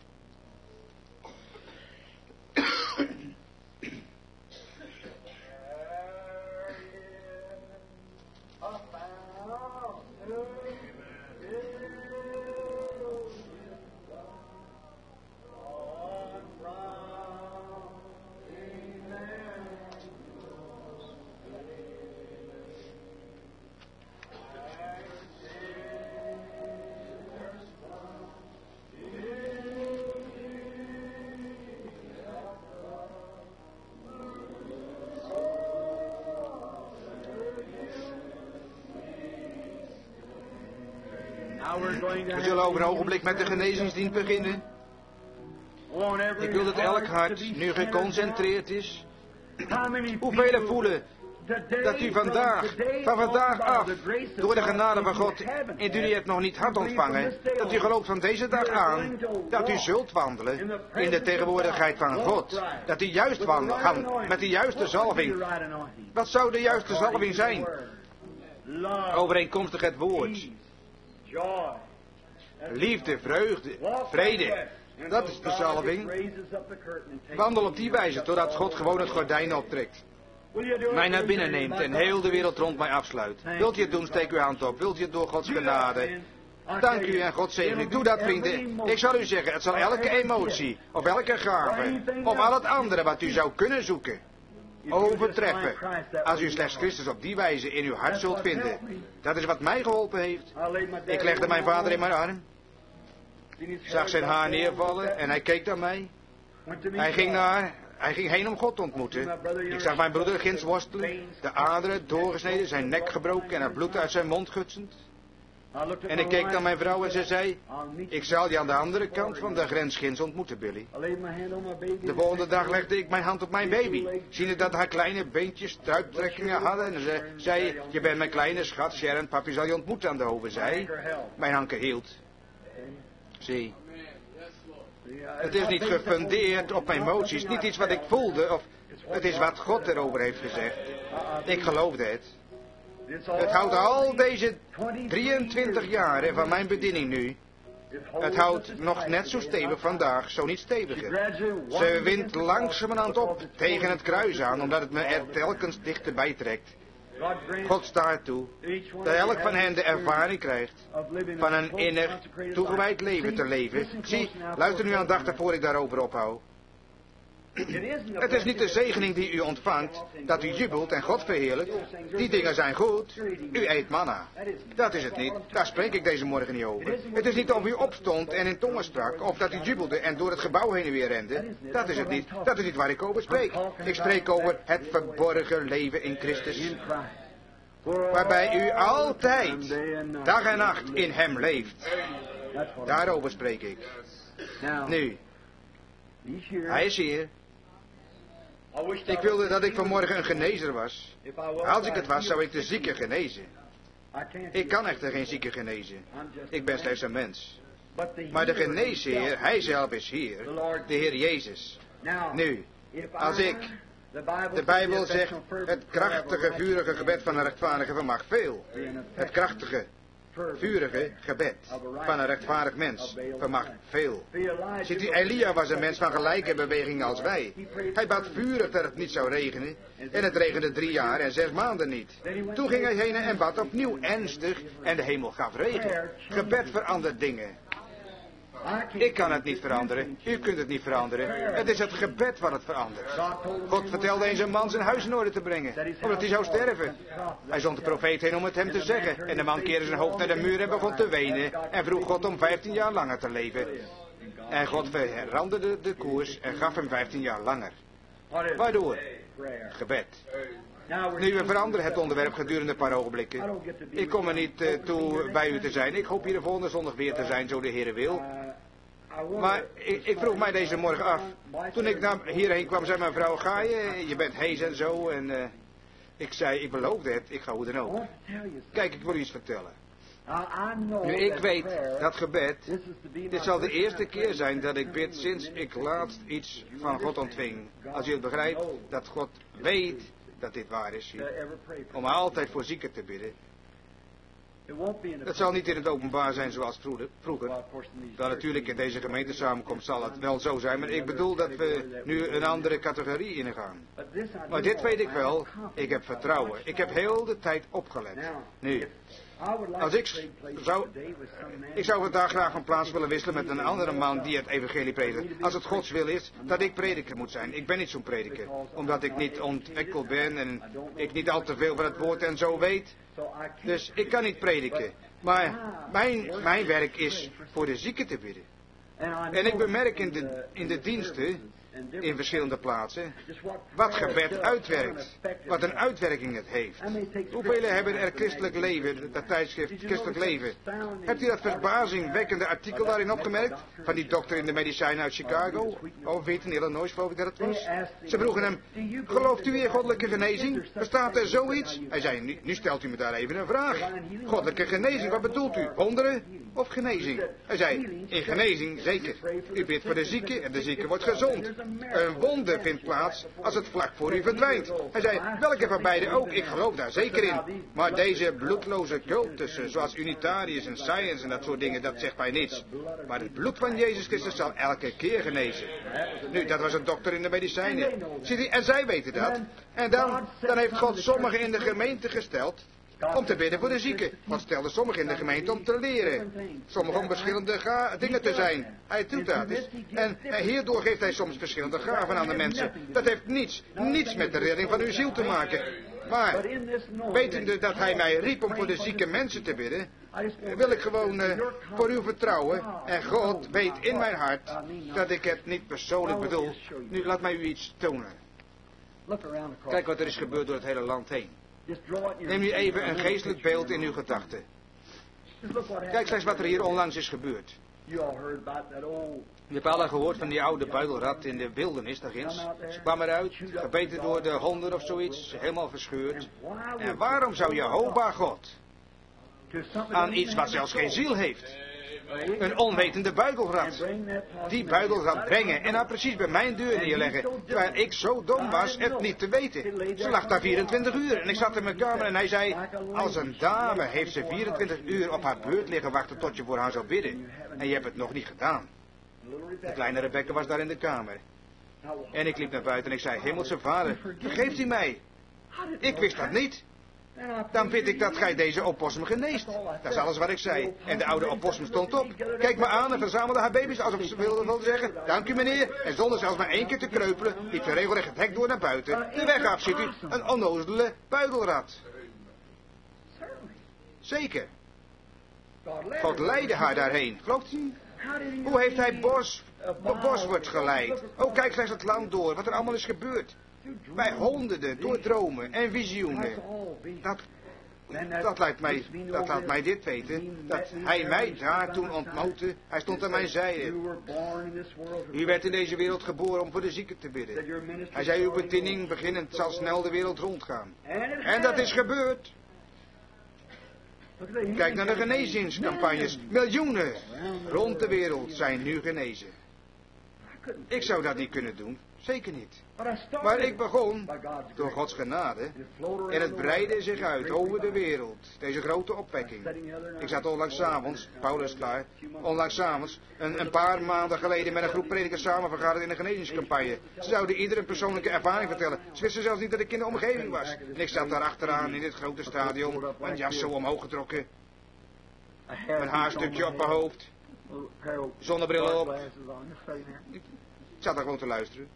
We zullen over een ogenblik met de genezingsdienst beginnen. Ik wil dat elk hart nu geconcentreerd is. Hoeveel voelen dat u vandaag, van vandaag af, door de genade van God, indien u het nog niet had ontvangen, dat u gelooft van deze dag aan, dat u zult wandelen in de tegenwoordigheid van God. Dat u juist wandelt, gaan met de juiste zalving. Wat zou de juiste zalving zijn? Overeenkomstig het woord. Liefde, vreugde, vrede. Dat is de zalving. Wandel op die wijze, totdat God gewoon het gordijn optrekt. Mij naar binnen neemt en heel de wereld rond mij afsluit. Wilt u het doen, steek uw hand op. Wilt u het door Gods genade. Dank u en God zegen u. Doe dat, vrienden. Ik zal u zeggen, het zal elke emotie, of elke gave, of al het andere wat u zou kunnen zoeken, overtreffen, als u slechts Christus op die wijze in uw hart zult vinden. Dat is wat mij geholpen heeft. Ik legde mijn vader in mijn arm, zag zijn haar neervallen en hij keek naar mij. Hij ging, naar, hij ging heen om God te ontmoeten. Ik zag mijn broeder ginds worstelen, de aderen doorgesneden, zijn nek gebroken en het bloed uit zijn mond gutsend. En ik keek naar mijn vrouw en ze zei, ik zal je aan de andere kant van de grens ginds ontmoeten, Billy. De volgende dag legde ik mijn hand op mijn baby, ziende dat haar kleine beentjes stuiptrekkingen hadden. En ze zei, je bent mijn kleine schat, Sharon, papi zal je ontmoeten aan de hoevenzij. Mijn anker hield. Zie, het is niet gefundeerd op mijn emoties, niet iets wat ik voelde, of het is wat God erover heeft gezegd. Ik geloofde het. Het houdt al deze drieëntwintig jaren van mijn bediening nu, Het houdt nog net zo stevig vandaag, zo niet steviger. Ze wint langzamerhand op tegen het kruis aan, omdat het me er telkens dichterbij trekt. God staat toe dat elk van hen de ervaring krijgt van een innig, toegewijd leven te leven. Zie, luister nu aandachtig voor ik daarover ophoud. Het is niet de zegening die u ontvangt, dat u jubelt en God verheerlijkt. Die dingen zijn goed. U eet manna. Dat is het niet. Daar spreek ik deze morgen niet over. Het is niet of u opstond en in tongen sprak, of dat u jubelde en door het gebouw heen en weer rende. Dat is het niet. Dat is niet waar ik over spreek. Ik spreek over het verborgen leven in Christus. Waarbij u altijd, dag en nacht, in hem leeft. Daarover spreek ik. Nu, hij is hier. Ik wilde dat ik vanmorgen een genezer was. Als ik het was, zou ik de zieke genezen. Ik kan echter geen zieke genezen. Ik ben slechts een mens. Maar de geneesheer, hij zelf is hier. De Heer Jezus. Nu, als ik... De Bijbel zegt, het krachtige, vurige gebed van een rechtvaardige vermag veel. Het krachtige, vurige gebed van een rechtvaardig mens vermag veel. Ziet u, Elia was een mens van gelijke beweging als wij. Hij bad vurig dat het niet zou regenen. En het regende drie jaar en zes maanden niet. Toen ging hij heen en bad opnieuw ernstig en de hemel gaf regen. Gebed verandert dingen. Ik kan het niet veranderen. U kunt het niet veranderen. Het is het gebed wat het verandert. God vertelde eens een man zijn huis in orde te brengen, omdat hij zou sterven. Hij zond de profeet heen om het hem te zeggen. En de man keerde zijn hoofd naar de muur en begon te wenen en vroeg God om vijftien jaar langer te leven. En God veranderde de koers en gaf hem vijftien jaar langer. Waardoor? Gebed. Nu, we veranderen het onderwerp gedurende een paar ogenblikken. Ik kom er niet uh, toe bij u te zijn. Ik hoop hier de volgende zondag weer te zijn, zo de Heere wil. Maar ik, ik vroeg mij deze morgen af. Toen ik naar hierheen kwam, zei mijn vrouw, ga je? Je bent hees en zo. En uh, ik zei, ik beloofde het, ik ga hoe dan ook. Kijk, ik wil u iets vertellen. Nu, ik weet dat gebed, dit zal de eerste keer zijn dat ik bid sinds ik laatst iets van God ontving. Als u het begrijpt, dat God weet dat dit waar is hier. Om altijd voor zieken te bidden. Het zal niet in het openbaar zijn zoals vroeger. Dan natuurlijk in deze gemeentesamenkomst zal het wel zo zijn. Maar ik bedoel dat we nu een andere categorie ingaan. Maar dit weet ik wel. Ik heb vertrouwen. Ik heb heel de tijd opgelet. Nu, als ik zou... Ik zou vandaag graag van plaats willen wisselen met een andere man die het evangelie predikt. Als het Gods wil is dat ik prediker moet zijn. Ik ben niet zo'n prediker. Omdat ik niet ontwikkeld ben en ik niet al te veel van het woord en zo weet. Dus ik kan niet prediken. Maar mijn, mijn werk is voor de zieken te bidden. En ik bemerk in de, in de diensten, in verschillende plaatsen, wat gebed uitwerkt. Wat een uitwerking het heeft. Hoeveel hebben er christelijk leven, dat tijdschrift Christelijk Leven. Hebt u dat verbazingwekkende artikel daarin opgemerkt? Van die dokter in de medicijnen uit Chicago? Of weet in Illinois, geloof ik dat het was. Ze vroegen hem, gelooft u in goddelijke genezing? Bestaat er zoiets? Hij zei, nu, nu stelt u me daar even een vraag. Goddelijke genezing, wat bedoelt u? Wonderen of genezing? Hij zei, in genezing zeker. U bidt voor de zieke en de zieke wordt gezond. Een wonder vindt plaats als het vlak voor u verdwijnt. Hij zei, welke van beide ook, ik geloof daar zeker in. Maar deze bloedloze cultussen, zoals Unitariërs en Science en dat soort dingen, dat zegt mij niets. Maar het bloed van Jezus Christus zal elke keer genezen. Nu, dat was een dokter in de medicijnen. Ziet u, en zij weten dat. En dan, dan heeft God sommigen in de gemeente gesteld om te bidden voor de zieken. God stelde sommigen in de gemeente om te leren. Sommigen om verschillende ga- dingen te zijn. Hij doet dat. Dus. En, en hierdoor geeft hij soms verschillende gaven aan de mensen. Dat heeft niets, niets met de redding van uw ziel te maken. Maar, wetende dat hij mij riep om voor de zieke mensen te bidden, wil ik gewoon uh, voor u vertrouwen. En God weet in mijn hart dat ik het niet persoonlijk bedoel. Nu, laat mij u iets tonen. Kijk wat er is gebeurd door het hele land heen. Neem nu even een geestelijk beeld in uw gedachten. Kijk slechts wat er hier onlangs is gebeurd. Je hebt alle gehoord van die oude buidelrat in de wildernis daar ginds. Ze kwam eruit, gebeten door de honden of zoiets, helemaal verscheurd. En waarom zou Jehovah God aan iets wat zelfs geen ziel heeft, Een onwetende buidelrat. Die buidelrat brengen en haar precies bij mijn deur neerleggen. Terwijl ik zo dom was het niet te weten. Ze lag daar vierentwintig uur en ik zat in mijn kamer en hij zei... Als een dame heeft ze vierentwintig uur op haar beurt liggen wachten tot je voor haar zou bidden. En je hebt het nog niet gedaan. De kleine Rebecca was daar in de kamer. En ik liep naar buiten en ik zei... Hemelse Vader, vergeeft u mij? Ik wist dat niet. Dan vind ik dat gij deze opossum geneest. Dat is alles wat ik zei. En de oude opossum stond op. Keek me aan en verzamelde haar baby's alsof ze wilde, wilde zeggen... Dank u meneer. En zonder zelfs maar één keer te kreupelen... liep ze regelrecht het hek door naar buiten. De weg af, ziet u. Een onnozele buidelrat. Zeker. God leidde haar daarheen. Gelooft u? Hoe heeft hij Bos, Bosworth geleid? Oh, kijk slechts het land door. Wat er allemaal is gebeurd. Bij honderden, door dromen en visioenen. Dat, dat, laat mij, dat laat mij dit weten. Dat hij mij daar toen ontmoette. Hij stond aan mijn zijde. U werd in deze wereld geboren om voor de zieken te bidden. Hij zei, uw bediening beginnend zal snel de wereld rondgaan. En dat is gebeurd. Kijk naar de genezingscampagnes. Miljoenen rond de wereld zijn nu genezen. Ik zou dat niet kunnen doen. Zeker niet. Maar ik begon, door Gods genade, en het breidde zich uit over de wereld, deze grote opwekking. Ik zat onlangs 's avonds, Paulus klaar, onlangs 's avonds, een, een paar maanden geleden met een groep predikers samenvergaderd in een genezingscampagne. Ze zouden ieder een persoonlijke ervaring vertellen. Ze wisten zelfs niet dat ik in de omgeving was. En ik zat daar achteraan in dit grote stadion, mijn jas zo omhoog getrokken, mijn haarstukje op mijn hoofd, zonnebril op. Ik zat daar gewoon te luisteren.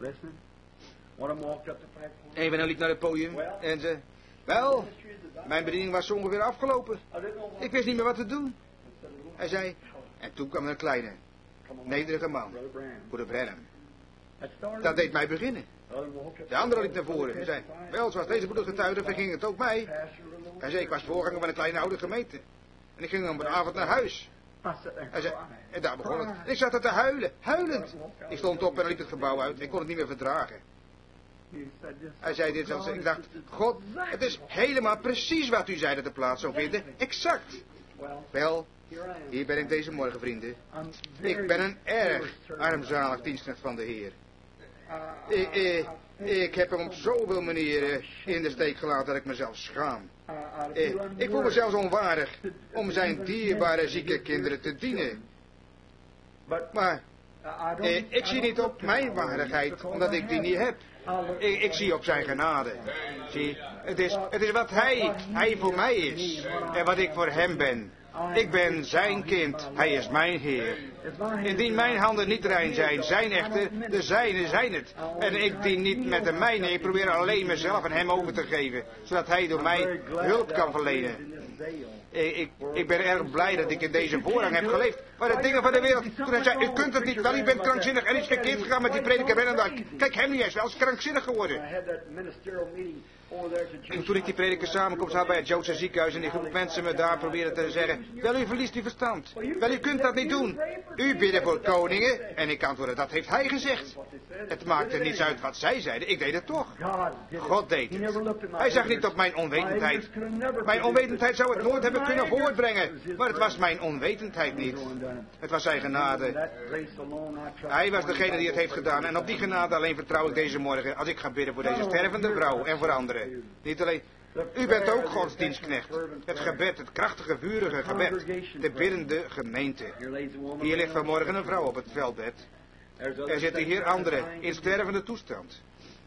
Even dan liep naar het podium en ze... Wel, mijn bediening was zo ongeveer afgelopen. Ik wist niet meer wat te doen. Hij zei... En toen kwam er een kleine, nederige man. Broeder Branham. Dat deed mij beginnen. De andere liep naar voren en zei... Wel, zoals deze broeder getuigde, verging het ook mij. Hij zei, ik was voorganger van een kleine oude gemeente. En ik ging op een avond naar huis. Hij zei, en daar begon het. Ik zat er te huilen, huilend. Ik stond op en liep het gebouw uit. Ik kon het niet meer verdragen. Hij zei dit zelfs. Ik dacht, God, het is helemaal precies wat u zei dat de plaats zou vinden. Exact. Wel, hier ben ik deze morgen, vrienden. Ik ben een erg armzalig dienstknecht van de Heer. Ik, ik, ik heb hem op zoveel manieren in de steek gelaten dat ik mezelf schaam. Ik, ik voel me zelfs onwaardig om zijn dierbare zieke kinderen te dienen. Maar ik, ik zie niet op mijn waardigheid, omdat ik die niet heb. Ik, ik zie op zijn genade. Zie, het is, het is wat hij, hij voor mij is en wat ik voor hem ben. Ik ben zijn kind, hij is mijn Heer. Indien mijn handen niet rein zijn, zijn echter, de zijne zijn het. En ik dien niet met de mijne, ik probeer alleen mezelf en hem over te geven, zodat hij door mij hulp kan verlenen. Ik, ik, ik ben erg blij dat ik in deze voorrang heb geleefd. Maar de dingen van de wereld, toen hij zei, u kunt het niet, wel, u bent krankzinnig. En iets verkeerd gegaan met die prediker Brennan. Kijk, hem niet eens, wel, is krankzinnig geworden. En toen ik die prediker samenkomst had bij het Joodse ziekenhuis en die groep mensen me daar probeerden te zeggen, wel, u verliest uw verstand. Wel, u kunt dat niet doen. U bidden voor koningen. En ik antwoordde, dat heeft hij gezegd. Het maakte niets uit wat zij zeiden, ik deed het toch. God deed het. Hij zag niet op mijn onwetendheid. Mijn onwetendheid zou het nooit hebben kunnen voortbrengen. Maar het was mijn onwetendheid niet. Het was zijn genade. Hij was degene die het heeft gedaan. En op die genade alleen vertrouw ik deze morgen als ik ga bidden voor deze stervende vrouw en voor anderen. Niet alleen, u bent ook godsdienstknecht. Het gebed, het krachtige, vurige gebed. De biddende gemeente. Hier ligt vanmorgen een vrouw op het veldbed. Er zitten hier anderen in stervende toestand.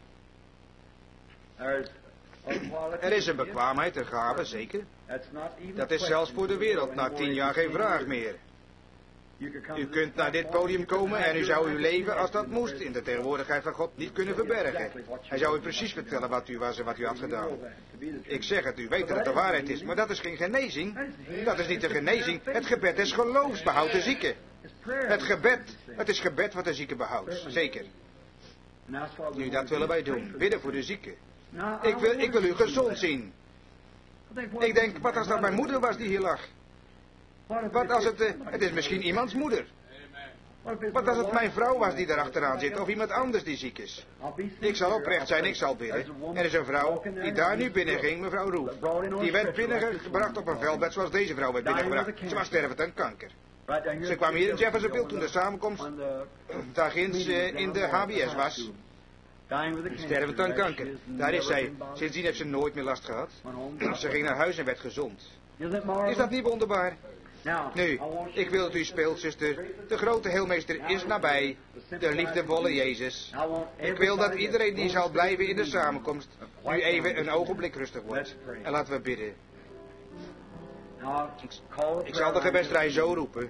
Er is een bekwaamheid, een gave, zeker. Dat is zelfs voor de wereld na tien jaar geen vraag meer. U kunt naar dit podium komen en u zou uw leven, als dat moest, in de tegenwoordigheid van God niet kunnen verbergen. Hij zou u precies vertellen wat u was en wat u had gedaan. Ik zeg het, u weet dat het de waarheid is, maar dat is geen genezing. Dat is niet de genezing. Het gebed is geloofs, behoudt de zieke. Het gebed, het is gebed wat de zieke behoudt, zeker. Nu, dat willen wij doen, bidden voor de zieke. Ik wil, ik wil u gezond zien. Ik denk, wat als dat mijn moeder was die hier lag? Wat als het, uh, het is misschien iemands moeder. Wat als het mijn vrouw was die daar achteraan zit, of iemand anders die ziek is. Ik zal oprecht zijn, ik zal bidden. Er is een vrouw die daar nu binnen ging, mevrouw Roef. Die werd binnengebracht op een veldbed zoals deze vrouw werd binnengebracht. Ze was stervend aan kanker. Ze kwamen hier in Jeffersonville toen de samenkomst daar ginds uh, in de H B S was. Stervend aan kanker. Daar is zij. Sindsdien heeft ze nooit meer last gehad. Ze ging naar huis en werd gezond. Is dat niet wonderbaar? Nu, ik wil dat u speelt, zuster. De grote heelmeester is nabij. De liefdevolle Jezus. Ik wil dat iedereen die zal blijven in de samenkomst nu even een ogenblik rustig wordt. En laten we bidden. Ik zal de gebedsrij zo roepen.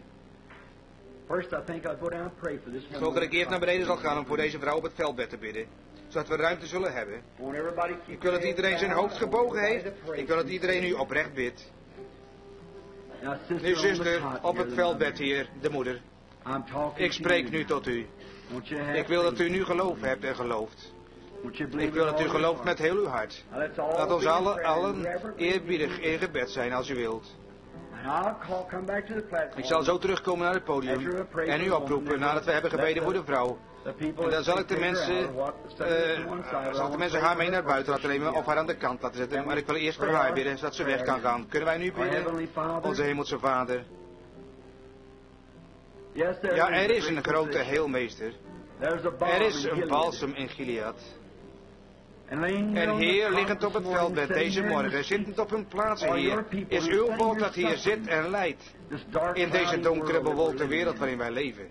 Ik geloof dat ik eerst naar beneden zal gaan om voor deze vrouw op het veldbed te bidden. Zodat we ruimte zullen hebben. Ik wil dat iedereen zijn hoofd gebogen heeft. Ik wil dat iedereen nu oprecht bidt. Nu, zuster, op het veldbed hier, de moeder. Ik spreek nu tot u. Ik wil dat u nu geloof hebt en gelooft. Ik wil dat u gelooft met heel uw hart. Laat ons allen, allen eerbiedig in gebed zijn als u wilt. Ik zal zo terugkomen naar het podium en u oproepen nadat we hebben gebeden voor de vrouw. En dan zal ik de mensen, uh, zal de mensen haar mee naar buiten laten nemen of haar aan de kant laten zetten. Maar ik wil eerst voor haar bidden, zodat ze weg kan gaan. Kunnen wij nu bidden? Onze hemelse Vader. Ja, er is een grote heelmeester. Er is een balsem in Gilead. En Heer, liggend op het veldbed deze morgen, zittend op hun plaatsen, Heer, is uw volk dat hier zit en lijdt in deze donkere, bewolkte wereld waarin wij leven.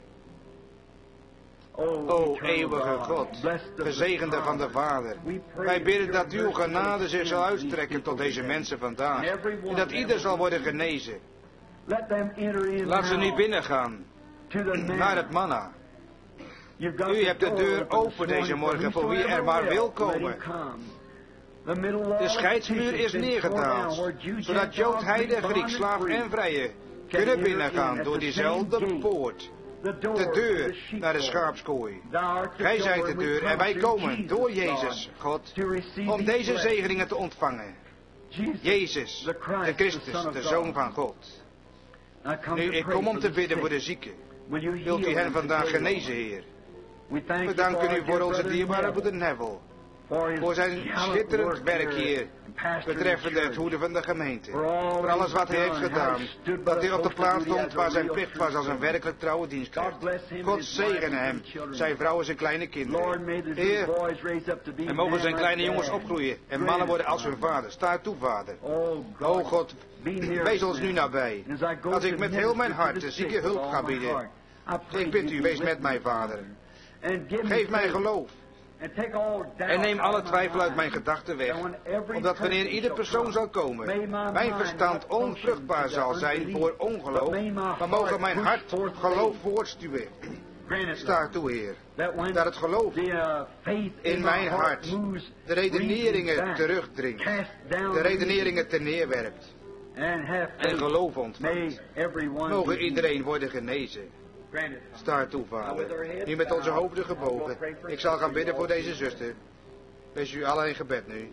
O eeuwige God, gezegende van de Vader, wij bidden dat uw genade zich zal uitstrekken tot deze mensen vandaag, en dat ieder zal worden genezen. Laat ze nu binnengaan, naar het manna. U hebt de deur open deze morgen voor wie er maar wil komen. De scheidsmuur is neergedaald, zodat Jood, Heide, Griek, slaaf en vrije kunnen binnengaan door diezelfde poort. De deur naar de schaapskooi. Gij zijt de deur en wij komen door Jezus, God, om deze zegeningen te ontvangen. Jezus, de Christus, de Zoon van God. Nu, ik kom om te bidden voor de zieken. Wilt u hen vandaag genezen, Heer? We danken u voor onze dierbare broeder Neville, voor zijn schitterend werk hier, betreffende het hoeden van de gemeente. Voor alles wat hij heeft gedaan, dat hij op de plaats stond waar zijn plicht was als een werkelijk trouwe dienstknecht. God zegene hem, zijn vrouw en zijn kleine kinderen. Heer, en mogen zijn kleine jongens opgroeien en mannen worden als hun vader. Sta toe, Vader. O God, wees ons nu nabij, als ik met heel mijn hart de zieke hulp ga bieden. Ik bid u, wees met mij, Vader. Geef mij geloof. En neem alle twijfel uit mijn gedachten weg. Omdat wanneer ieder persoon zal komen, mijn verstand onvruchtbaar zal zijn voor ongeloof, dan mogen mijn hart geloof voortstuwen. Sta toe, Heer, dat het geloof in mijn hart de redeneringen terugdringt, de redeneringen terneerwerpt en geloof ontvangt. Mogen iedereen worden genezen. Sta toe, Vader. Nu met onze hoofden gebogen. Ik zal gaan bidden voor deze zuster. Wees u allen in gebed nu.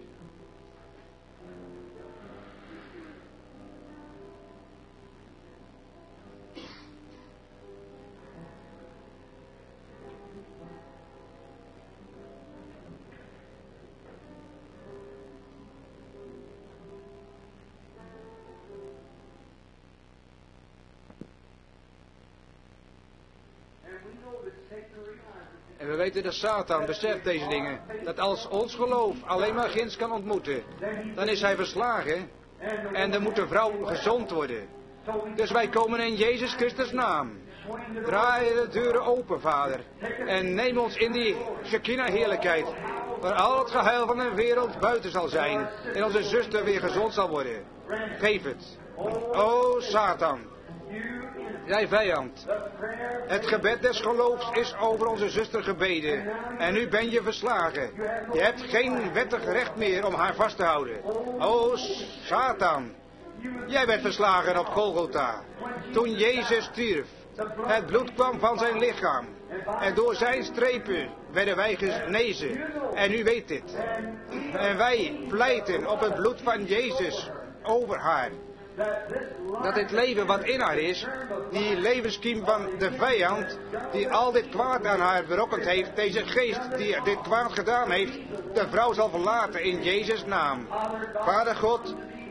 En we weten dat Satan beseft deze dingen. Dat als ons geloof alleen maar ginds kan ontmoeten, dan is hij verslagen. En dan moet de vrouw gezond worden. Dus wij komen in Jezus Christus naam. Draai de deuren open, Vader. En neem ons in die Shekinah heerlijkheid. Waar al het geheil van de wereld buiten zal zijn. En onze zuster weer gezond zal worden. Geef het. O Satan. Jij vijand. Het gebed des geloofs is over onze zuster gebeden. En nu ben je verslagen. Je hebt geen wettig recht meer om haar vast te houden. O Satan. Jij werd verslagen op Golgotha. Toen Jezus stierf. Het bloed kwam van zijn lichaam. En door zijn strepen werden wij genezen. En u weet dit. En wij pleiten op het bloed van Jezus over haar. Dat dit leven wat in haar is, die levenskiem van de vijand, die al dit kwaad aan haar berokkend heeft, deze geest die dit kwaad gedaan heeft, de vrouw zal verlaten in Jezus' naam. Vader God,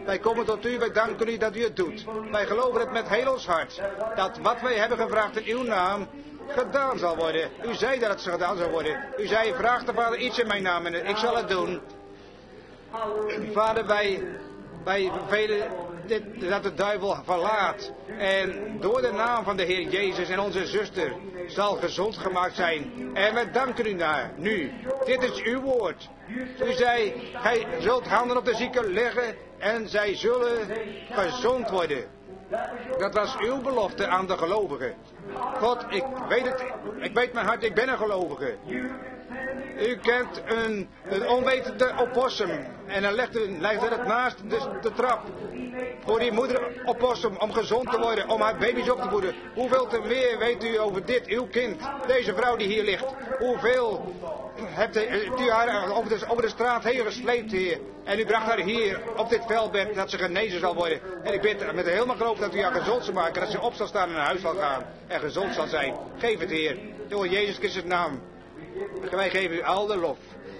Wij komen tot u, wij danken u dat u het doet. Wij geloven het met heel ons hart. Dat wat wij hebben gevraagd in uw naam gedaan zal worden. U zei dat het gedaan zal worden. U zei, vraag de Vader iets in mijn naam en ik zal het doen. Vader, wij, wij velen dit, dat de duivel verlaat. En door de naam van de Heer Jezus en onze zuster zal gezond gemaakt zijn. En we danken u daar, nu. Dit is uw woord. U zei, gij zult handen op de zieken leggen en zij zullen gezond worden. Dat was uw belofte aan de gelovigen. God, ik weet het, ik weet mijn hart, ik ben een gelovige. U kent een, een onwetende opossum en dan legt u, legt u het naast de, de trap voor die moeder opossum om gezond te worden, om haar baby's op te voeden. Hoeveel te meer weet u over dit, uw kind, deze vrouw die hier ligt? Hoeveel hebt u, hebt u haar over de, over de straat heen gesleept, Heer? En u bracht haar hier op dit veldbed dat ze genezen zal worden. En ik bid met helemaal geloof dat u haar gezond zal maken, dat ze op zal staan en naar huis zal gaan en gezond zal zijn. Geef het, Heer, door Jezus Christus' naam. Wij geven u al de lof.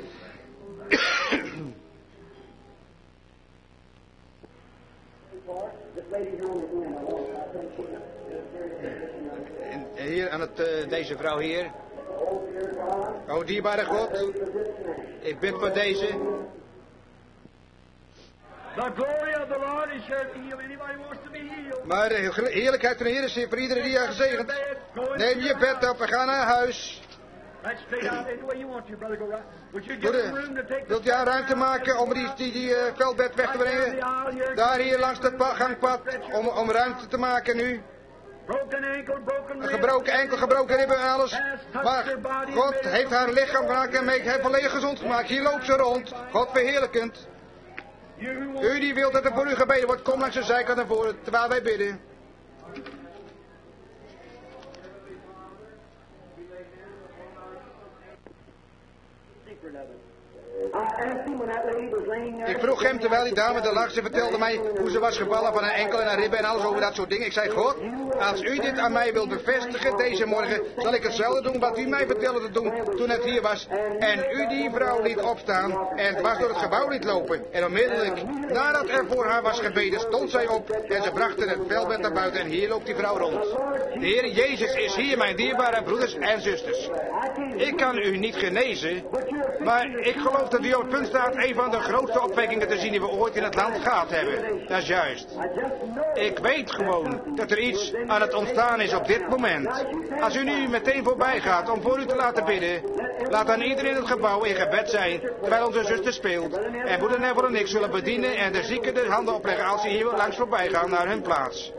En hier aan het, uh, deze vrouw hier. O dierbare God, ik bid voor deze. Maar de heerlijkheid van de Heer is hier voor iedereen die haar gezegend. Neem je bed op, we gaan naar huis. Broeder, wilt u aan ruimte maken om die, die, die uh, veldbed weg te brengen? Daar hier langs het gangpad, om, om ruimte te maken nu. Een gebroken enkel, gebroken ribben en alles. Maar God heeft haar lichaam gemaakt en heeft volledig gezond gemaakt. Hier loopt ze rond, God verheerlijkend. U die wilt dat er voor u gebeden wordt, kom langs de zijkant naar voren, terwijl wij bidden. Ik vroeg hem terwijl die dame er lag, ze vertelde mij hoe ze was gevallen van een enkel en een ribben en alles over dat soort dingen. Ik zei, God, als u dit aan mij wilt bevestigen deze morgen, zal ik hetzelfde doen wat u mij vertelde te doen toen het hier was. En u die vrouw liet opstaan en dwars door het gebouw liet lopen. En onmiddellijk, nadat er voor haar was gebeden, stond zij op en ze brachten het veldbed naar buiten en hier loopt die vrouw rond. De Heer Jezus is hier, mijn dierbare broeders en zusters. Ik kan u niet genezen, maar ik geloof dat u op het punt staat een van de grootste opwekkingen te zien die we ooit in het land gehad hebben. Dat is juist. Ik weet gewoon dat er iets aan het ontstaan is op dit moment. Als u nu meteen voorbij gaat om voor u te laten bidden, laat dan iedereen in het gebouw in gebed zijn terwijl onze zuster speelt. En broeder Neville en ik zullen bedienen en de zieken de handen opleggen als ze hier langs voorbij gaan naar hun plaats.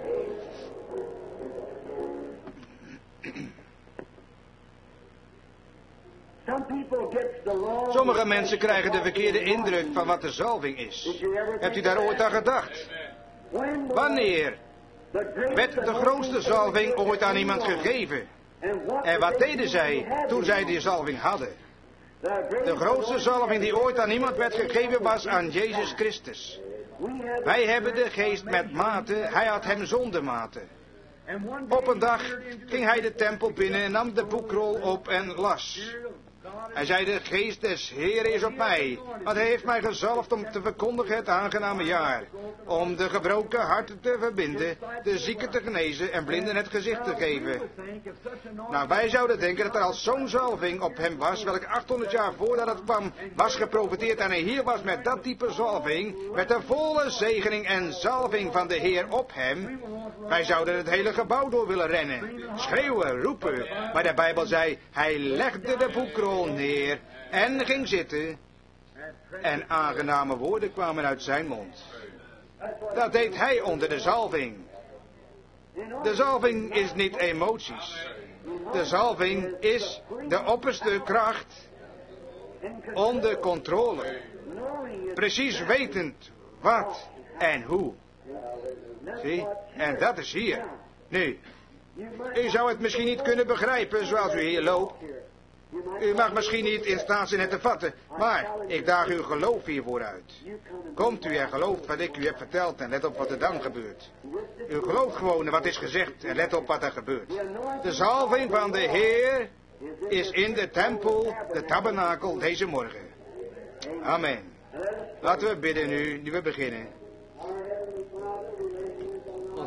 Sommige mensen krijgen de verkeerde indruk van wat de zalving is. Hebt u daar ooit aan gedacht? Wanneer werd de grootste zalving ooit aan iemand gegeven? En wat deden zij toen zij die zalving hadden? De grootste zalving die ooit aan iemand werd gegeven was aan Jezus Christus. Wij hebben de geest met mate, hij had hem zonder mate. Op een dag ging hij de tempel binnen en nam de boekrol op en las. Hij zei, de geest des Heeren is op mij, want hij heeft mij gezalfd om te verkondigen het aangename jaar. Om de gebroken harten te verbinden, de zieken te genezen en blinden het gezicht te geven. Nou, wij zouden denken dat er al zo'n zalving op hem was, welke achthonderd jaar voordat het kwam, was geprofeteerd. En hij hier was met dat type zalving, met de volle zegening en zalving van de Heer op hem. Wij zouden het hele gebouw door willen rennen, schreeuwen, roepen. Maar de Bijbel zei, hij legde de boekrol neer en ging zitten en aangename woorden kwamen uit zijn mond. Dat deed hij onder de zalving. De zalving is niet emoties. De zalving is de opperste kracht onder controle. Precies wetend wat en hoe. Zie, en dat is hier. Nu, u zou het misschien niet kunnen begrijpen zoals u hier loopt. U mag misschien niet in staat zijn het te vatten, maar ik daag uw geloof hiervoor uit. Komt u en gelooft wat ik u heb verteld en let op wat er dan gebeurt. U gelooft gewoon wat is gezegd en let op wat er gebeurt. De zalving van de Heer is in de tempel, de tabernakel, deze morgen. Amen. Laten we bidden nu, nu we beginnen.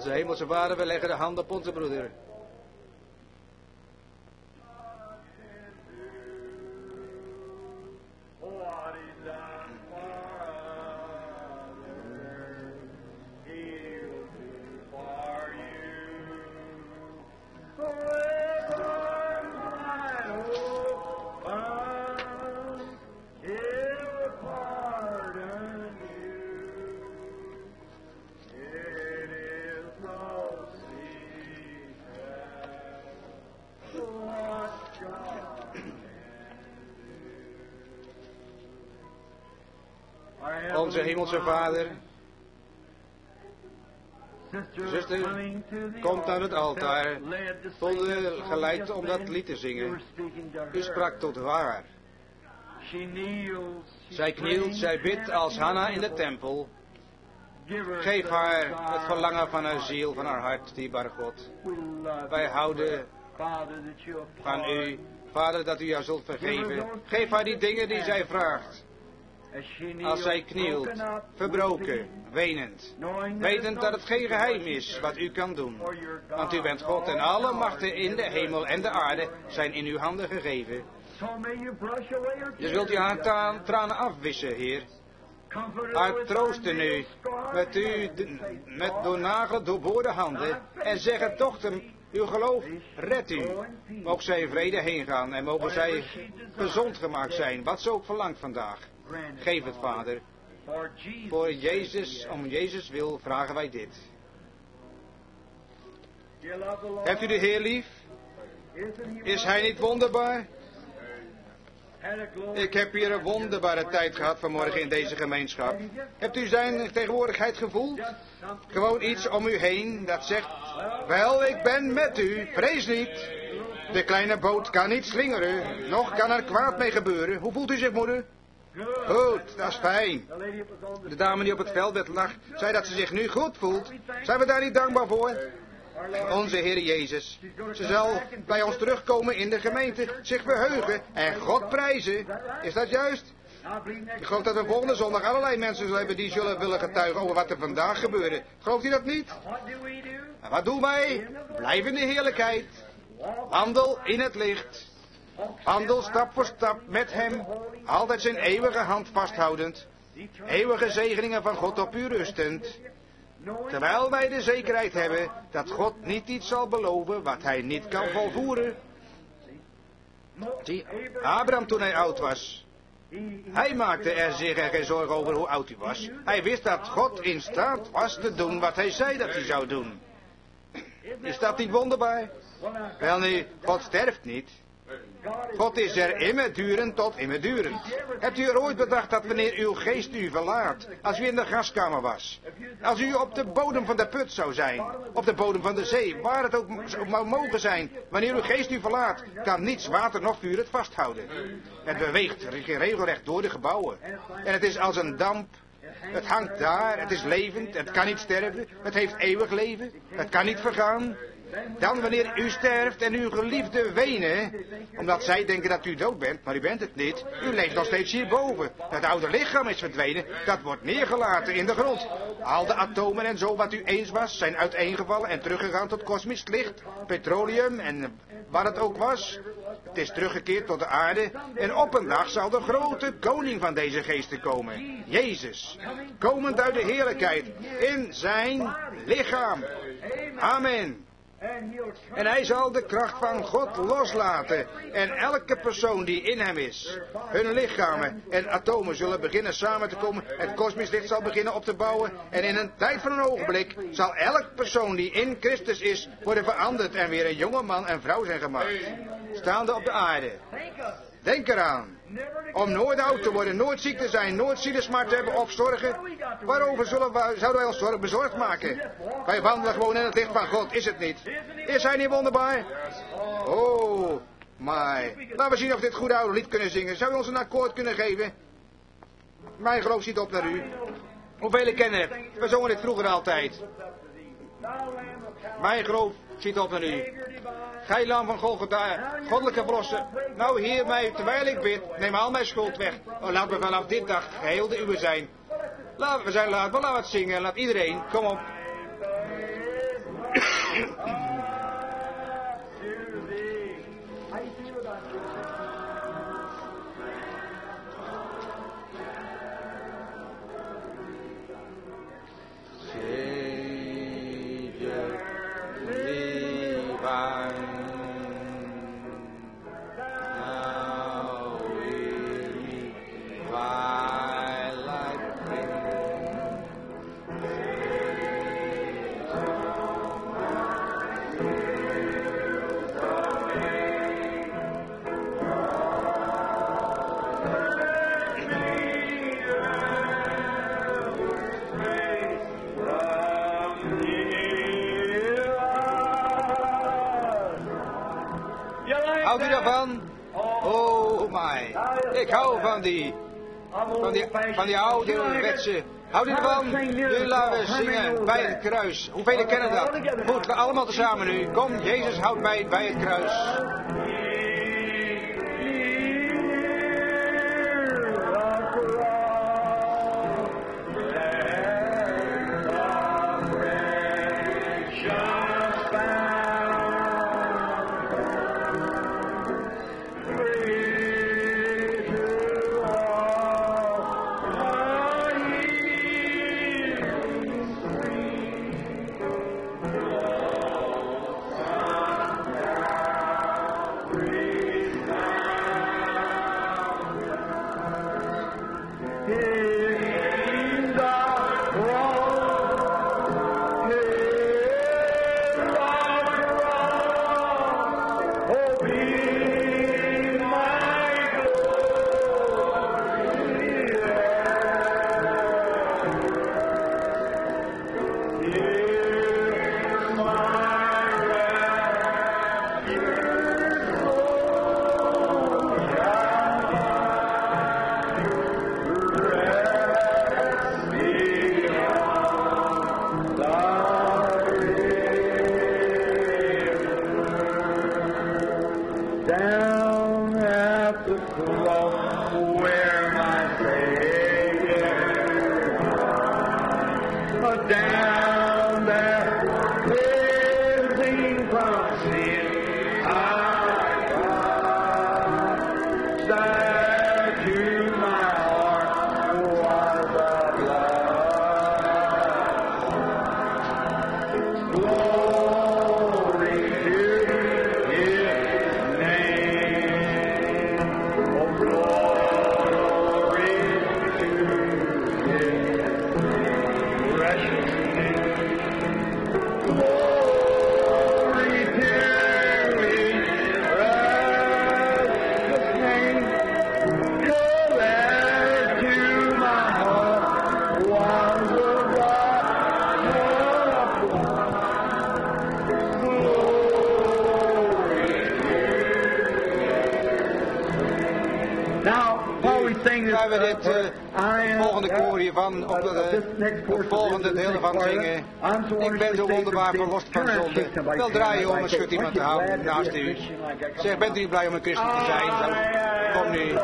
Onze hemelse Vader, we leggen de hand op onze broeder. Onze hemelse Vader, zuster, komt aan het altaar, voelde geleid om dat lied te zingen. U sprak tot haar. Zij knielt, zij bidt als Hanna in de tempel. Geef haar het verlangen van haar ziel, van haar hart, dierbare God. Wij houden van u, Vader, dat u haar zult vergeven. Geef haar die dingen die zij vraagt. Als zij knielt, verbroken, wenend, wetend dat het geen geheim is wat u kan doen. Want u bent God en alle machten in de hemel en de aarde zijn in uw handen gegeven. Dus wilt u haar ta- tranen afwissen, Heer. Haar troosten nu met, u, met door nagel doorboorde handen en zeggen toch hem, uw geloof redt u. Mogen zij in vrede heen gaan en mogen zij gezond gemaakt zijn, wat ze ook verlangt vandaag. Geef het, Vader. Voor Jezus, om Jezus wil, vragen wij dit. Hebt u de Heer lief? Is Hij niet wonderbaar? Ik heb hier een wonderbare tijd gehad vanmorgen in deze gemeenschap. Hebt u zijn tegenwoordigheid gevoeld? Gewoon iets om u heen dat zegt, wel, ik ben met u, vrees niet. De kleine boot kan niet slingeren, nog kan er kwaad mee gebeuren. Hoe voelt u zich, moeder? Goed, dat is fijn. De dame die op het veldbed lag, zei dat ze zich nu goed voelt. Zijn we daar niet dankbaar voor? Onze Heer Jezus. Ze zal bij ons terugkomen in de gemeente, zich verheugen en God prijzen. Is dat juist? Ik geloof dat we volgende zondag allerlei mensen zullen hebben die zullen willen getuigen over wat er vandaag gebeurde. Gelooft u dat niet? En wat doen wij? Blijf in de heerlijkheid. Wandel in het licht. Wandel stap voor stap met hem, altijd zijn eeuwige hand vasthoudend, eeuwige zegeningen van God op u rustend, terwijl wij de zekerheid hebben dat God niet iets zal beloven wat hij niet kan volvoeren. Zie, Abraham toen hij oud was, hij maakte er zich er geen zorgen over hoe oud hij was. Hij wist dat God in staat was te doen wat hij zei dat hij zou doen. Is dat niet wonderbaar? Wel nu, God sterft niet. God is er immerdurend tot immerdurend. Hebt u er ooit bedacht dat wanneer uw geest u verlaat, als u in de gaskamer was, als u op de bodem van de put zou zijn, op de bodem van de zee, waar het ook zou mogen zijn, wanneer uw geest u verlaat, kan niets water noch vuur het vasthouden. Het beweegt regelrecht door de gebouwen. En het is als een damp. Het hangt daar, het is levend, het kan niet sterven, het heeft eeuwig leven, het kan niet vergaan. Dan wanneer u sterft en uw geliefden wenen, omdat zij denken dat u dood bent, maar u bent het niet. U leeft nog steeds hierboven. Het oude lichaam is verdwenen, dat wordt neergelaten in de grond. Al de atomen en zo wat u eens was, zijn uiteengevallen en teruggegaan tot kosmisch licht, petroleum en wat het ook was. Het is teruggekeerd tot de aarde en op een dag zal de grote koning van deze geesten komen. Jezus, komend uit de heerlijkheid in zijn lichaam. Amen. En hij zal de kracht van God loslaten. En elke persoon die in hem is, hun lichamen en atomen zullen beginnen samen te komen. Het kosmisch licht zal beginnen op te bouwen. En in een tijd van een ogenblik zal elk persoon die in Christus is worden veranderd. En weer een jonge man en vrouw zijn gemaakt. Staande op de aarde. Denk eraan. Om nooit oud te worden, nooit ziek te zijn, nooit zielesmart te hebben of zorgen. Waarover zullen wij, zouden wij ons zorg bezorgd maken? Wij wandelen gewoon in het licht van God, is het niet? Is hij niet wonderbaar? Oh, my. Laten we zien of we dit goede oude lied kunnen zingen. Zou u ons een akkoord kunnen geven? Mijn geloof ziet op naar u. Hoeveel kennen het? We zongen dit vroeger altijd. Mijn geloof ziet op naar u. Gij lam van Golgotha, goddelijke verlosser. Nou, Heer, mij, terwijl ik bid, neem al mijn schuld weg. Oh, laat me vanaf dit dag geheel de uwe zijn. Laat, we zijn laat, maar laten we het zingen. Laat iedereen, kom op. Houdt u daarvan? Oh my. Ik hou van die, van die, van die ouderwetse. Houdt u ervan? Nu laten we zingen bij het kruis. Hoeveel kennen dat? Goed, we allemaal tezamen nu. Kom, Jezus houdt mij bij het kruis. Gaan we dit uh, volgende koor hiervan op uh, het volgende deel van zingen. Ik ben zo wonderbaar verlost van zonde. Wel draaien jongens, schudt iemand te houden naast u. Zeg, bent u niet blij om een christen te zijn? Zo, kom nu.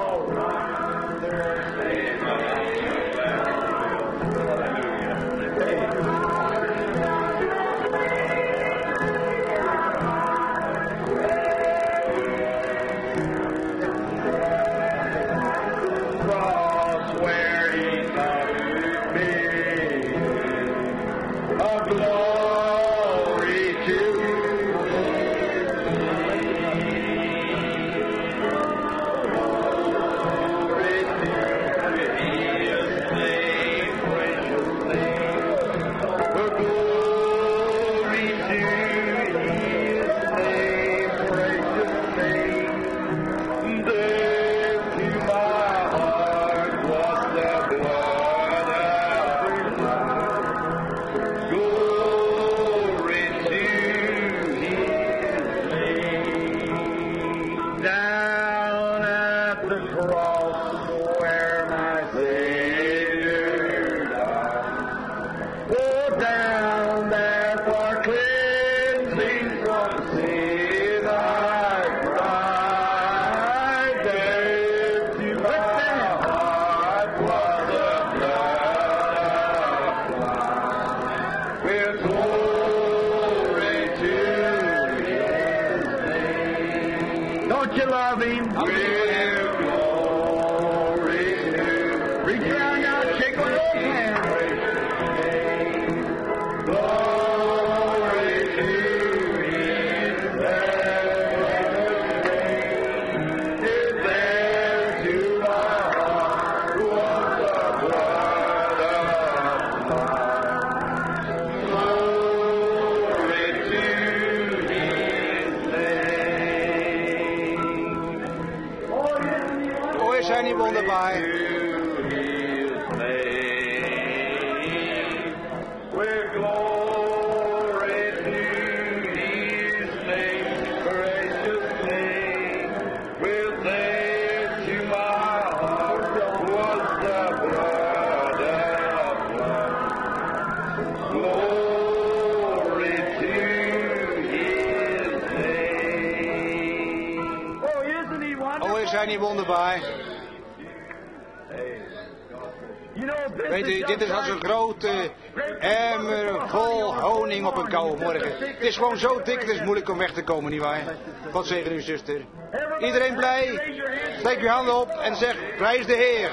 Glory to you love Him? Halleluja. Reach around now, shake one of those hands. Oh, is hij niet wonderbaar? With glory to His name, precious name, will say to my heart, was the blood of love. Glory to His name. Oh, isn't He wonderful? Oh, is hij niet wonderbaar? Weet u, dit is als een grote emmer vol honing op een koude morgen. Het is gewoon zo dik, het is moeilijk om weg te komen, nietwaar? God zegen uw zuster. Iedereen blij? Steek uw handen op en zeg, prijs de Heer.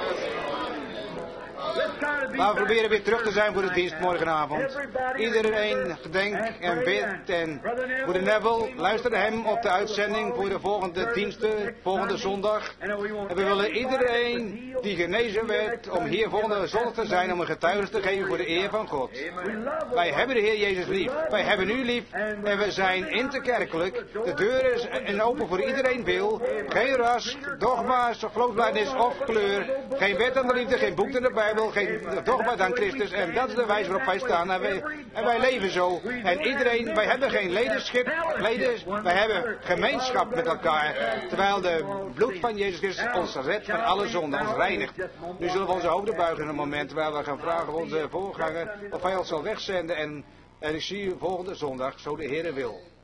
Laten we proberen weer terug te zijn voor de dienst morgenavond. Iedereen gedenkt en bidt en broeder Neville, luister naar hem op de uitzending voor de volgende diensten, volgende zondag. En we willen iedereen die genezen werd om hier volgende zondag te zijn om een getuigenis te geven voor de eer van God. Wij hebben de Heer Jezus lief. Wij hebben u lief en we zijn interkerkelijk. De deur is en open voor iedereen wil. Geen ras, dogma's, geloofsbelijdenis of kleur. Geen wet aan de liefde, geen boek in de Bijbel. Geen dogma dan Christus. En dat is de wijze waarop wij staan. En wij, en wij leven zo. En iedereen, wij hebben geen ledenschap. Leden, wij hebben gemeenschap met elkaar. Terwijl de bloed van Jezus Christus ons redt van alle zonden. Ons reinigt. Nu zullen we onze hoofden buigen in een moment. Terwijl we gaan vragen onze voorganger of hij ons zal wegzenden. En, en ik zie u volgende zondag, zo de Heer wil.